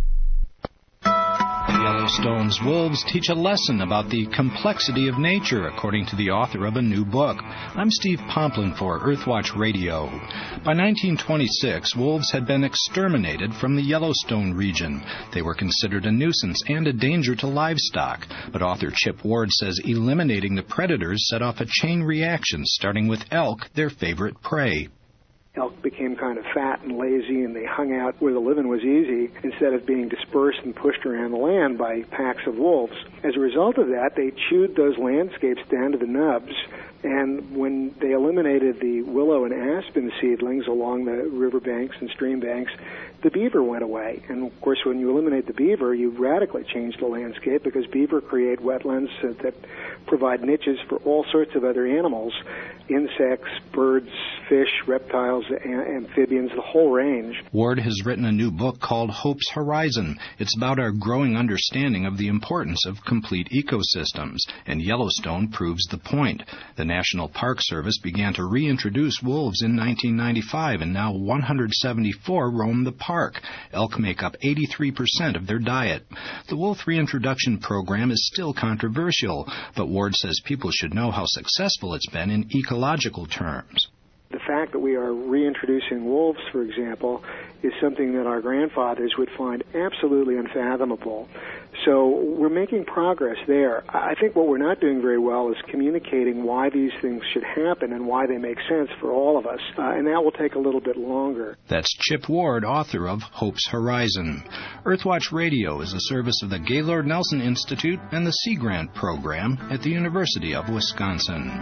Yellowstone's wolves teach a lesson about the complexity of nature, according to the author of a new book. I'm Steve Pomplin for Earthwatch Radio. By nineteen twenty-six, wolves had been exterminated from the Yellowstone region. They were considered a nuisance and a danger to livestock. But author Chip Ward says eliminating the predators set off a chain reaction, starting with elk, their favorite prey. Elk became kind of fat and lazy, and they hung out where the living was easy instead of being dispersed and pushed around the land by packs of wolves. As a result of that, they chewed those landscapes down to the nubs, and when they eliminated the willow and aspen seedlings along the riverbanks and stream banks, the beaver went away. And, of course, when you eliminate the beaver, you radically change the landscape because beaver create wetlands that provide niches for all sorts of other animals, insects, birds, fish, reptiles, amphibians, the whole range. Ward has written a new book called Hope's Horizon. It's about our growing understanding of the importance of complete ecosystems, and Yellowstone proves the point. The National Park Service began to reintroduce wolves in nineteen ninety-five, and now one hundred seventy-four roam the park. Elk make up eighty-three percent of their diet. The wolf reintroduction program is still controversial, but Ward says people should know how successful it's been in ecological terms. The fact that we are reintroducing wolves, for example, is something that our grandfathers would find absolutely unfathomable. So we're making progress there. I think what we're not doing very well is communicating why these things should happen and why they make sense for all of us, uh, and that will take a little bit longer. That's Chip Ward, author of Hope's Horizon. Earthwatch Radio is a service of the Gaylord Nelson Institute and the Sea Grant Program at the University of Wisconsin.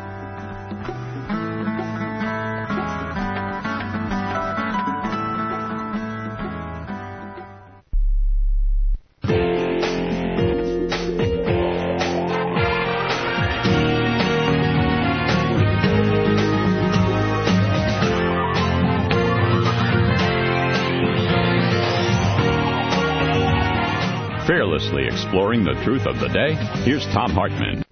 Fearlessly exploring the truth of the day, here's Tom Hartman.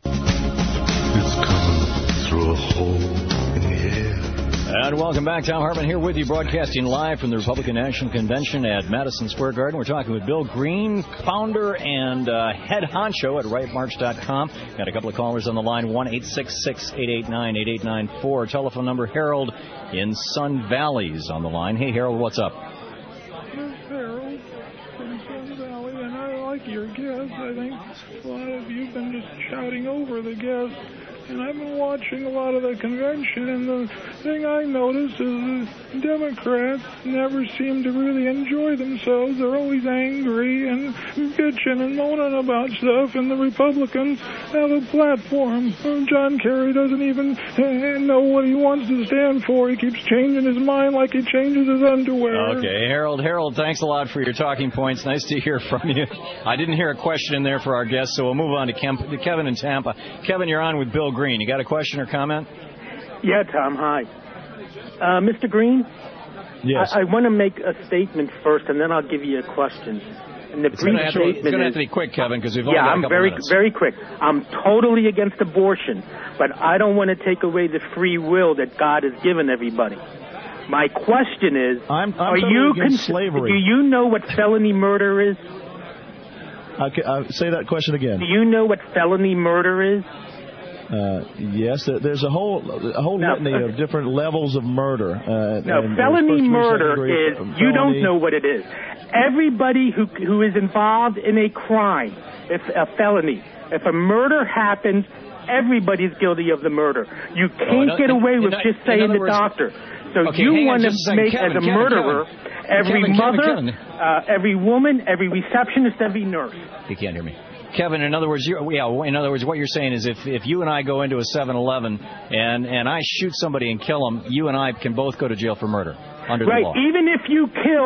It's coming through a hole in the air. And welcome back. Tom Hartman here with you, broadcasting live from the Republican National Convention at Madison Square Garden. We're talking with Bill Green, founder and uh, head honcho at right march dot com. Got a couple of callers on the line, one eight six six, eight eight nine, eight eight nine four. Telephone number, Harold in Sun Valley's on the line. Hey, Harold, what's up? Harold from Sun Valley, and I like your guests. I think a lot of you have been just shouting over the guests. And I've been watching a lot of the convention, and the thing I notice is the Democrats never seem to really enjoy themselves. They're always angry and bitching and moaning about stuff, and the Republicans have a platform. John Kerry doesn't even know what he wants to stand for. He keeps changing his mind like he changes his underwear. Okay, Harold, Harold, thanks a lot for your talking points. Nice to hear from you. I didn't hear a question in there for our guests, so we'll move on to, Kemp, to Kevin in Tampa. Kevin, you're on with Bill Green. You got a question or comment? Yeah, Tom, hi. Uh, Mister Green? Yes. I, I want to make a statement first, and then I'll give you a question. And the It's brief going to statement have to be quick, Kevin, because we've only yeah, got a I'm couple very, minutes. very quick. I'm totally against abortion, but I don't want to take away the free will that God has given everybody. My question is, I'm, I'm are totally you against con- slavery. do you know what felony murder is? Okay, uh, say that question again. Do you know what felony murder is? Uh, yes, there, there's a whole a whole No, litany of different levels of murder. Uh, No, and, felony uh, murder degree, is, felony. you don't know what it is. Everybody who who is involved in a crime, if a felony, if a murder happens, everybody's guilty of the murder. You can't no, get in- away in- with in just other saying the words- doctor. So Okay, you hang on want to just a second. make Kevin, as a Kevin, murderer Kevin. every Kevin, Kevin, mother, Kevin. Uh, every woman, every receptionist, every nurse. You can't hear me. Kevin, in other words, you're, yeah, in other words, what you're saying is if, if you and I go into a seven eleven and, and I shoot somebody and kill them, you and I can both go to jail for murder under Right, the law. even if you kill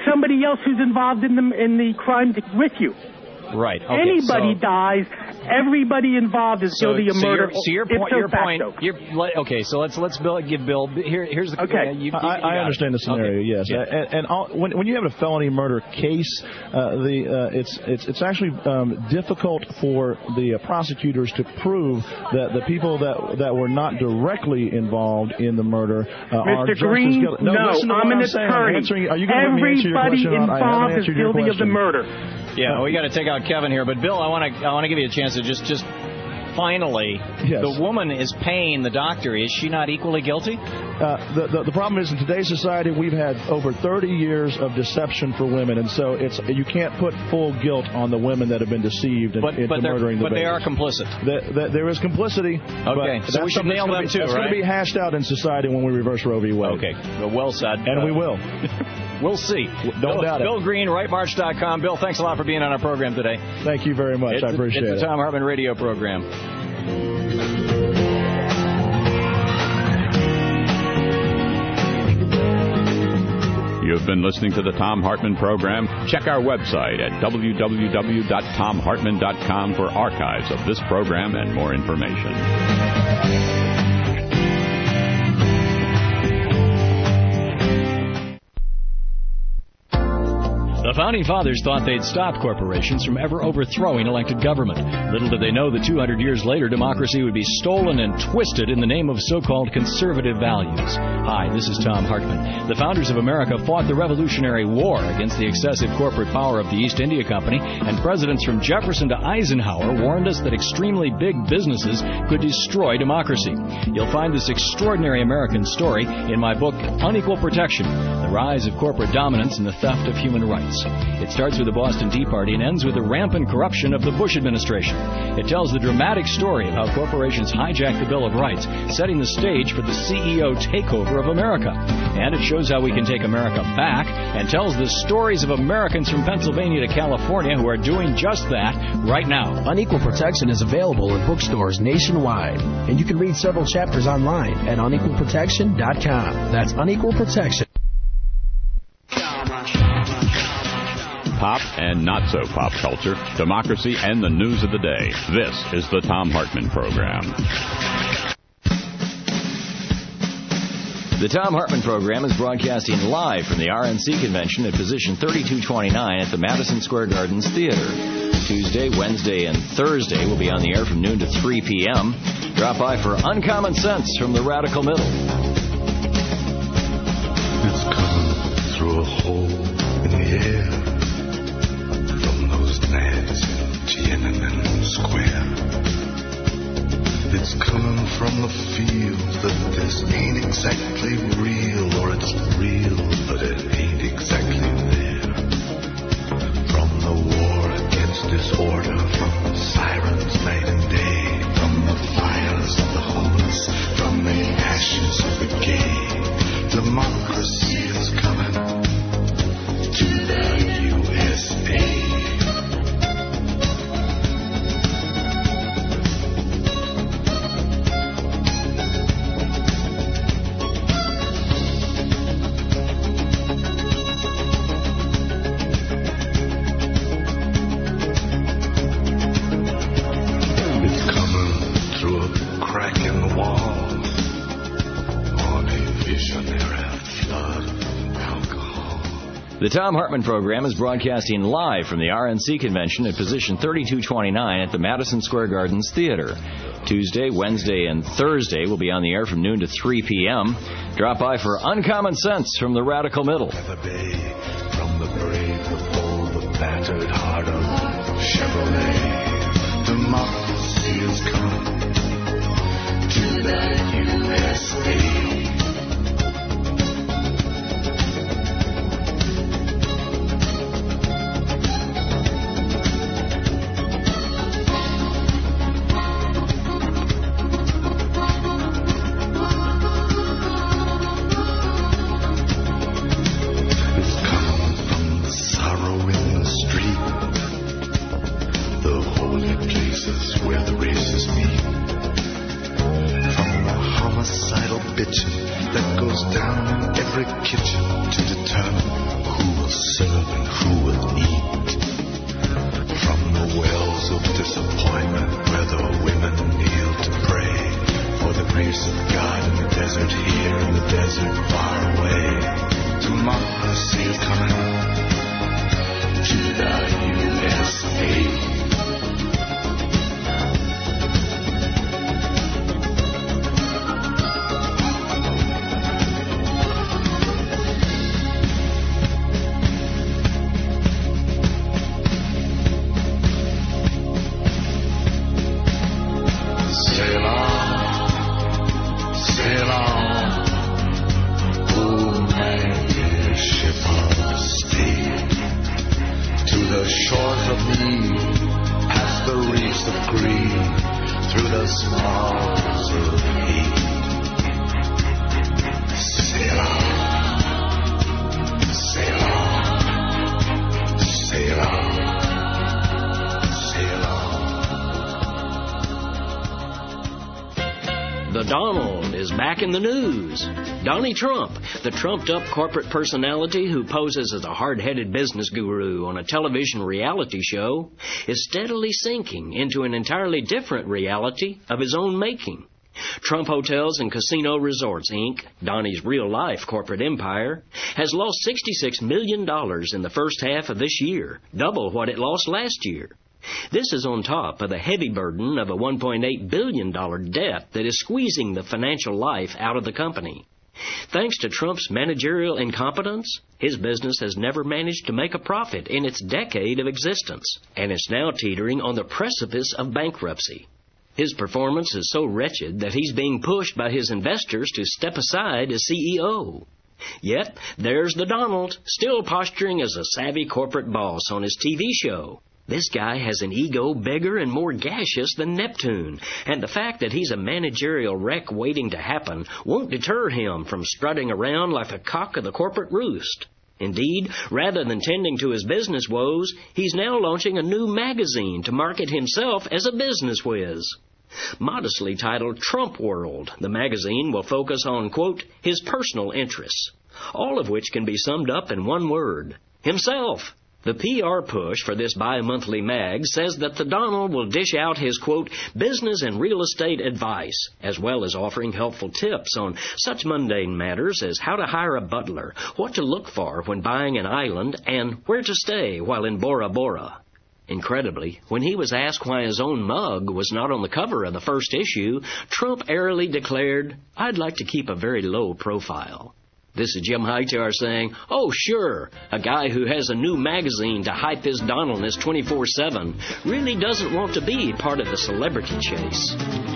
somebody else who's involved in the in the crime with you. Right. Okay, Anybody so, dies, everybody involved is so, guilty of so murder. Your, so your point, your point, your, okay. So let's let's Bill, give Bill. Here, here's the. Okay. Uh, you, you, I, you I understand it. the scenario. Okay. Yes, Yeah. and, and all, when when you have a felony murder case, uh, the uh, it's it's it's actually um, difficult for the uh, prosecutors to prove that the people that that were not directly involved in the murder uh, are Mister just Green, as guilty. No, no, listen to I'm what an I'm saying. I'm attorney. answering, are you going to let me answer your Everybody question? I haven't involved is answered your guilty of the question. murder. Yeah, well, we got to take out Kevin here, but Bill, I want to I want to give you a chance to just just finally, yes. The woman is paying the doctor. Is she not equally guilty? Uh, the, the the problem is in today's society we've had over thirty years of deception for women, and so it's you can't put full guilt on the women that have been deceived in, But into but, murdering the but they babies. are complicit. The, the, there is complicity. Okay, but so we should nail them be, too, It's right? going to be hashed out in society when we reverse Roe v. Wade. Okay, well, well said. And uh, we will. We'll see. Don't Bill, doubt it. Bill Green, right march dot com. Bill, thanks a lot for being on our program today. Thank you very much. It's, I appreciate it's it. the Thom Hartmann radio program. You've been listening to the Thom Hartmann program. Check our website at w w w dot tom hartmann dot com for archives of this program and more information. The Founding Fathers thought they'd stop corporations from ever overthrowing elected government. Little did they know that two hundred years later, democracy would be stolen and twisted in the name of so-called conservative values. Hi, this is Thom Hartmann. The founders of America fought the Revolutionary War against the excessive corporate power of the East India Company, and presidents from Jefferson to Eisenhower warned us that extremely big businesses could destroy democracy. You'll find this extraordinary American story in my book, Unequal Protection, The Rise of Corporate Dominance and the Theft of Human Rights. It starts with the Boston Tea Party and ends with the rampant corruption of the Bush administration. It tells the dramatic story of how corporations hijacked the Bill of Rights, setting the stage for the C E O takeover of America. And it shows how we can take America back and tells the stories of Americans from Pennsylvania to California who are doing just that right now. Unequal Protection is available in bookstores nationwide, and you can read several chapters online at unequal protection dot com. That's Unequal Protection. Pop and not so pop culture, democracy, and the news of the day. This is the Thom Hartmann program. The Thom Hartmann program is broadcasting live from the R N C convention at position thirty-two twenty-nine at the Madison Square Gardens Theater. Tuesday, Wednesday, and Thursday will be on the air from noon to three p.m. Drop by for Uncommon Sense from the Radical Middle. It's coming through a hole in the air. Tiananmen Square. It's coming from the field that this ain't exactly real, or it's real, but it ain't exactly there. From the war against disorder, from the sirens night and day, from the fires of the homeless, from the ashes of the gay, democracy is coming to the U S A. The Thom Hartmann program is broadcasting live from the R N C convention at position thirty-two twenty-nine at the Madison Square Gardens Theater. Tuesday, Wednesday, and Thursday will be on the air from noon to three p.m. Drop by for Uncommon Sense from the Radical Middle. From the brave, the bold, the battered heart of Chevrolet, democracy is coming to the U S A. That goes down in every kitchen to determine who will the desert far away. Democracy is coming to the U S A. Donald is back in the news. Donnie Trump, the trumped-up corporate personality who poses as a hard-headed business guru on a television reality show, is steadily sinking into an entirely different reality of his own making. Trump Hotels and Casino Resorts, Incorporated, Donnie's real-life corporate empire, has lost sixty-six million dollars in the first half of this year, double what it lost last year. This is on top of the heavy burden of a one point eight billion dollars debt that is squeezing the financial life out of the company. Thanks to Trump's managerial incompetence, his business has never managed to make a profit in its decade of existence, and it's now teetering on the precipice of bankruptcy. His performance is so wretched that he's being pushed by his investors to step aside as C E O. Yet, there's the Donald, still posturing as a savvy corporate boss on his T V show. This guy has an ego bigger and more gaseous than Neptune, and the fact that he's a managerial wreck waiting to happen won't deter him from strutting around like a cock of the corporate roost. Indeed, rather than tending to his business woes, he's now launching a new magazine to market himself as a business whiz. Modestly titled Trump World, the magazine will focus on, quote, his personal interests, all of which can be summed up in one word: himself. The P R push for this bi-monthly mag says that the Donald will dish out his, quote, business and real estate advice, as well as offering helpful tips on such mundane matters as how to hire a butler, what to look for when buying an island, and where to stay while in Bora Bora. Incredibly, when he was asked why his own mug was not on the cover of the first issue, Trump airily declared, "I'd like to keep a very low profile." This is Jim Hightower saying, oh, sure, a guy who has a new magazine to hype his Donaldness twenty-four seven really doesn't want to be part of the celebrity chase.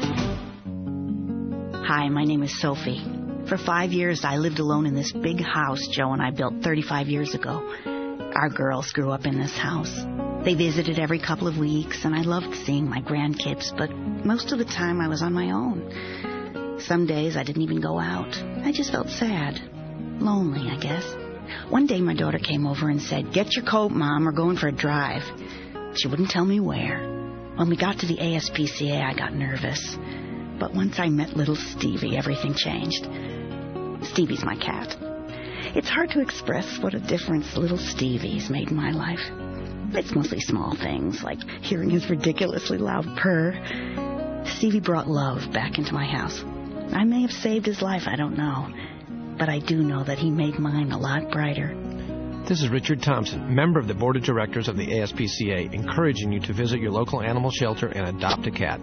Hi, my name is Sophie. For five years, I lived alone in this big house Joe and I built thirty-five years ago. Our girls grew up in this house. They visited every couple of weeks, and I loved seeing my grandkids, but most of the time I was on my own. Some days I didn't even go out. I just felt sad. Lonely, I guess. One day my daughter came over and said, "Get your coat, Mom, we're going for a drive." She wouldn't tell me where. When we got to the A S P C A, I got nervous. But once I met little Stevie, everything changed. Stevie's my cat. It's hard to express what a difference little Stevie's made in my life. It's mostly small things, like hearing his ridiculously loud purr. Stevie brought love back into my house. I may have saved his life, I don't know. But I do know that he made mine a lot brighter. This is Richard Thompson, member of the Board of Directors of the A S P C A, encouraging you to visit your local animal shelter and adopt a cat.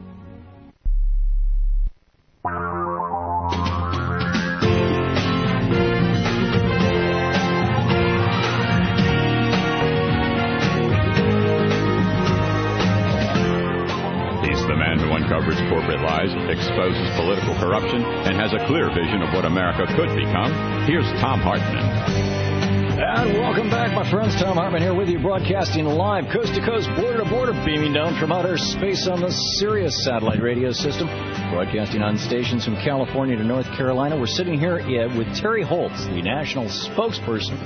Uncovers corporate lies, exposes political corruption, and has a clear vision of what America could become. Here's Thom Hartmann. And welcome back, my friends. Thom Hartmann here with you, broadcasting live, coast to coast, border to border, beaming down from outer space on the Sirius satellite radio system, broadcasting on stations from California to North Carolina. We're sitting here with Terry Holtz, the national spokesperson,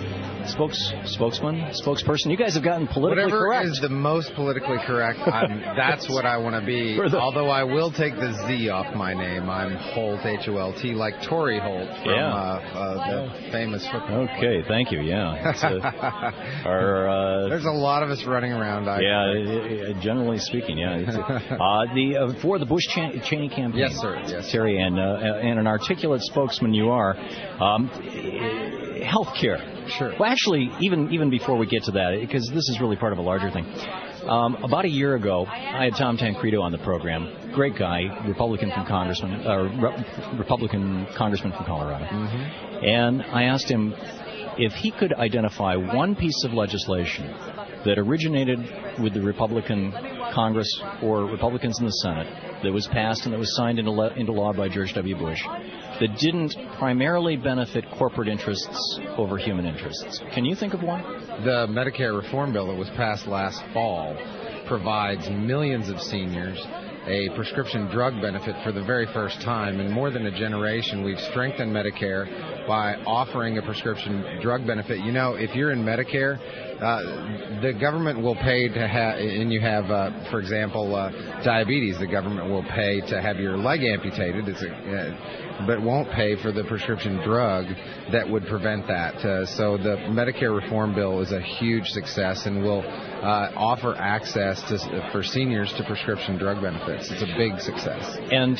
spokes spokesman, spokesperson. You guys have gotten politically Whatever correct. is the most politically correct, I'm, that's what I want to be. The, Although I will take the Z off my name. I'm Holt, H O L T, like Torrey Holt from yeah. uh, uh, the famous football. Okay, thank you. Yeah. It's a, our, uh, There's a lot of us running around. I yeah, generally speaking, yeah. It's a, uh, the uh, for the Bush Cheney campaign. Yes, sir. Yes, Terry, and uh, and an articulate spokesman you are. Um, health care. Sure. Well, actually, even even before we get to that, because this is really part of a larger thing. Um, about a year ago, I had Tom Tancredo on the program. Great guy, Republican from Congressman, uh, Re- Republican Congressman from Colorado. Mm-hmm. And I asked him if he could identify one piece of legislation that originated with the Republican Congress or Republicans in the Senate that was passed and that was signed into, le- into law by George W. Bush that didn't primarily benefit corporate interests over human interests. Can you think of one? The Medicare reform bill that was passed last fall provides millions of seniors a prescription drug benefit for the very first time. In more than a generation, we've strengthened Medicare by offering a prescription drug benefit. You know, if you're in Medicare, uh, the government will pay to have, and you have, uh, for example, uh, diabetes, the government will pay to have your leg amputated, it's a, uh, but won't pay for the prescription drug that would prevent that. Uh, so the Medicare reform bill is a huge success and will uh, offer access to, for seniors to prescription drug benefits. It's a big success. And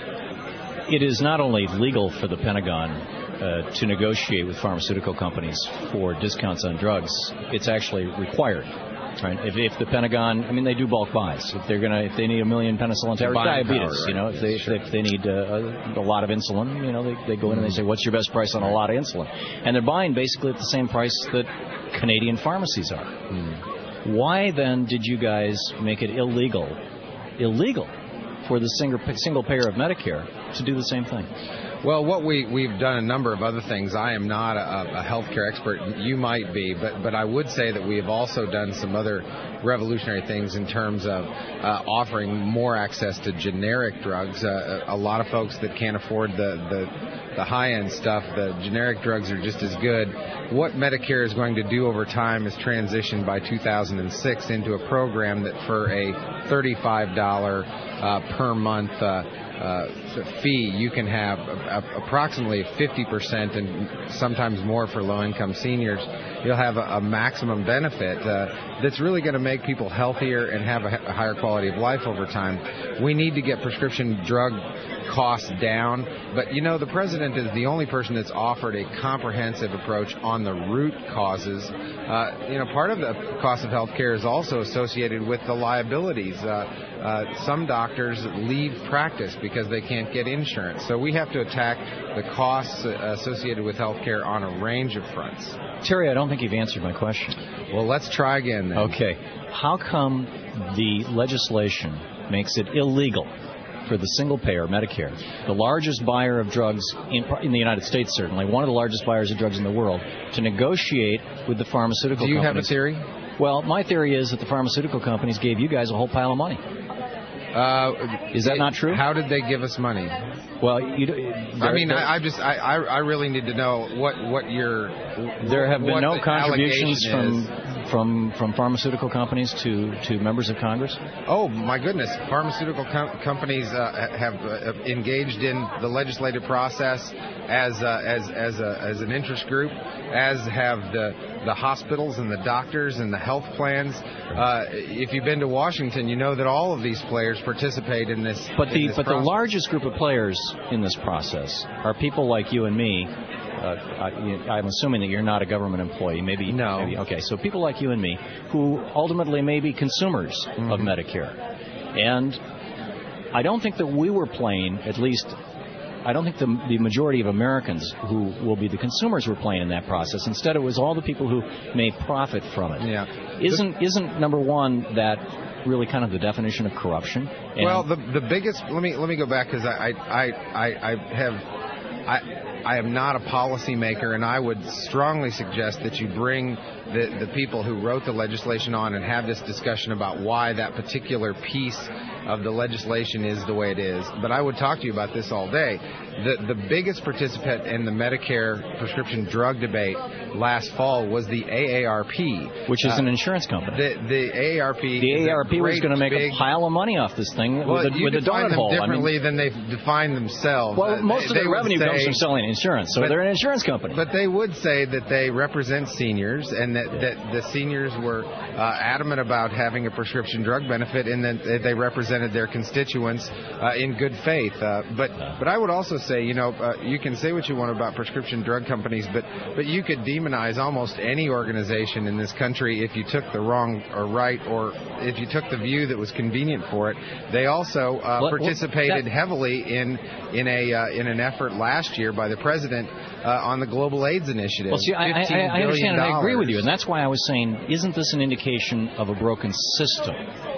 it is not only legal for the Pentagon uh, to negotiate with pharmaceutical companies for discounts on drugs, it's actually required. Right. If, if the Pentagon, I mean, they do bulk buys. If they're gonna, if they need a million penicillin or diabetes, power, right? You know, if they sure. if they need uh, a, a lot of insulin, you know, they they go in mm. and they say, what's your best price on a lot of insulin? And they're buying basically at the same price that Canadian pharmacies are. Mm. Why then did you guys make it illegal, illegal for the single single payer of Medicare to do the same thing? Well, what we, we've done a number of other things. I am not a, a healthcare expert. You might be, but, but I would say that we have also done some other revolutionary things in terms of uh, offering more access to generic drugs. Uh, a lot of folks that can't afford the, the, the high-end stuff, the generic drugs are just as good. What Medicare is going to do over time is transition by two thousand six into a program that for a thirty-five dollars uh, per month uh, Uh, fee, you can have a, a, approximately fifty percent and sometimes more for low-income seniors. You'll have a, a maximum benefit uh, that's really going to make people healthier and have a, a higher quality of life over time. We need to get prescription drug costs down, but you know, the president is the only person that's offered a comprehensive approach on the root causes. Uh, you know, part of the cost of health care is also associated with the liabilities. Uh, uh, some doctors leave practice because they can't get insurance. So we have to attack the costs associated with health care on a range of fronts. Terry, I don't think you've answered my question. Well, let's try again then. Okay. How come the legislation makes it illegal for the single-payer Medicare, the largest buyer of drugs in, in the United States, certainly, one of the largest buyers of drugs in the world, to negotiate with the pharmaceutical companies? Do you have a theory? Well, my theory is that the pharmaceutical companies gave you guys a whole pile of money. Uh, is that not true? How did they give us money? Well, you. I mean, I, I just, I, I really need to know what, what your. There have been no the contributions from, is. from from pharmaceutical companies to, to members of Congress. Oh my goodness! Pharmaceutical com- companies uh, have uh, engaged in the legislative process as uh, as as a, as an interest group, as have the the hospitals and the doctors and the health plans. Uh, if you've been to Washington, you know that all of these players participate in this. But the this but process. the largest group of players in this process are people like you and me. Uh, I, I'm assuming that you're not a government employee. Maybe no. Maybe, okay, so people like you and me who ultimately may be consumers mm-hmm. of Medicare, and I don't think that we were playing, at least. I don't think the, the majority of Americans who will be the consumers were playing in that process. Instead, it was all the people who may profit from it. Yeah. Isn't isn't number one that really kind of the definition of corruption? And well, the the biggest. Let me let me go back because I I, I I have I. I am not a policymaker, and I would strongly suggest that you bring the, the people who wrote the legislation on and have this discussion about why that particular piece of the legislation is the way it is. But I would talk to you about this all day. The the biggest participant in the Medicare prescription drug debate last fall was the A A R P, which is uh, an insurance company. The, the A A R P. The A A R P was going to make big, a pile of money off this thing well, with, a, you with a define donut them hole. differently I mean, than they define themselves. Well, uh, most they, of their they revenue say, comes from selling insurance, so but, they're an insurance company. But they would say that they represent seniors, and that, that the seniors were uh, adamant about having a prescription drug benefit, and that they represented their constituents uh, in good faith. Uh, but but I would also say, you know, uh, you can say what you want about prescription drug companies, but but you could demonize almost any organization in this country if you took the wrong or right, or if you took the view that was convenient for it. They also uh, what, participated what, that, heavily in in a uh, in an effort last year by the president uh, on the Global AIDS Initiative. Well, see, I, I, I understand and I agree with you, and that's why I was saying, isn't this an indication of a broken system?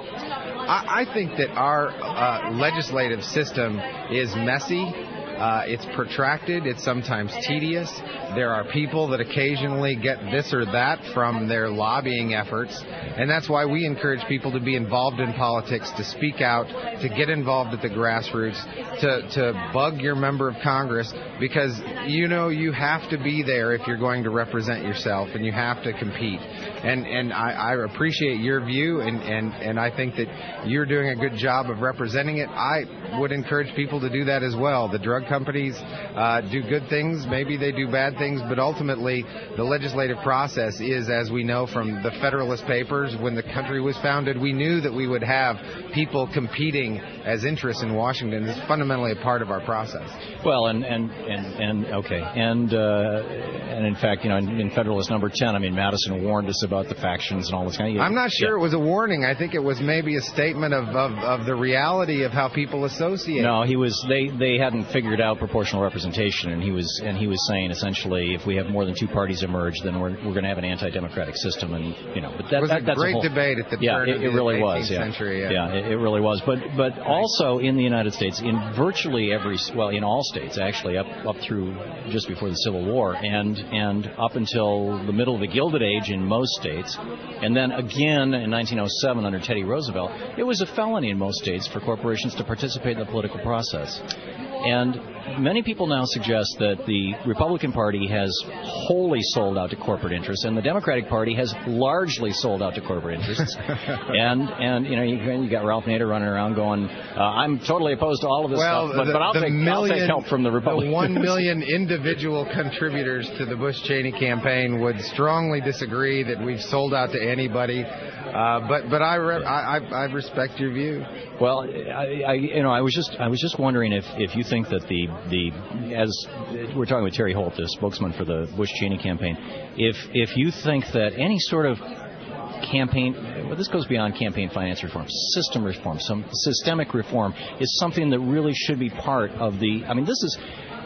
I, I think that our uh, legislative system is messy. Uh, it's protracted. It's sometimes tedious. There are people that occasionally get this or that from their lobbying efforts, and that's why we encourage people to be involved in politics, to speak out, to get involved at the grassroots, to, to bug your member of Congress, because, you know, you have to be there if you're going to represent yourself, and you have to compete. And and I, I appreciate your view, and, and, and I think that you're doing a good job of representing it. I would encourage people to do that as well. The drug companies uh, do good things, maybe they do bad things, but ultimately the legislative process is, as we know from the Federalist Papers, when the country was founded, we knew that we would have people competing as interests in Washington. It's fundamentally a part of our process. Well, and and, and, and okay, and uh, and in fact, you know, in, in Federalist number ten, I mean, Madison warned us about the factions and all this kind of. I'm not sure yeah. it was a warning. I think it was maybe a statement of, of, of the reality of how people associate. No, he was. They they hadn't figured out proportional representation, and he was and he was saying essentially, if we have more than two parties emerge, then we're we're going to have an anti-democratic system, and you know, but that, it was that, a that's great a whole, debate at the yeah, turn it, of it really the was, eighteenth yeah. century. Yeah, yeah it, it really was. But but also in the United States, in virtually every, well, in all states actually, up up through just before the Civil War, and and up until the middle of the Gilded Age in most states, and then again in nineteen oh seven under Teddy Roosevelt, it was a felony in most states for corporations to participate in the political process. And many people now suggest that the Republican Party has wholly sold out to corporate interests, and the Democratic Party has largely sold out to corporate interests. and and you know you, you got Ralph Nader running around going, uh, "I'm totally opposed to all of this well, stuff, but, the, but I'll, the take, million, I'll take help from the Republicans." The one million individual contributors to the Bush-Cheney campaign would strongly disagree that we've sold out to anybody. Uh, but but I, re- I I respect your view. Well, I, I you know I was just I was just wondering if, if you think that the the as we're talking with Terry Holt, the spokesman for the Bush-Cheney campaign, if if you think that any sort of campaign, well, this goes beyond campaign finance reform, system reform, some systemic reform is something that really should be part of the. I mean, this is.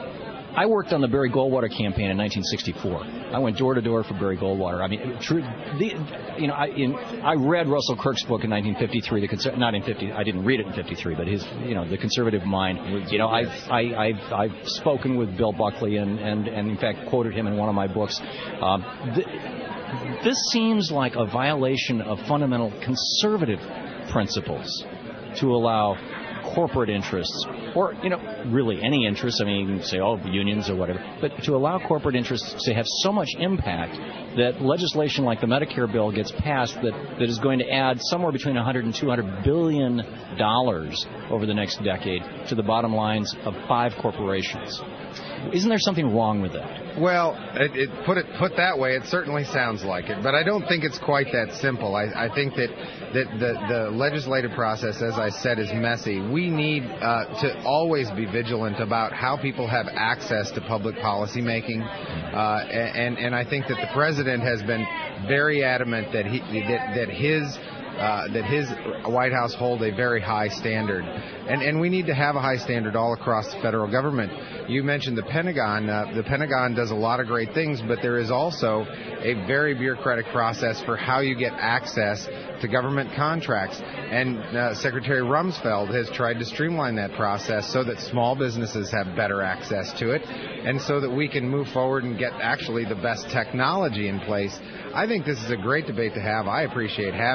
I worked on the Barry Goldwater campaign in nineteen sixty-four. I went door to door for Barry Goldwater. I mean, true. The, you know, I, in, I read Russell Kirk's book in nineteen fifty-three. The conser- not in fifty. I didn't read it in fifty-three, but his, you know, The Conservative Mind. You know, I've I, I've I've spoken with Bill Buckley and and and in fact quoted him in one of my books. Um, th- this seems like a violation of fundamental conservative principles to allow corporate interests, or, you know, really any interests. I mean, you can say, oh, unions or whatever, but to allow corporate interests to have so much impact that legislation like the Medicare bill gets passed that, that is going to add somewhere between one hundred and two hundred billion dollars over the next decade to the bottom lines of five corporations. Isn't there something wrong with that? Well, it, it, put it put that way, it certainly sounds like it, but I don't think it's quite that simple. I, I think that, that the, the legislative process, as I said, is messy. We need uh, to always be vigilant about how people have access to public policy making, uh, and and I think that the president has been very adamant that he that, that his. Uh, that his White House hold a very high standard. And and we need to have a high standard all across the federal government. You mentioned the Pentagon. Uh, the Pentagon does a lot of great things, but there is also a very bureaucratic process for how you get access to government contracts. And uh, Secretary Rumsfeld has tried to streamline that process so that small businesses have better access to it, and so that we can move forward and get actually the best technology in place. I think this is a great debate to have. I appreciate having it. I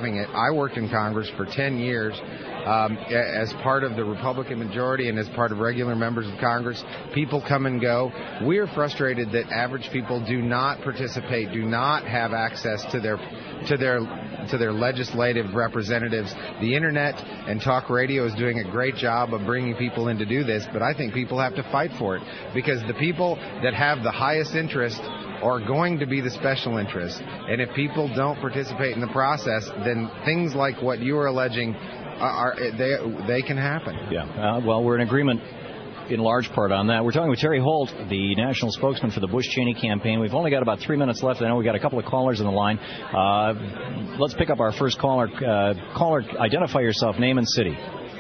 I worked in Congress for ten years um, as part of the Republican majority and as part of regular members of Congress. People come and go. We are frustrated that average people do not participate, do not have access to their to their to their legislative representatives. The internet and talk radio is doing a great job of bringing people in to do this, but I think people have to fight for it, because the people that have the highest interest are going to be the special interests. And if people don't participate in the process, then things like what you are alleging are, are they they can happen. Yeah. Uh, well, we're in agreement in large part on that. We're talking with Terry Holt, the national spokesman for the Bush-Cheney campaign. We've only got about three minutes left. I know we've got a couple of callers on the line. Uh, let's pick up our first caller. Uh, caller, identify yourself, name and city.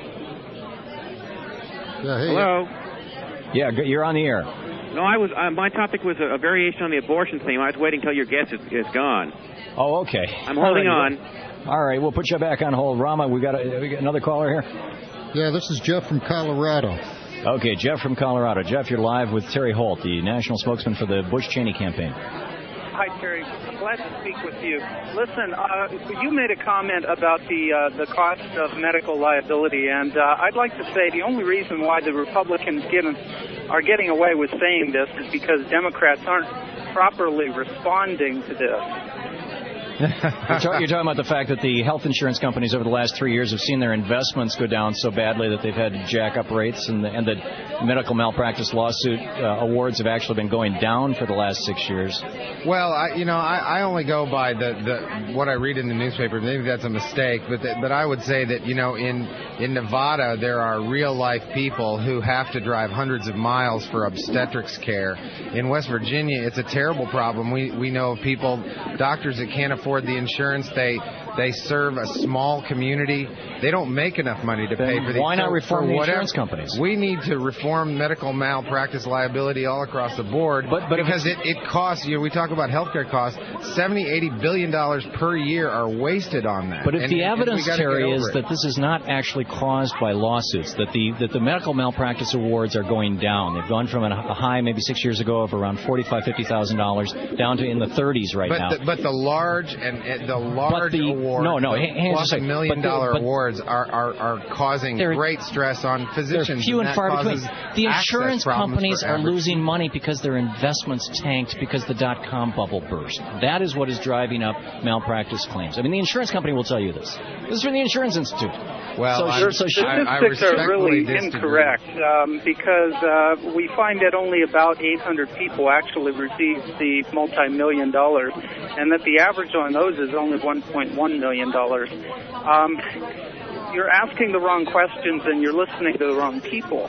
Yeah, hey. Hello. Yeah, you're on the air. No, I was. Uh, my topic was a, a variation on the abortion theme. I was waiting until your guest is, is gone. Oh, okay. I'm holding All right. on. All right, we'll put you back on hold. Rama, we got, a, we got another caller here? Yeah, this is Jeff from Colorado. Okay, Jeff from Colorado. Jeff, you're live with Terry Holt, the national spokesman for the Bush-Cheney campaign. Hi, Terry. Glad to speak with you. Listen, uh, you made a comment about the uh, the cost of medical liability, and uh, I'd like to say the only reason why the Republicans given, are getting away with saying this is because Democrats aren't properly responding to this. You're, talk, you're talking about the fact that the health insurance companies over the last three years have seen their investments go down so badly that they've had to jack up rates, and the, and the medical malpractice lawsuit uh, awards have actually been going down for the last six years. Well, I, you know, I, I only go by the, the what I read in the newspaper. Maybe that's a mistake, but the, but I would say that, you know, in in Nevada there are real life people who have to drive hundreds of miles for obstetrics care. In West Virginia, it's a terrible problem. We we know of people, doctors that can't afford the insurance. They they serve a small community. They don't make enough money to pay for these. Why not so reform the whatever, insurance companies? We need to reform medical malpractice liability all across the board, but, but because it, it costs, you know, we talk about healthcare costs, seventy, eighty billion dollars per year are wasted on that. But if and, the evidence, Terry, is it. that this is not actually caused by lawsuits, that the that the medical malpractice awards are going down, they've gone from a high maybe six years ago of around forty-five, fifty thousand dollars down to in the thirties right but now. The, but the large and, and the large the, awards, no, no, plus million dollar awards are, are, are causing great stress on physicians. They're few and, and far between. The insurance companies are losing people. money because their investments tanked because the dot-com bubble burst. That is what is driving up malpractice claims. I mean, the insurance company will tell you this. This is from the Insurance Institute. Well, so, I'm, so I, I statistics are really disagree. incorrect um, because uh, we find that only about eight hundred people actually receive the multi-million dollars, and that the average on those is only one point one million dollars. Um, you're asking the wrong questions and you're listening to the wrong people.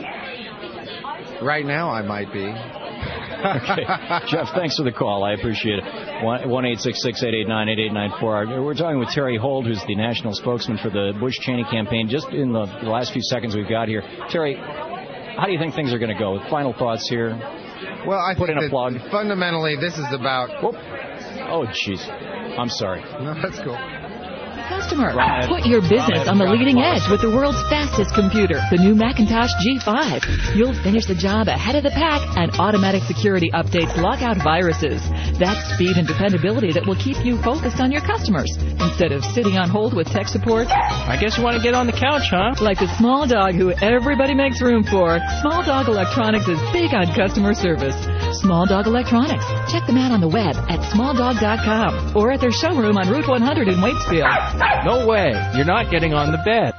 Right now, I might be. Okay. Jeff, thanks for the call. I appreciate it. one eight six six, eight eight nine, eight eight nine four. We're talking with Terry Holt, who's the national spokesman for the Bush-Cheney campaign. Just in the, the last few seconds we've got here, Terry, how do you think things are going to go? Final thoughts here. Well, I Put think in a plug. Fundamentally, this is about... Whoop. Oh, jeez. I'm sorry. No, that's cool. Customer, put your business on the leading edge with the world's fastest computer, the new Macintosh G five. You'll finish the job ahead of the pack, and automatic security updates lock out viruses. That's speed and dependability that will keep you focused on your customers instead of sitting on hold with tech support. I guess you want to get on the couch, huh? Like the small dog who everybody makes room for, Small Dog Electronics is big on customer service. Small Dog Electronics. Check them out on the web at small dog dot com or at their showroom on Route one hundred in Waitsfield. No way. You're not getting on the bed.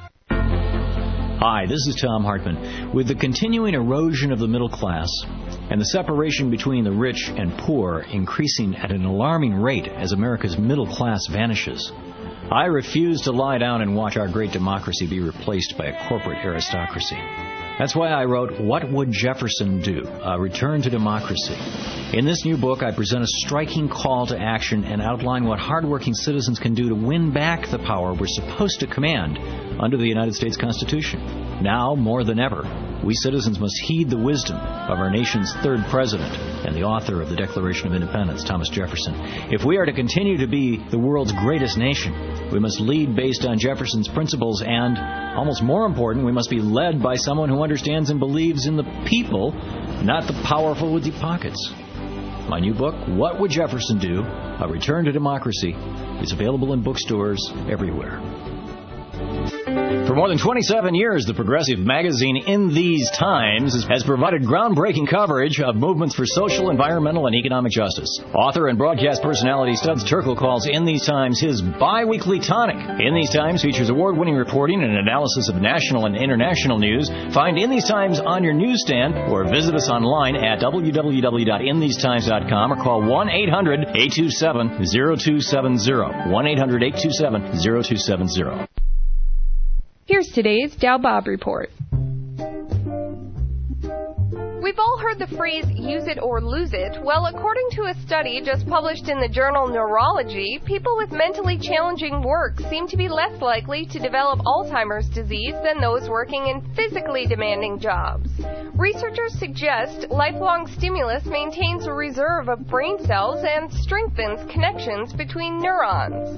Hi, this is Tom Hartman. With the continuing erosion of the middle class and the separation between the rich and poor increasing at an alarming rate as America's middle class vanishes, I refuse to lie down and watch our great democracy be replaced by a corporate aristocracy. That's why I wrote What Would Jefferson Do? A Return to Democracy. In this new book, I present a striking call to action and outline what hardworking citizens can do to win back the power we're supposed to command under the United States Constitution. Now, more than ever, we citizens must heed the wisdom of our nation's third president and the author of the Declaration of Independence, Thomas Jefferson. If we are to continue to be the world's greatest nation, we must lead based on Jefferson's principles and, almost more important, we must be led by someone who understands and believes in the people, not the powerful with deep pockets. My new book, What Would Jefferson Do? A Return to Democracy, is available in bookstores everywhere. For more than twenty-seven years, the progressive magazine In These Times has provided groundbreaking coverage of movements for social, environmental, and economic justice. Author and broadcast personality Studs Terkel calls In These Times his bi-weekly tonic. In These Times features award-winning reporting and analysis of national and international news. Find In These Times on your newsstand or visit us online at w w w dot in these times dot com or call one eight hundred eight two seven zero two seven zero. one eight hundred eight two seven zero two seven zero. Here's today's Dow Bob Report. We've all heard the phrase, use it or lose it. Well, according to a study just published in the journal Neurology, people with mentally challenging work seem to be less likely to develop Alzheimer's disease than those working in physically demanding jobs. Researchers suggest lifelong stimulus maintains a reserve of brain cells and strengthens connections between neurons.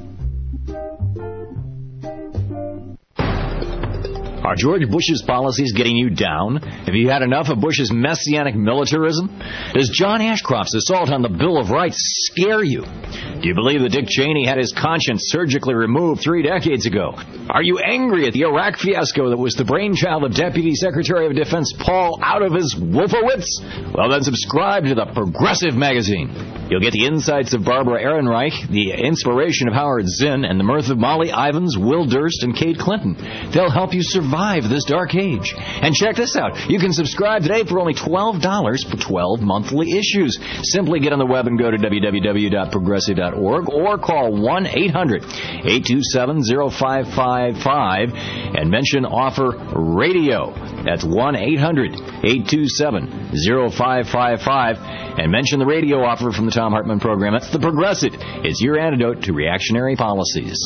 Are George Bush's policies getting you down? Have you had enough of Bush's messianic militarism? Does John Ashcroft's assault on the Bill of Rights scare you? Do you believe that Dick Cheney had his conscience surgically removed three decades ago? Are you angry at the Iraq fiasco that was the brainchild of Deputy Secretary of Defense Paul out of his Wolfowitz? Well, then subscribe to the Progressive Magazine. You'll get the insights of Barbara Ehrenreich, the inspiration of Howard Zinn, and the mirth of Molly Ivins, Will Durst, and Kate Clinton. They'll help you survive this dark age. And check this out. You can subscribe today for only twelve dollars for twelve monthly issues. Simply get on the web and go to w w w dot progressive dot org or call one eight hundred eight two seven zero five five five and mention offer radio. That's one eight hundred eight two seven zero five five five and mention the radio offer from the Tom Hartman program. That's the Progressive. It's your antidote to reactionary policies.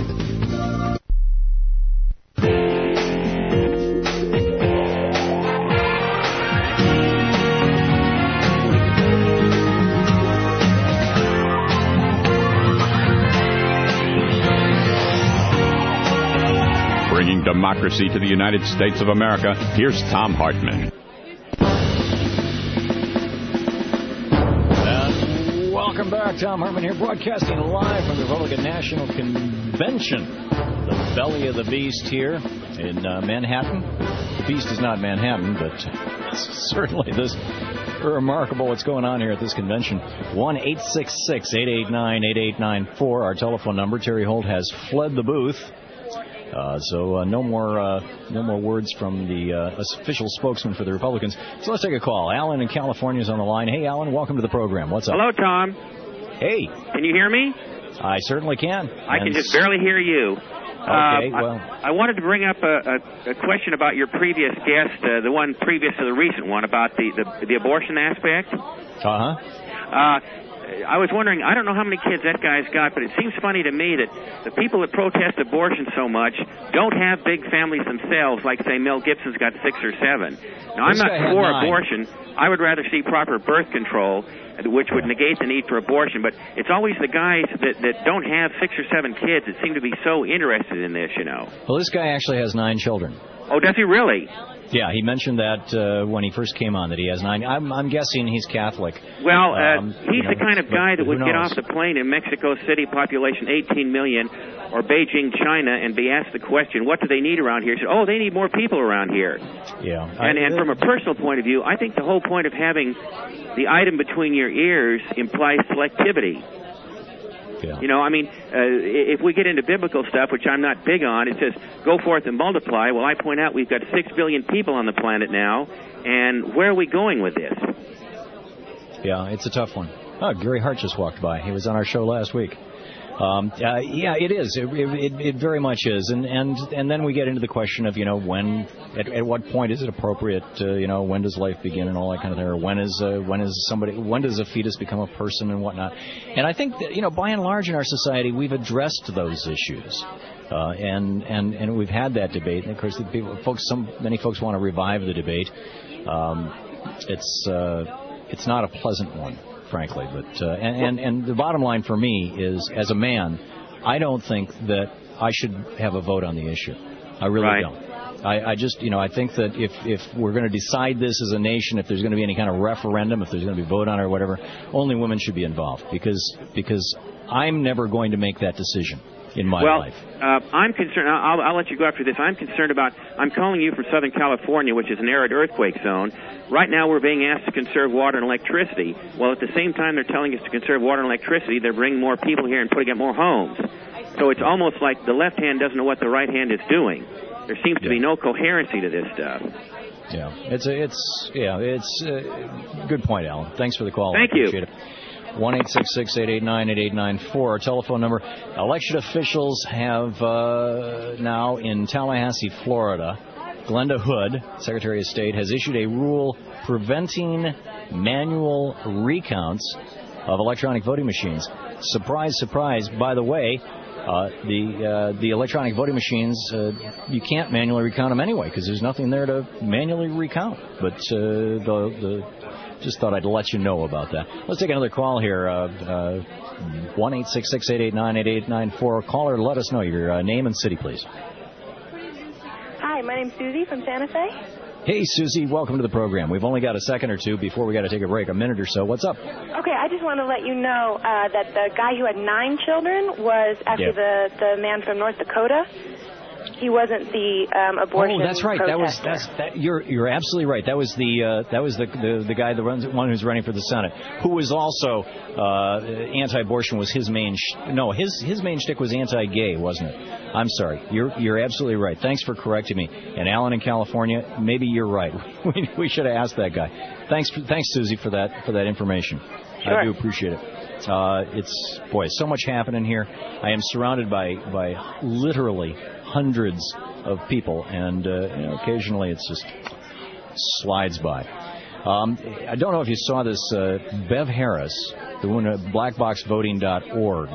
Bringing democracy to the United States of America, here's Tom Hartman. Welcome back. Tom Hartman here, broadcasting live from the Republican National Convention. The belly of the beast here in uh, Manhattan. The beast is not Manhattan, but it's certainly this remarkable what's going on here at this convention. one eight six six eight eight nine eight eight nine four, our telephone number. Terry Holt has fled the booth. Uh, so uh, no more uh, no more words from the uh, official spokesman for the Republicans. So let's take a call. Alan in California is on the line. Hey, Alan, welcome to the program. What's up? Hello, Tom. Hey. Can you hear me? I certainly can. I and can just barely hear you. Okay, uh, well. I, I wanted to bring up a, a, a question about your previous guest, uh, the one previous to the recent one, about the, the, the abortion aspect. Uh-huh. Uh I was wondering, I don't know how many kids that guy's got, but it seems funny to me that the people that protest abortion so much don't have big families themselves, like, say, Mel Gibson's got six or seven. Now, I'm This not guy had for nine. abortion. I would rather see proper birth control, which would negate the need for abortion. But it's always the guys that, that don't have six or seven kids that seem to be so interested in this, you know. Well, this guy actually has nine children. Oh, does he really? Yeah, he mentioned that uh, when he first came on, that he has nine. I'm, I'm guessing he's Catholic. Well, uh, um, he's you know, the kind of guy that who would get knows? off the plane in Mexico City, population eighteen million, or Beijing, China, and be asked the question, what do they need around here? He said, oh, they need more people around here. Yeah. And, and from a personal point of view, I think the whole point of having the item between your ears implies selectivity. Yeah. You know, I mean, uh, if we get into biblical stuff, which I'm not big on, it says, go forth and multiply. Well, I point out we've got six billion people on the planet now, and where are we going with this? Yeah, it's a tough one. Oh, Gary Hart just walked by. He was on our show last week. Um, uh, yeah, it is. It, it, it very much is. And, and and then we get into the question of, you know, when, at, at what point is it appropriate, uh, you know, when does life begin and all that kind of thing, or when is, uh, when is somebody, when does a fetus become a person and whatnot. And I think that, you know, by and large in our society, we've addressed those issues. Uh, and, and, and we've had that debate. And of course, the people, folks, some, many folks want to revive the debate. Um, it's, uh, it's not a pleasant one, frankly. But uh, and, and and the bottom line for me is, as a man, I don't think that I should have a vote on the issue. I really right. don't. I, I just, you know, I think that if if we're going to decide this as a nation, if there's going to be any kind of referendum, if there's going to be a vote on it or whatever, only women should be involved, because because I'm never going to make that decision. in my well, life. Uh, I'm concerned. I'll, I'll let you go after this. I'm concerned about. I'm calling you from Southern California, which is an arid earthquake zone. Right now, we're being asked to conserve water and electricity. Well, at the same time they're telling us to conserve water and electricity, they're bringing more people here and putting up more homes. So it's almost like the left hand doesn't know what the right hand is doing. There seems to yeah. be no coherency to this stuff. Yeah, it's a, it's yeah, it's a good point, Alan. Thanks for the call. Thank I you. Appreciate it. One eight six six eight eight nine eight eight nine four. Our telephone number. Election officials have uh, now in Tallahassee, Florida. Glenda Hood, Secretary of State, has issued a rule preventing manual recounts of electronic voting machines. Surprise, surprise. By the way, uh, the uh, the electronic voting machines, uh, you can't manually recount them anyway because there's nothing there to manually recount. But uh, the the just thought I'd let you know about that. Let's take another call here. one eight six six eight eight nine eight eight nine four. Caller, let us know your uh, name and city, please. Hi, my name's Susie from Santa Fe. Hey, Susie, welcome to the program. We've only got a second or two before we got to take a break, a minute or so. What's up? Okay, I just want to let you know uh, that the guy who had nine children was actually yeah. the, the man from North Dakota. He wasn't the um, abortion Oh, that's right. protester. That was that's that. You're you're absolutely right. That was the uh, that was the, the the guy the runs one who's running for the Senate, who was also uh, anti-abortion. Was his main sh- no his his main shtick was anti-gay, wasn't it? I'm sorry. You're you're absolutely right. Thanks for correcting me. And Alan in California, maybe you're right. We we should have asked that guy. Thanks for, thanks Susie for that for that information. Sure. I do appreciate it. Uh, it's boy, so much happening here. I am surrounded by by literally hundreds of people, and uh, you know, occasionally it's just slides by. Um, I don't know if you saw this. Uh, Bev Harris, the one at black box voting dot org,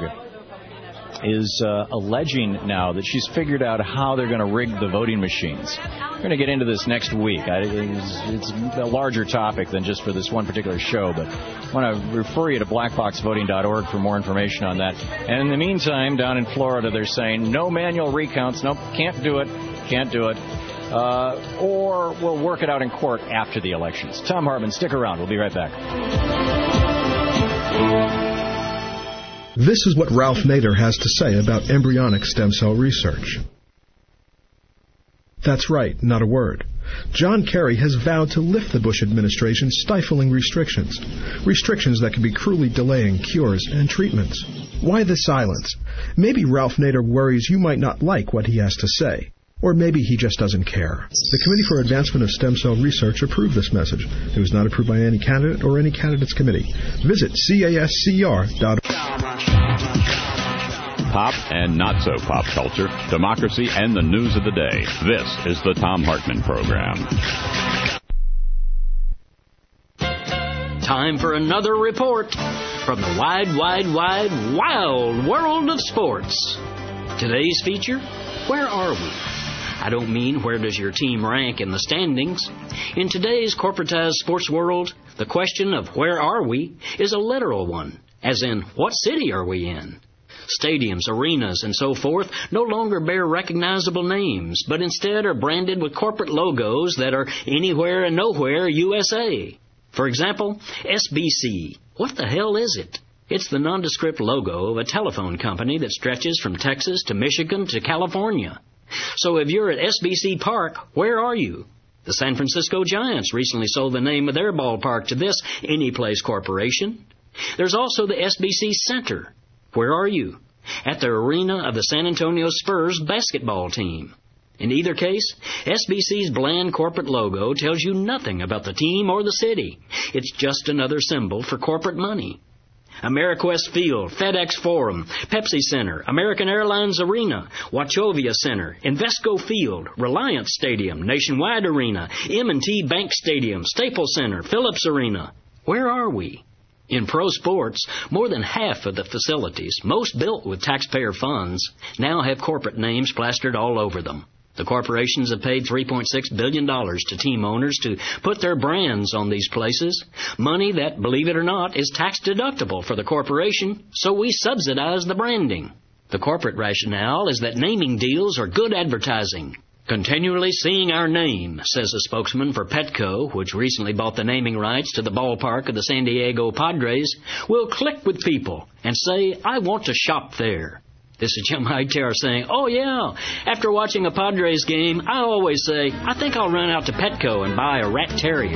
is uh, alleging now that she's figured out how they're going to rig the voting machines. We're going to get into this next week. I, it's, it's a larger topic than just for this one particular show, but I want to refer you to black box voting dot org for more information on that. And in the meantime, down in Florida, they're saying no manual recounts. Nope, can't do it. Can't do it. Uh, or we'll work it out in court after the elections. Thom Hartmann, stick around. We'll be right back. This is what Ralph Nader has to say about embryonic stem cell research. That's right, not a word. John Kerry has vowed to lift the Bush administration's stifling restrictions, restrictions that could be cruelly delaying cures and treatments. Why the silence? Maybe Ralph Nader worries you might not like what he has to say. Or maybe he just doesn't care. The Committee for Advancement of Stem Cell Research approved this message. It was not approved by any candidate or any candidate's committee. Visit C A S C R dot org. Pop and not-so-pop culture, democracy, and the news of the day. This is the Thom Hartmann Program. Time for another report from the wide, wide, wide, wild world of sports. Today's feature, where are we? I don't mean where does your team rank in the standings. In today's corporatized sports world, the question of where are we is a literal one, as in what city are we in? Stadiums, arenas, and so forth no longer bear recognizable names, but instead are branded with corporate logos that are anywhere and nowhere U S A. For example, S B C. What the hell is it? It's the nondescript logo of a telephone company that stretches from Texas to Michigan to California. So if you're at S B C Park, where are you? The San Francisco Giants recently sold the name of their ballpark to this Anyplace Corporation. There's also the S B C Center. Where are you? At the arena of the San Antonio Spurs basketball team. In either case, S B C's bland corporate logo tells you nothing about the team or the city. It's just another symbol for corporate money. AmeriQuest Field, FedEx Forum, Pepsi Center, American Airlines Arena, Wachovia Center, Invesco Field, Reliance Stadium, Nationwide Arena, M and T Bank Stadium, Staples Center, Phillips Arena. Where are we? In pro sports, more than half of the facilities, most built with taxpayer funds, now have corporate names plastered all over them. The corporations have paid three point six billion dollars to team owners to put their brands on these places, money that, believe it or not, is tax deductible for the corporation, so we subsidize the branding. The corporate rationale is that naming deals are good advertising. Continually seeing our name, says a spokesman for Petco, which recently bought the naming rights to the ballpark of the San Diego Padres, will click with people and say, I want to shop there. This is Jim Hightower saying, oh, yeah, after watching a Padres game, I always say, I think I'll run out to Petco and buy a rat terrier.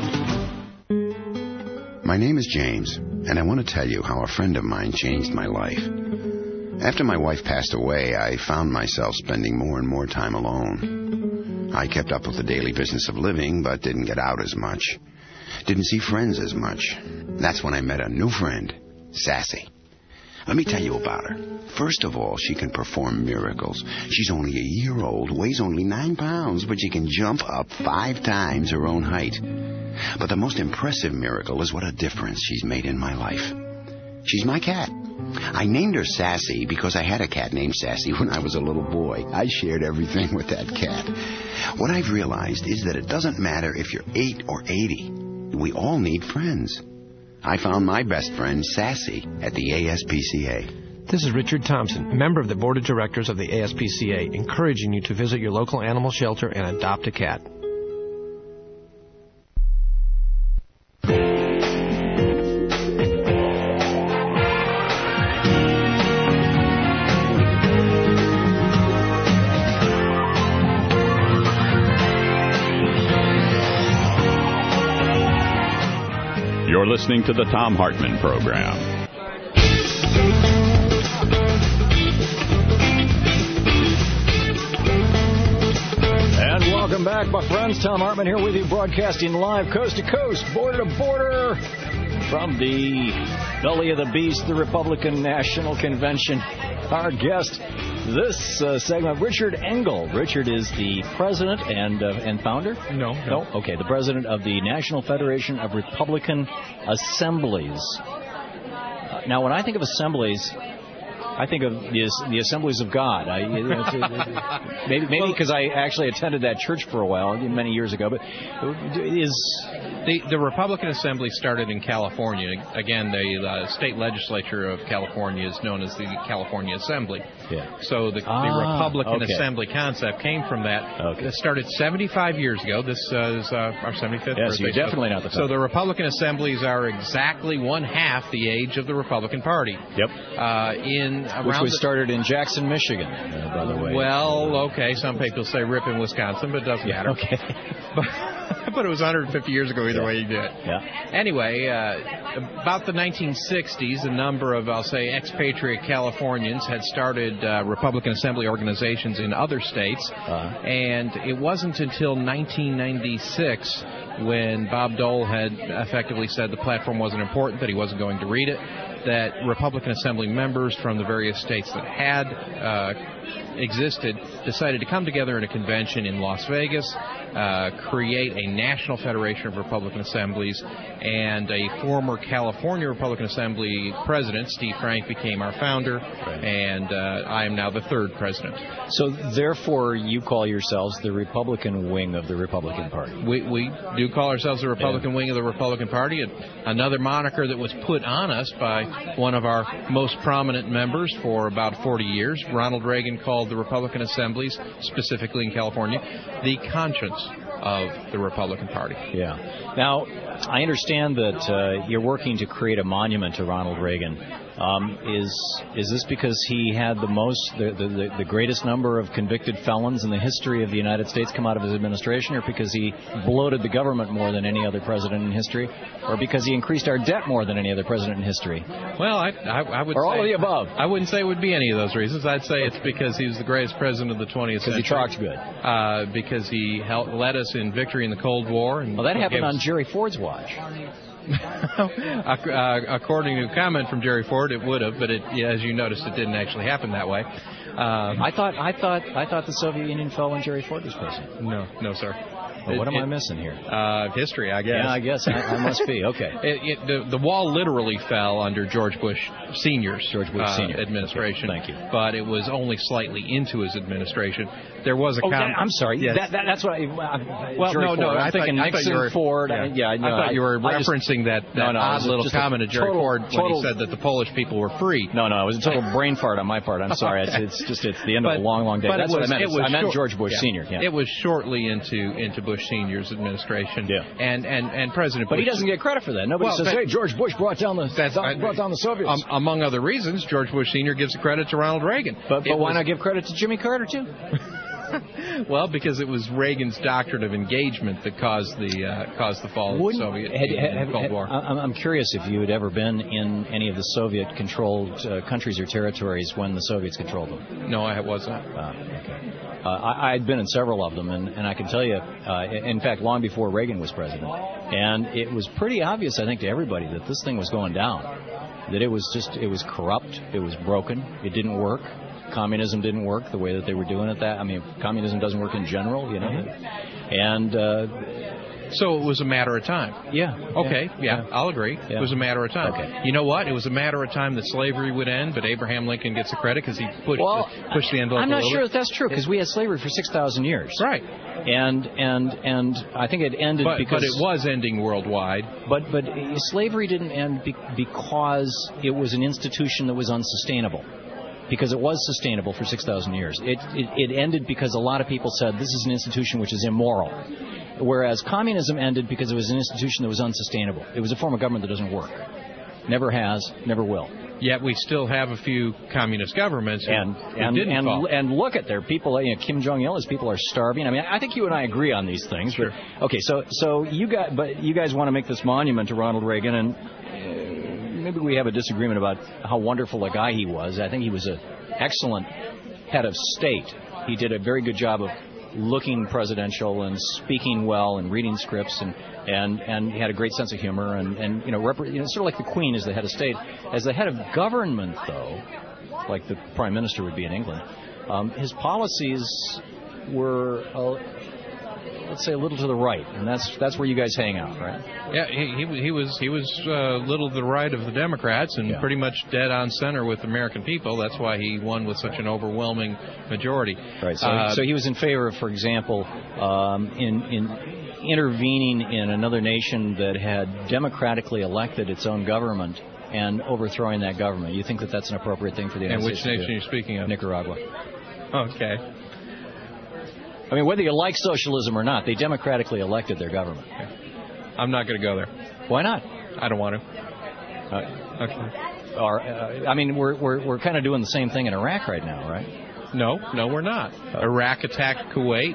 My name is James, and I want to tell you how a friend of mine changed my life. After my wife passed away, I found myself spending more and more time alone. I kept up with the daily business of living, but didn't get out as much. Didn't see friends as much. That's when I met a new friend, Sassy. Let me tell you about her. First of all, she can perform miracles. She's only a year old, weighs only nine pounds, but she can jump up five times her own height. But the most impressive miracle is what a difference she's made in my life. She's my cat. I named her Sassy because I had a cat named Sassy when I was a little boy. I shared everything with that cat. What I've realized is that it doesn't matter if you're eight or eighty. We all need friends. I found my best friend, Sassy, at the A S P C A. This is Richard Thompson, member of the Board of Directors of the A S P C A, encouraging you to visit your local animal shelter and adopt a cat. You're listening to the Thom Hartmann Program. And welcome back, my friends. Thom Hartmann here with you, broadcasting live coast to coast, border to border, from the belly of the beast, the Republican National Convention. Our guest this uh, segment, Richard Engel. Richard is the president and uh, and founder? No, no. No? Okay, the president of the National Federation of Republican Assemblies. Uh, now, when I think of assemblies, I think of the, the Assemblies of God. I, you know, maybe maybe because I actually attended that church for a while, many years ago. But is the the Republican Assembly started in California. Again, the uh, state legislature of California is known as the California Assembly. Yeah. So the, ah, the Republican okay. Assembly concept came from that. Okay. It started seventy-five years ago. This uh, is uh, our seventy-fifth yes, birthday. Yes, you're definitely not the So the Republican Assemblies are exactly one half the age of the Republican Party. Yep. Uh, in Which around was the, started in Jackson, Michigan, uh, by the way. Well, okay, some people say Ripon, Wisconsin, but it doesn't yeah, matter. Okay. but, but it was one hundred fifty years ago either yeah. way you did it. Yeah. Anyway, uh, about the nineteen sixties, a number of, I'll say, expatriate Californians had started uh, Republican Assembly organizations in other states, uh-huh. and it wasn't until nineteen ninety-six when Bob Dole had effectively said the platform wasn't important, that he wasn't going to read it, that Republican Assembly members from the various states that had uh, existed decided to come together in a convention in Las Vegas, uh, create a National Federation of Republican Assemblies, and a former California Republican Assembly president, Steve Frank, became our founder, right. and uh, I am now the third president. So, therefore, you call yourselves the Republican wing of the Republican Party. We, we do call ourselves the Republican yeah. wing of the Republican Party, and another moniker that was put on us by one of our most prominent members for about forty years. Ronald Reagan called the Republican Assemblies, specifically in California, the conscience of the Republican Party. Yeah. Now, I understand that uh, you're working to create a monument to Ronald Reagan. Um, is is this because he had the most, the, the, the greatest number of convicted felons in the history of the United States come out of his administration, or because he bloated the government more than any other president in history, or because he increased our debt more than any other president in history? Well, I, I, I would or say, all of the above. I wouldn't say it would be any of those reasons. I'd say it's because he was the greatest president of the twentieth century. Because he talked good. Uh, because he helped, led us in victory in the Cold War. And well, that happened us... on Jerry Ford's watch. uh, according to a comment from Jerry Ford, it would have, but it, as you noticed, it didn't actually happen that way. Um, I thought, I thought, I thought the Soviet Union fell when Jerry Ford was president. No, no, sir. Well, what it, am it, I missing here? Uh, history, I guess. Yeah, I guess I, I must be. Okay. It, it, the, the wall literally fell under George Bush Senior's George Bush uh, Senior administration. Okay, thank you. But it was only slightly into his administration. There was a. Oh, com- I'm sorry. Yes. That, that, that's what I. I well, Jerry no, Ford. no. I'm I thinking thought, Nixon, I thought were, Ford. Yeah. I, yeah, no, I thought you were I, referencing I just, that, that no, no, odd little comment of Jerry total, Ford total, when he said that the Polish people were free. No, no, it was a total brain fart on my part. I'm sorry. It's, it's just it's the end but, of a long, long day. That's was, what I meant. It was I meant short, George Bush yeah. Senior. Yeah. It was shortly into into Bush Bush Senior's administration. Yeah. And, and, and President But Bush. he doesn't get credit for that. Nobody Well, says, that- hey, George Bush brought down the That's, brought down the Soviets. Um, among other reasons, George Bush Senior gives the credit to Ronald Reagan. but It but why was- not give credit to Jimmy Carter, too? Well, because it was Reagan's doctrine of engagement that caused the uh, caused the fall Wouldn't- of the Soviet had- Union had- and Cold had- War. I'm I'm curious if you had ever been in any of the Soviet-controlled uh, countries or territories when the Soviets controlled them. No, I wasn't. Uh, okay. Uh, I, I'd been in several of them, and, and I can tell you, uh, in fact, long before Reagan was president, and it was pretty obvious, I think, to everybody that this thing was going down, that it was just, it was corrupt, it was broken, it didn't work. Communism didn't work the way that they were doing it. That I mean, communism doesn't work in general, you know. Mm-hmm. And uh, so it was a matter of time. Yeah. Okay. Yeah. Yeah, I'll agree. Yeah. It was a matter of time. Okay. You know what? It was a matter of time that slavery would end, but Abraham Lincoln gets the credit because he pushed well, the, pushed the envelope. I'm not a little sure bit. that that's true because we had slavery for six thousand years. Right. And and and I think it ended but, because but it was ending worldwide. But but slavery didn't end be, because it was an institution that was unsustainable. Because it was sustainable for six thousand years. It, it, it ended because a lot of people said this is an institution which is immoral. Whereas communism ended because it was an institution that was unsustainable. It was a form of government that doesn't work. Never has, never will. Yet we still have a few communist governments who, and who and didn't and, fall. and look at their people. You know, Kim Jong Il, his people are starving. I mean, I think you and I agree on these things. Sure. But, okay, so so you got, but you guys want to make this monument to Ronald Reagan, and uh, maybe we have a disagreement about how wonderful a guy he was. I think he was an excellent head of state. He did a very good job of looking presidential and speaking well and reading scripts, and and and he had a great sense of humor, and and you know, rep- you know, sort of like the Queen as the head of state. As the head of government, though, like the Prime Minister would be in England, um, his policies were, uh, let's say, a little to the right, and that's that's where you guys hang out, right? Yeah, he he, he was he was uh, little to the right of the Democrats and Yeah. pretty much dead on center with the American people. That's why he won with such an overwhelming majority. Right. So, Uh, so he was in favor of, for example, um, in in intervening in another nation that had democratically elected its own government and overthrowing that government. You think that that's an appropriate thing for the United And which States to nation do? are you speaking of? Nicaragua. Okay. I mean, whether you like socialism or not, they democratically elected their government. I'm not going to go there. Why not? I don't want to. Uh, okay. Or, uh, I mean, we're we're we're kind of doing the same thing in Iraq right now, right? No, no, we're not. Iraq attacked Kuwait.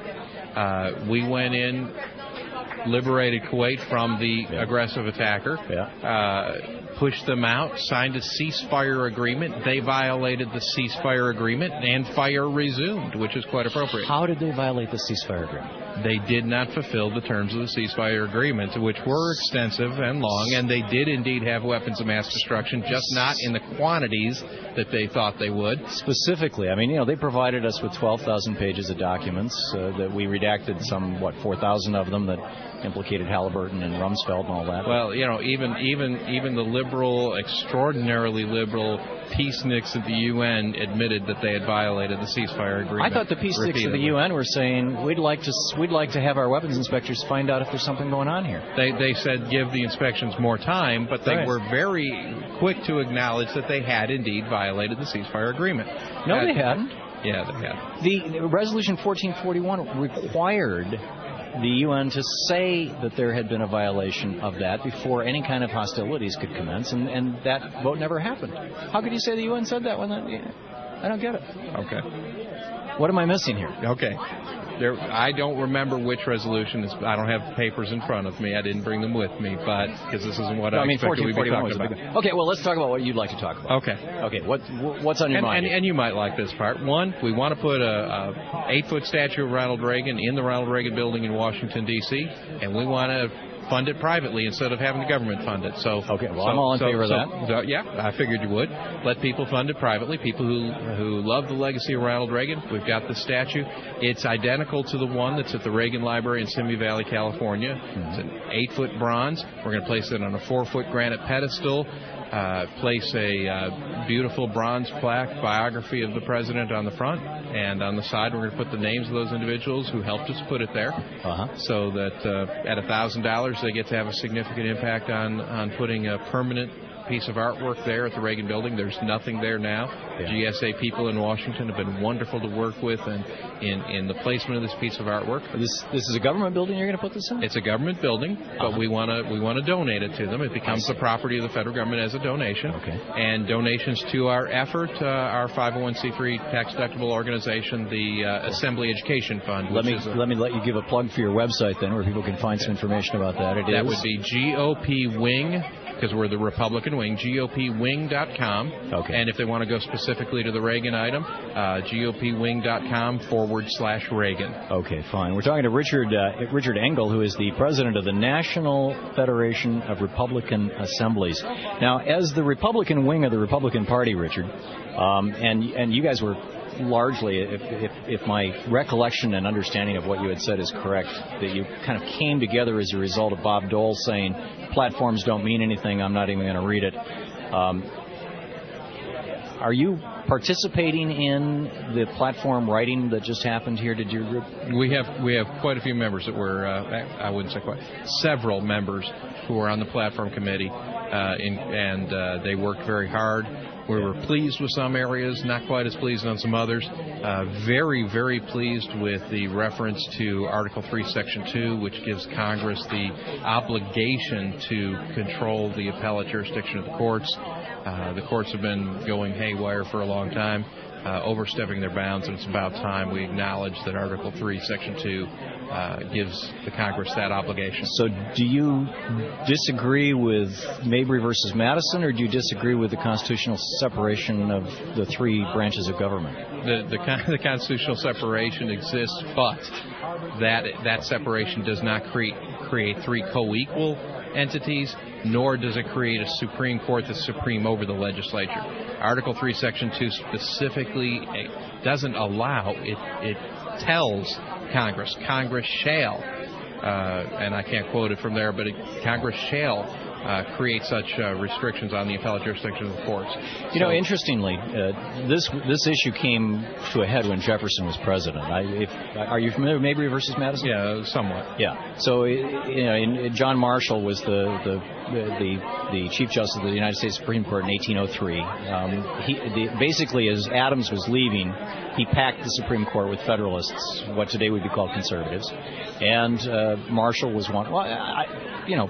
Uh, we went in, liberated Kuwait from the Yeah. aggressive attacker. Yeah. Uh, pushed them out, signed a ceasefire agreement. They violated the ceasefire agreement, and fire resumed, which is quite appropriate. How did they violate the ceasefire agreement? They did not fulfill the terms of the ceasefire agreement, which were extensive and long, and they did indeed have weapons of mass destruction, just not in the quantities that they thought they would. Specifically, I mean, you know, they provided us with twelve thousand pages of documents uh, that we redacted some, what, four thousand of them that implicated Halliburton and Rumsfeld and all that. Well, you know, even even even the liberal, extraordinarily liberal peaceniks at the U N admitted that they had violated the ceasefire agreement. I thought the peaceniks of the repeatedly. U N were saying we'd like to we'd like to have our weapons inspectors find out if there's something going on here. They they said give the inspections more time, but they Right. were very quick to acknowledge that they had indeed violated the ceasefire agreement. No, Uh, they hadn't. Yeah, they had. The Resolution fourteen forty-one required the U N to say that there had been a violation of that before any kind of hostilities could commence, and, and that vote never happened. How could you say the U N said that when that, yeah, I don't get it. Okay. What am I missing here? Okay. There, I don't remember which resolution. Is, I don't have papers in front of me. I didn't bring them with me, but because this isn't what No, I, I mean, expected we'd be fourteen forty-one talking was a about. big. Okay, well, let's talk about what you'd like to talk about. Okay. Okay. What what's on your and, mind? And, and you might like this part. One, we want to put a, a eight-foot statue of Ronald Reagan in the Ronald Reagan Building in Washington, D C, and we want to fund it privately instead of having the government fund it. So okay, well, so, I'm all in so, favor of so, that. So, yeah, I figured you would. Let people fund it privately. People who who love the legacy of Ronald Reagan. We've got the statue. It's identical to the one that's at the Reagan Library in Simi Valley, California. Mm-hmm. It's an eight-foot bronze. We're going to place it on a four-foot granite pedestal. Uh, place a uh, beautiful bronze plaque, biography of the president on the front, and on the side we're going to put the names of those individuals who helped us put it there, uh-huh. so that uh, at one thousand dollars they get to have a significant impact on, on putting a permanent piece of artwork there at the Reagan Building. There's nothing there now. Yeah. G S A people in Washington have been wonderful to work with and in, in the placement of this piece of artwork. This this is a government building you're going to put this in? It's a government building, but uh-huh. we want to we want to donate it to them. It becomes the property of the federal government as a donation. Okay. And donations to our effort, uh, our five oh one c three tax-deductible organization, the uh, Assembly Education Fund. Let me is a, let me let you give a plug for your website then, where people can find some information about that. It that is would be G O P Wing, because we're the Republican wing, G O P wing dot com. Okay. And if they want to go specifically to the Reagan item, uh, G O P wing dot com forward slash Reagan. Okay, fine. We're talking to Richard uh, Richard Engel, who is the president of the National Federation of Republican Assemblies. Now, as the Republican wing of the Republican Party, Richard, um, and and you guys were largely, if, if if my recollection and understanding of what you had said is correct, that you kind of came together as a result of Bob Dole saying platforms don't mean anything, I'm not even going to read it. Um, are you participating in the platform writing that just happened here? Did your group? We have we have quite a few members that were, uh, I wouldn't say quite, several members who were on the platform committee, uh, in, and uh, they worked very hard. We were pleased with some areas, not quite as pleased on some others. Uh, very, very pleased with the reference to Article three, Section two, which gives Congress the obligation to control the appellate jurisdiction of the courts. Uh, the courts have been going haywire for a long time, uh, overstepping their bounds, and it's about time we acknowledge that Article three, Section two uh, gives the Congress that obligation. So do you disagree with Mabry versus Madison, or do you disagree with the constitutional separation of the three branches of government? The, the, the constitutional separation exists, but that that separation does not create, create three co-equal entities, nor does it create a Supreme Court that's supreme over the legislature. Article three, Section two specifically doesn't allow, it, it tells Congress, Congress shall, uh, and I can't quote it from there, but it, Congress shall uh, create such uh, restrictions on the appellate jurisdiction of the courts. You so, know, interestingly, uh, this this issue came to a head when Jefferson was president. I, if, are you familiar with Mabry versus Madison? Yeah, somewhat. Yeah. So, you know, in, John Marshall was the the, the the Chief Justice of the United States Supreme Court in eighteen oh three. Um, he the, basically, as Adams was leaving, he packed the Supreme Court with Federalists, what today would be called conservatives, and uh, Marshall was one. Well, I, you know.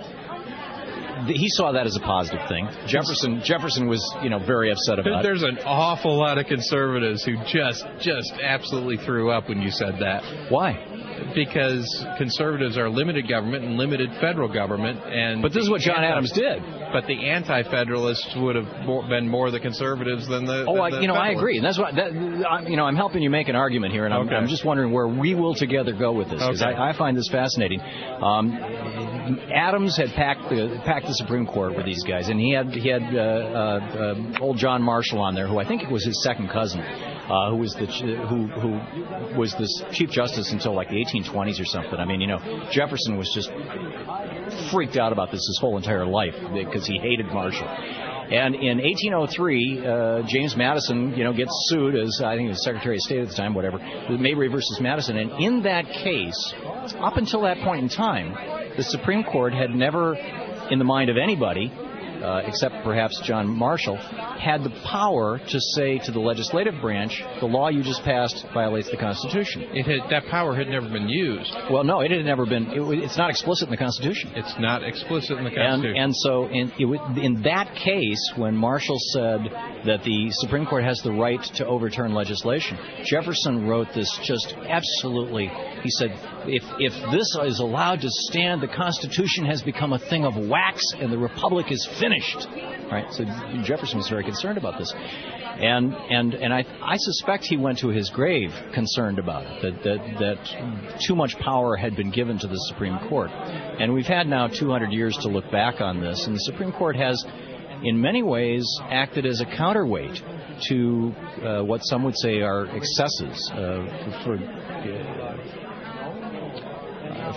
He saw that as a positive thing. Jefferson Jefferson was, you know, very upset about There's it. There's an awful lot of conservatives who just just absolutely threw up when you said that. Why? Because conservatives are limited government and limited federal government, and but this is what John anti- Adams did. But the anti-federalists would have more, been more the conservatives than the. Oh, than I, the you know, I federalists. agree, and that's what that, I'm, you know. I'm helping you make an argument here, and I'm, Okay. I'm just wondering where we will together go with this, because Okay. I, I find this fascinating. Um, Adams had packed the packed the Supreme Court with these guys, and he had he had uh, uh, uh, old John Marshall on there, who I think it was his second cousin. Uh, who was the who who was the Chief Justice until like the eighteen twenties or something. I mean, you know, Jefferson was just freaked out about this his whole entire life because he hated Marshall. And in eighteen oh three, uh, James Madison, you know, gets sued as I think he was Secretary of State at the time, whatever, Mabry versus Madison. And in that case, up until that point in time, the Supreme Court had never, in the mind of anybody, Uh, except perhaps John Marshall, had the power to say to the legislative branch, the law you just passed violates the Constitution. It had, that power had never been used. Well, no, it had never been. It, it's not explicit in the Constitution. It's not explicit in the Constitution. And, and so in, it, in that case, when Marshall said that the Supreme Court has the right to overturn legislation, Jefferson wrote this just absolutely, he said, if, if this is allowed to stand, the Constitution has become a thing of wax and the Republic is finished. Finished, right? So Jefferson was very concerned about this, and and and I I suspect he went to his grave concerned about it, that that that too much power had been given to the Supreme Court, and we've had now two hundred years to look back on this, and the Supreme Court has, in many ways, acted as a counterweight to uh, what some would say are excesses uh, for. for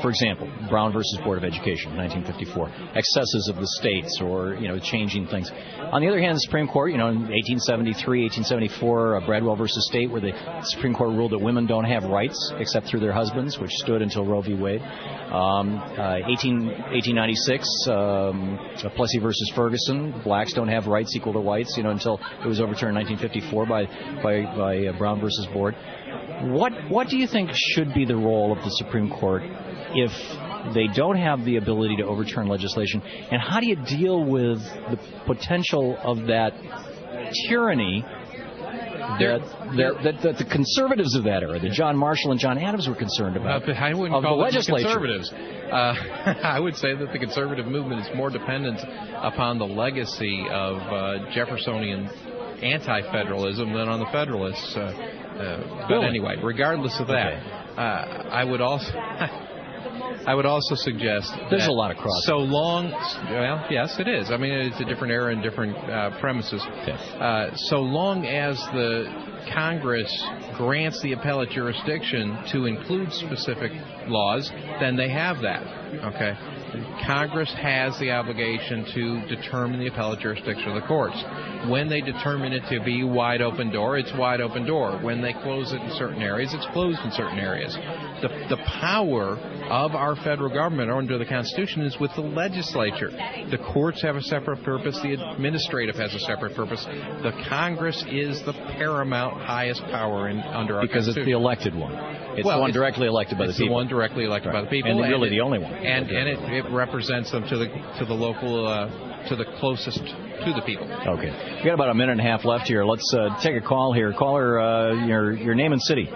for example, Brown versus Board of Education, nineteen fifty-four, excesses of the states or, you know, changing things. On the other hand, the Supreme Court, you know, in eighteen seventy-three, eighteen seventy-four, uh, Bradwell versus State, where the Supreme Court ruled that women don't have rights except through their husbands, which stood until Roe v. Wade. Um, uh, eighteen, eighteen ninety-six, um, Plessy versus Ferguson, blacks don't have rights equal to whites, you know, until it was overturned in nineteen fifty-four by by, by uh, Brown versus Board. What what do you think should be the role of the Supreme Court if they don't have the ability to overturn legislation? And how do you deal with the potential of that tyranny that, that, that, that the conservatives of that era, that John Marshall and John Adams were concerned about, uh, I wouldn't of call the them legislature? Conservatives. Uh, I would say that the conservative movement is more dependent upon the legacy of uh, Jeffersonian anti-federalism than on the Federalists. Uh, uh, but really? anyway, regardless of that, okay. uh, I would also... I would also suggest there's that a lot of cross. So long, well, yes, it is. I mean, it's a different era and different uh, premises. Okay. Uh, so long as the Congress grants the appellate jurisdiction to include specific laws, then they have that. Okay. Congress has the obligation to determine the appellate jurisdiction of the courts. When they determine it to be wide open door, it's wide open door. When they close it in certain areas, it's closed in certain areas. The, the power of our federal government under the Constitution is with the legislature. The courts have a separate purpose. The administrative has a separate purpose. The Congress is the paramount highest power in, under our because Constitution. It's the elected one. It's well, the one it's, directly elected by the it's people. the one directly elected right. by the people, and, and really it, the only one. And okay. and it, it represents them to the to the local uh, to the closest to the people. Okay, we got about a minute and a half left here. Let's uh, take a call here. Caller, uh, your your name and city.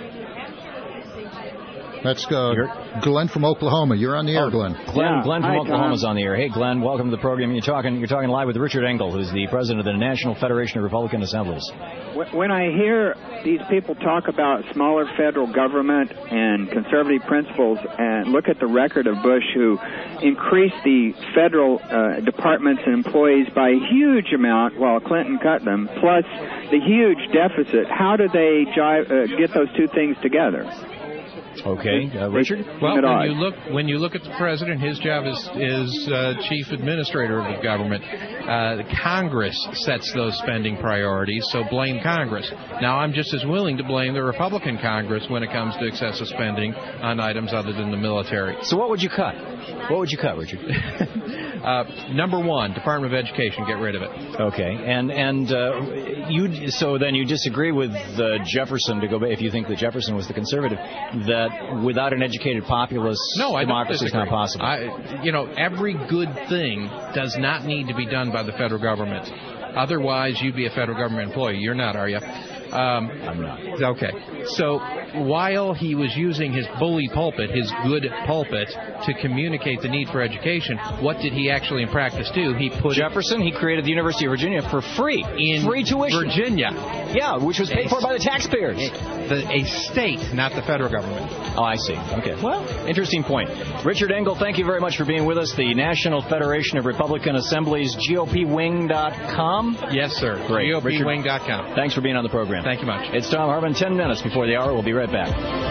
That's uh, Glenn from Oklahoma. You're on the air, oh, Glenn. Glenn, yeah. Glenn from Hi, Oklahoma is Tom. on the air. Hey, Glenn, welcome to the program. You're talking you're talking live with Richard Engel, who's the president of the National Federation of Republican Assemblies. When I hear these people talk about smaller federal government and conservative principles and look at the record of Bush, who increased the federal uh, departments and employees by a huge amount while Clinton cut them, plus the huge deficit, how do they jive, uh, get those two things together? Okay, uh, Richard. Well, when you look when you look at the president, his job is is uh, chief administrator of the government. Uh, the Congress sets those spending priorities, so blame Congress. Now, I'm just as willing to blame the Republican Congress when it comes to excessive spending on items other than the military. So, what would you cut? What would you cut, Richard? uh, number one, Department of Education, get rid of it. Okay, and and uh, you so then you disagree with uh, Jefferson to go back, if you think that Jefferson was the conservative, that without an educated populace, no, I democracy is not possible. I, you know, every good thing does not need to be done by the federal government. Otherwise, you'd be a federal government employee. You're not, are you? Um, I'm not. Okay. So while he was using his bully pulpit, his good pulpit, to communicate the need for education, what did he actually in practice do? He put Jefferson, he created the University of Virginia for free. In free tuition. Virginia. Yeah, which was paid a, for by the taxpayers. A, the, a state, not the federal government. Oh, I see. Okay. Well, interesting point. Richard Engel, thank you very much for being with us. The National Federation of Republican Assemblies, G O P wing dot com. Yes, sir. Great. G O P wing dot com. Thanks for being on the program. Thank you much. It's Tom Hartman, ten minutes before the hour. We'll be right back.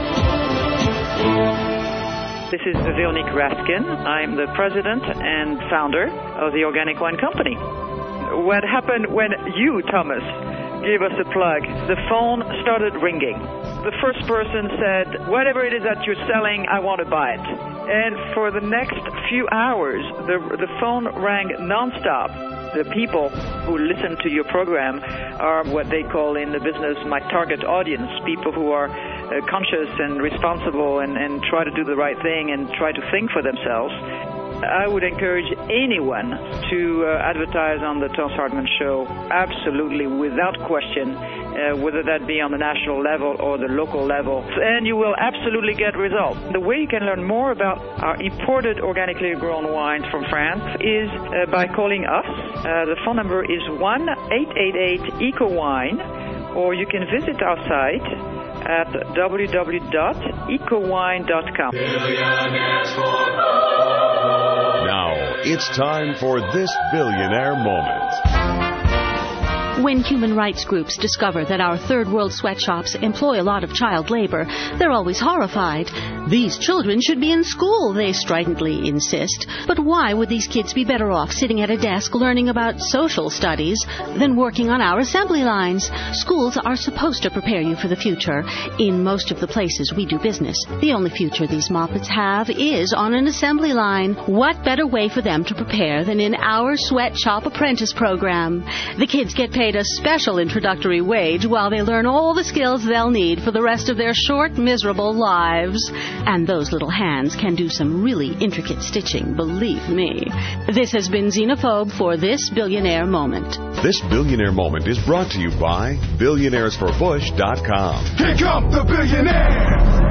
This is Veronique Raskin. I'm the president and founder of the Organic Wine Company. What happened when you, Thomas, gave us a plug? The phone started ringing. The first person said, whatever it is that you're selling, I want to buy it. And for the next few hours, the, the phone rang nonstop. The people who listen to your program are what they call in the business my target audience, people who are uh, conscious and responsible and, and try to do the right thing and try to think for themselves. I would encourage anyone to uh, advertise on the Tom Hartman Show, absolutely, without question, uh, whether that be on the national level or the local level, and you will absolutely get results. The way you can learn more about our imported organically grown wines from France is uh, by calling us. Uh, the phone number is one eight eight eight eco wine, or you can visit our site at w w w dot eco wine dot com. Now, it's time for this billionaire moment. When human rights groups discover that our third world sweatshops employ a lot of child labor, they're always horrified. These children should be in school, they stridently insist. But why would these kids be better off sitting at a desk learning about social studies than working on our assembly lines? Schools are supposed to prepare you for the future. In most of the places we do business, the only future these moppets have is on an assembly line. What better way for them to prepare than in our sweatshop apprentice program? The kids get paid a special introductory wage while they learn all the skills they'll need for the rest of their short, miserable lives. And those little hands can do some really intricate stitching, believe me. This has been Xenophobe for This Billionaire Moment. This Billionaire Moment is brought to you by billionaires for bush dot com. Here come the billionaires!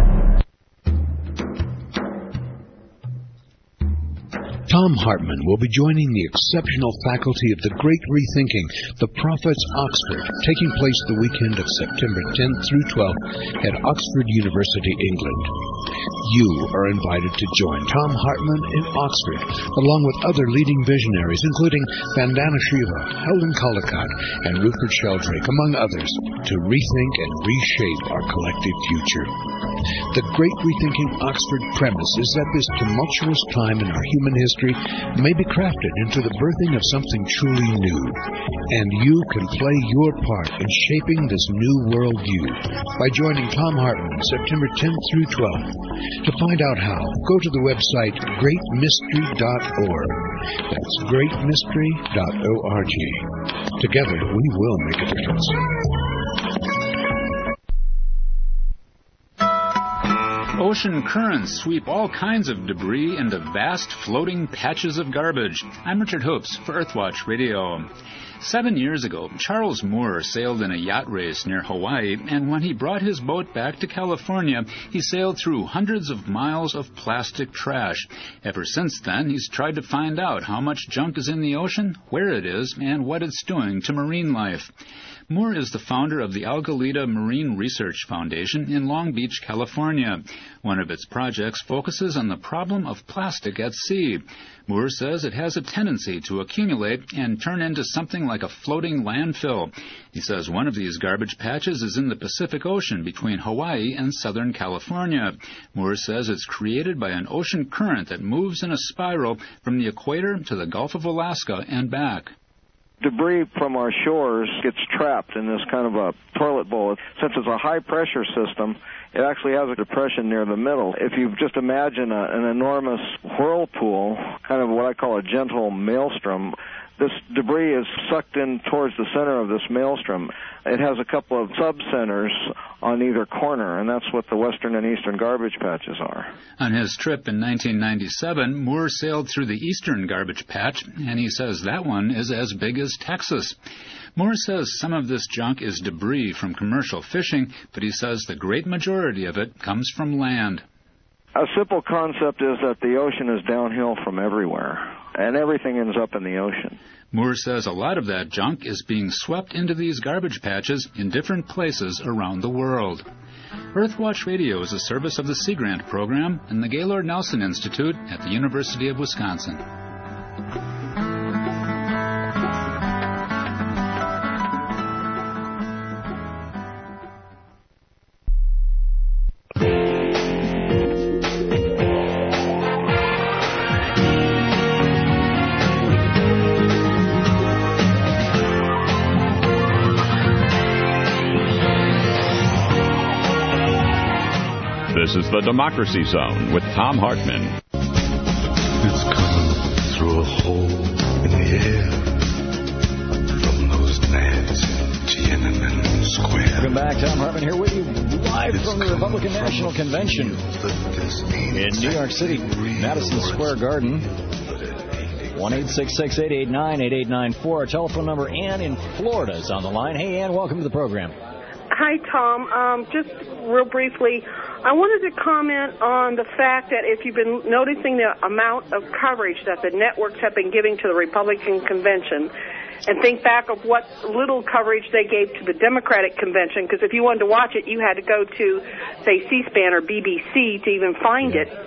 Thom Hartmann will be joining the exceptional faculty of the Great Rethinking, The Prophets Oxford, taking place the weekend of September tenth through twelfth at Oxford University, England. You are invited to join Thom Hartmann in Oxford, along with other leading visionaries, including Vandana Shiva, Helen Caldicott, and Rupert Sheldrake, among others, to rethink and reshape our collective future. The Great Rethinking Oxford premise is that this tumultuous time in our human history may be crafted into the birthing of something truly new, and you can play your part in shaping this new worldview by joining Thom Hartmann September tenth through twelfth. To find out how, go to the website great mystery dot org. That's great mystery dot org. Together, we will make a difference. Ocean currents sweep all kinds of debris into vast floating patches of garbage. I'm Richard Hoops for Earthwatch Radio. Seven years ago, Charles Moore sailed in a yacht race near Hawaii, and when he brought his boat back to California, he sailed through hundreds of miles of plastic trash. Ever since then, he's tried to find out how much junk is in the ocean, where it is, and what it's doing to marine life. Moore is the founder of the Algalita Marine Research Foundation in Long Beach, California. One of its projects focuses on the problem of plastic at sea. Moore says it has a tendency to accumulate and turn into something like a floating landfill. He says one of these garbage patches is in the Pacific Ocean between Hawaii and Southern California. Moore says it's created by an ocean current that moves in a spiral from the equator to the Gulf of Alaska and back. Debris from our shores gets trapped in this kind of a toilet bowl. Since it's a high-pressure system, it actually has a depression near the middle. If you just imagine a, an enormous whirlpool, kind of what I call a gentle maelstrom, this debris is sucked in towards the center of this maelstrom. It has a couple of sub-centers on either corner, and that's what the western and eastern garbage patches are. On his trip in nineteen ninety-seven, Moore sailed through the eastern garbage patch, and he says that one is as big as Texas. Moore says some of this junk is debris from commercial fishing, but he says the great majority of it comes from land. A simple concept is that the ocean is downhill from everywhere, and everything ends up in the ocean. Moore says a lot of that junk is being swept into these garbage patches in different places around the world. Earthwatch Radio is a service of the Sea Grant Program and the Gaylord Nelson Institute at the University of Wisconsin. This is the Democracy Zone with Thom Hartmann. It's coming through a hole in the air from those nads in Tiananmen Square. Welcome back. Thom Hartmann here with you live it's from the Republican National Convention in New York City, Madison Square Garden. one eight six six, eight eight nine, eight eight nine four. Our telephone number. Ann in Florida is on the line. Hey, Ann, welcome to the program. Hi, Tom. Um, just real briefly, I wanted to comment on the fact that if you've been noticing the amount of coverage that the networks have been giving to the Republican convention, and think back of what little coverage they gave to the Democratic convention, because if you wanted to watch it, you had to go to, say, C-SPAN or B B C to even find it.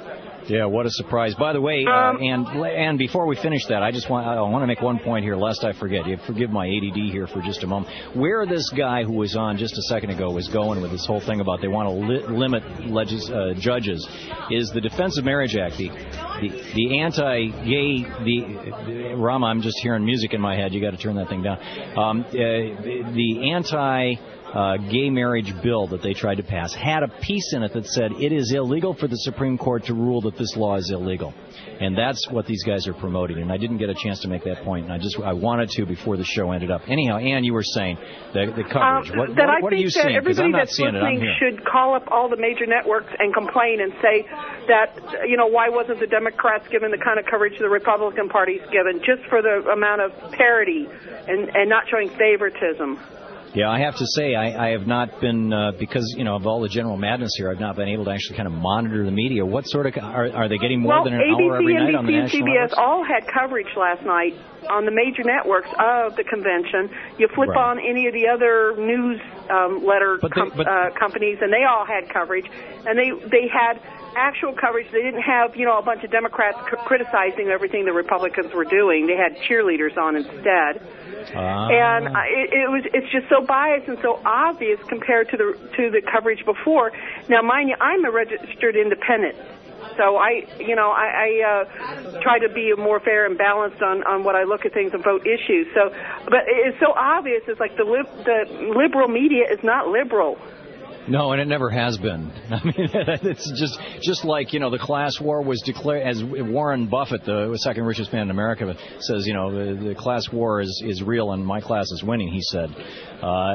Yeah, what a surprise. By the way, uh, and and before we finish that, I just want I want to make one point here, lest I forget. You forgive my A D D here for just a moment. Where this guy who was on just a second ago was going with this whole thing about they want to li- limit legis- uh, judges is the Defense of Marriage Act, the the, the anti-gay, the, the Rama, I'm just hearing music in my head. You got to turn that thing down. Um, uh, the anti. Uh, gay marriage bill that they tried to pass had a piece in it that said it is illegal for the Supreme Court to rule that this law is illegal. And that's what these guys are promoting. And I didn't get a chance to make that point, and I just I wanted to before the show ended up. Anyhow, Ann, you were saying the, the coverage. Um, what that what, I what think are you that seeing? Because I'm everybody not that's seeing it. I'm listening here. should call up all the major networks and complain and say that, you know, why wasn't the Democrats given the kind of coverage the Republican Party's given, just for the amount of parity and, and not showing favoritism. Yeah, I have to say, I, I have not been, uh, because, you know, of all the general madness here, I've not been able to actually kind of monitor the media. What sort of, are, are they getting more well, than an A B C, hour every night on the N B C, national C B S networks? all had coverage last night on the major networks of the convention. You flip Right. on any of the other news um, letter But they- com- but- uh, companies, and they all had coverage. And they, they had actual coverage. They didn't have, you know, a bunch of Democrats c- criticizing everything the Republicans were doing. They had cheerleaders on instead. Ah. And uh, it, it was it's just so biased and so obvious compared to the to the coverage before. Now, mind you, I'm a registered independent, so I you know I, I uh, try to be more fair and balanced on, on what I look at things and vote issues. So, but it's so obvious. It's like the lib, the liberal media is not liberal. No, and it never has been. I mean, it's just just like, you know, the class war was declared, as Warren Buffett, the second richest man in America, says, you know, the, the class war is, is real and my class is winning, he said. Uh,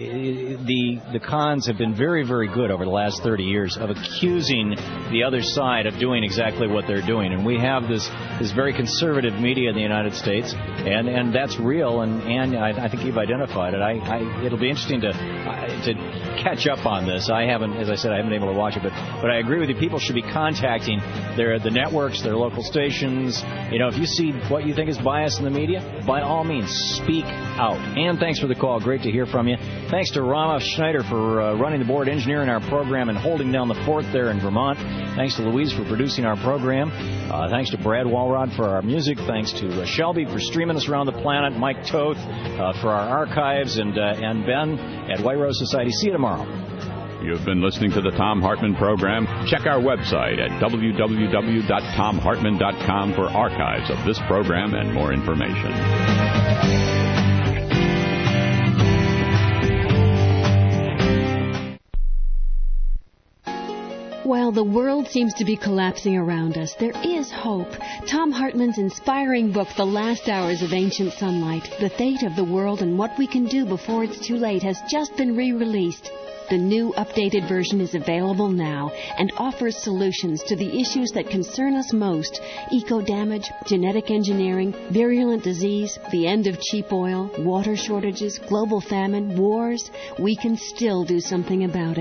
the the cons have been very, very good over the last thirty years of accusing the other side of doing exactly what they're doing. And we have this, this very conservative media in the United States, and, and that's real, and, and I, I think you've identified it. I, I it'll be interesting to uh, to catch up on this. I haven't, as I said, I haven't been able to watch it, but but I agree with you. People should be contacting their the networks, their local stations. You know, if you see what you think is bias in the media, by all means, speak out. And thanks for the call. Great to hear from you. Thanks to Rama Schneider for uh, running the board, engineering our program, and holding down the fort there in Vermont. Thanks to Louise for producing our program. Uh, thanks to Brad Walrod for our music. Thanks to uh, Shelby for streaming us around the planet. Mike Toth uh, for our archives, and uh, and Ben at White Rose Society. See you tomorrow. You've been listening to the Tom Hartman program. Check our website at w w w dot tom hartman dot com for archives of this program and more information. While the world seems to be collapsing around us, there is hope. Tom Hartman's inspiring book, The Last Hours of Ancient Sunlight, The Fate of the World and What We Can Do Before It's Too Late, has just been re-released. The new, updated version is available now and offers solutions to the issues that concern us most: eco-damage, genetic engineering, virulent disease, the end of cheap oil, water shortages, global famine, wars. We can still do something about it.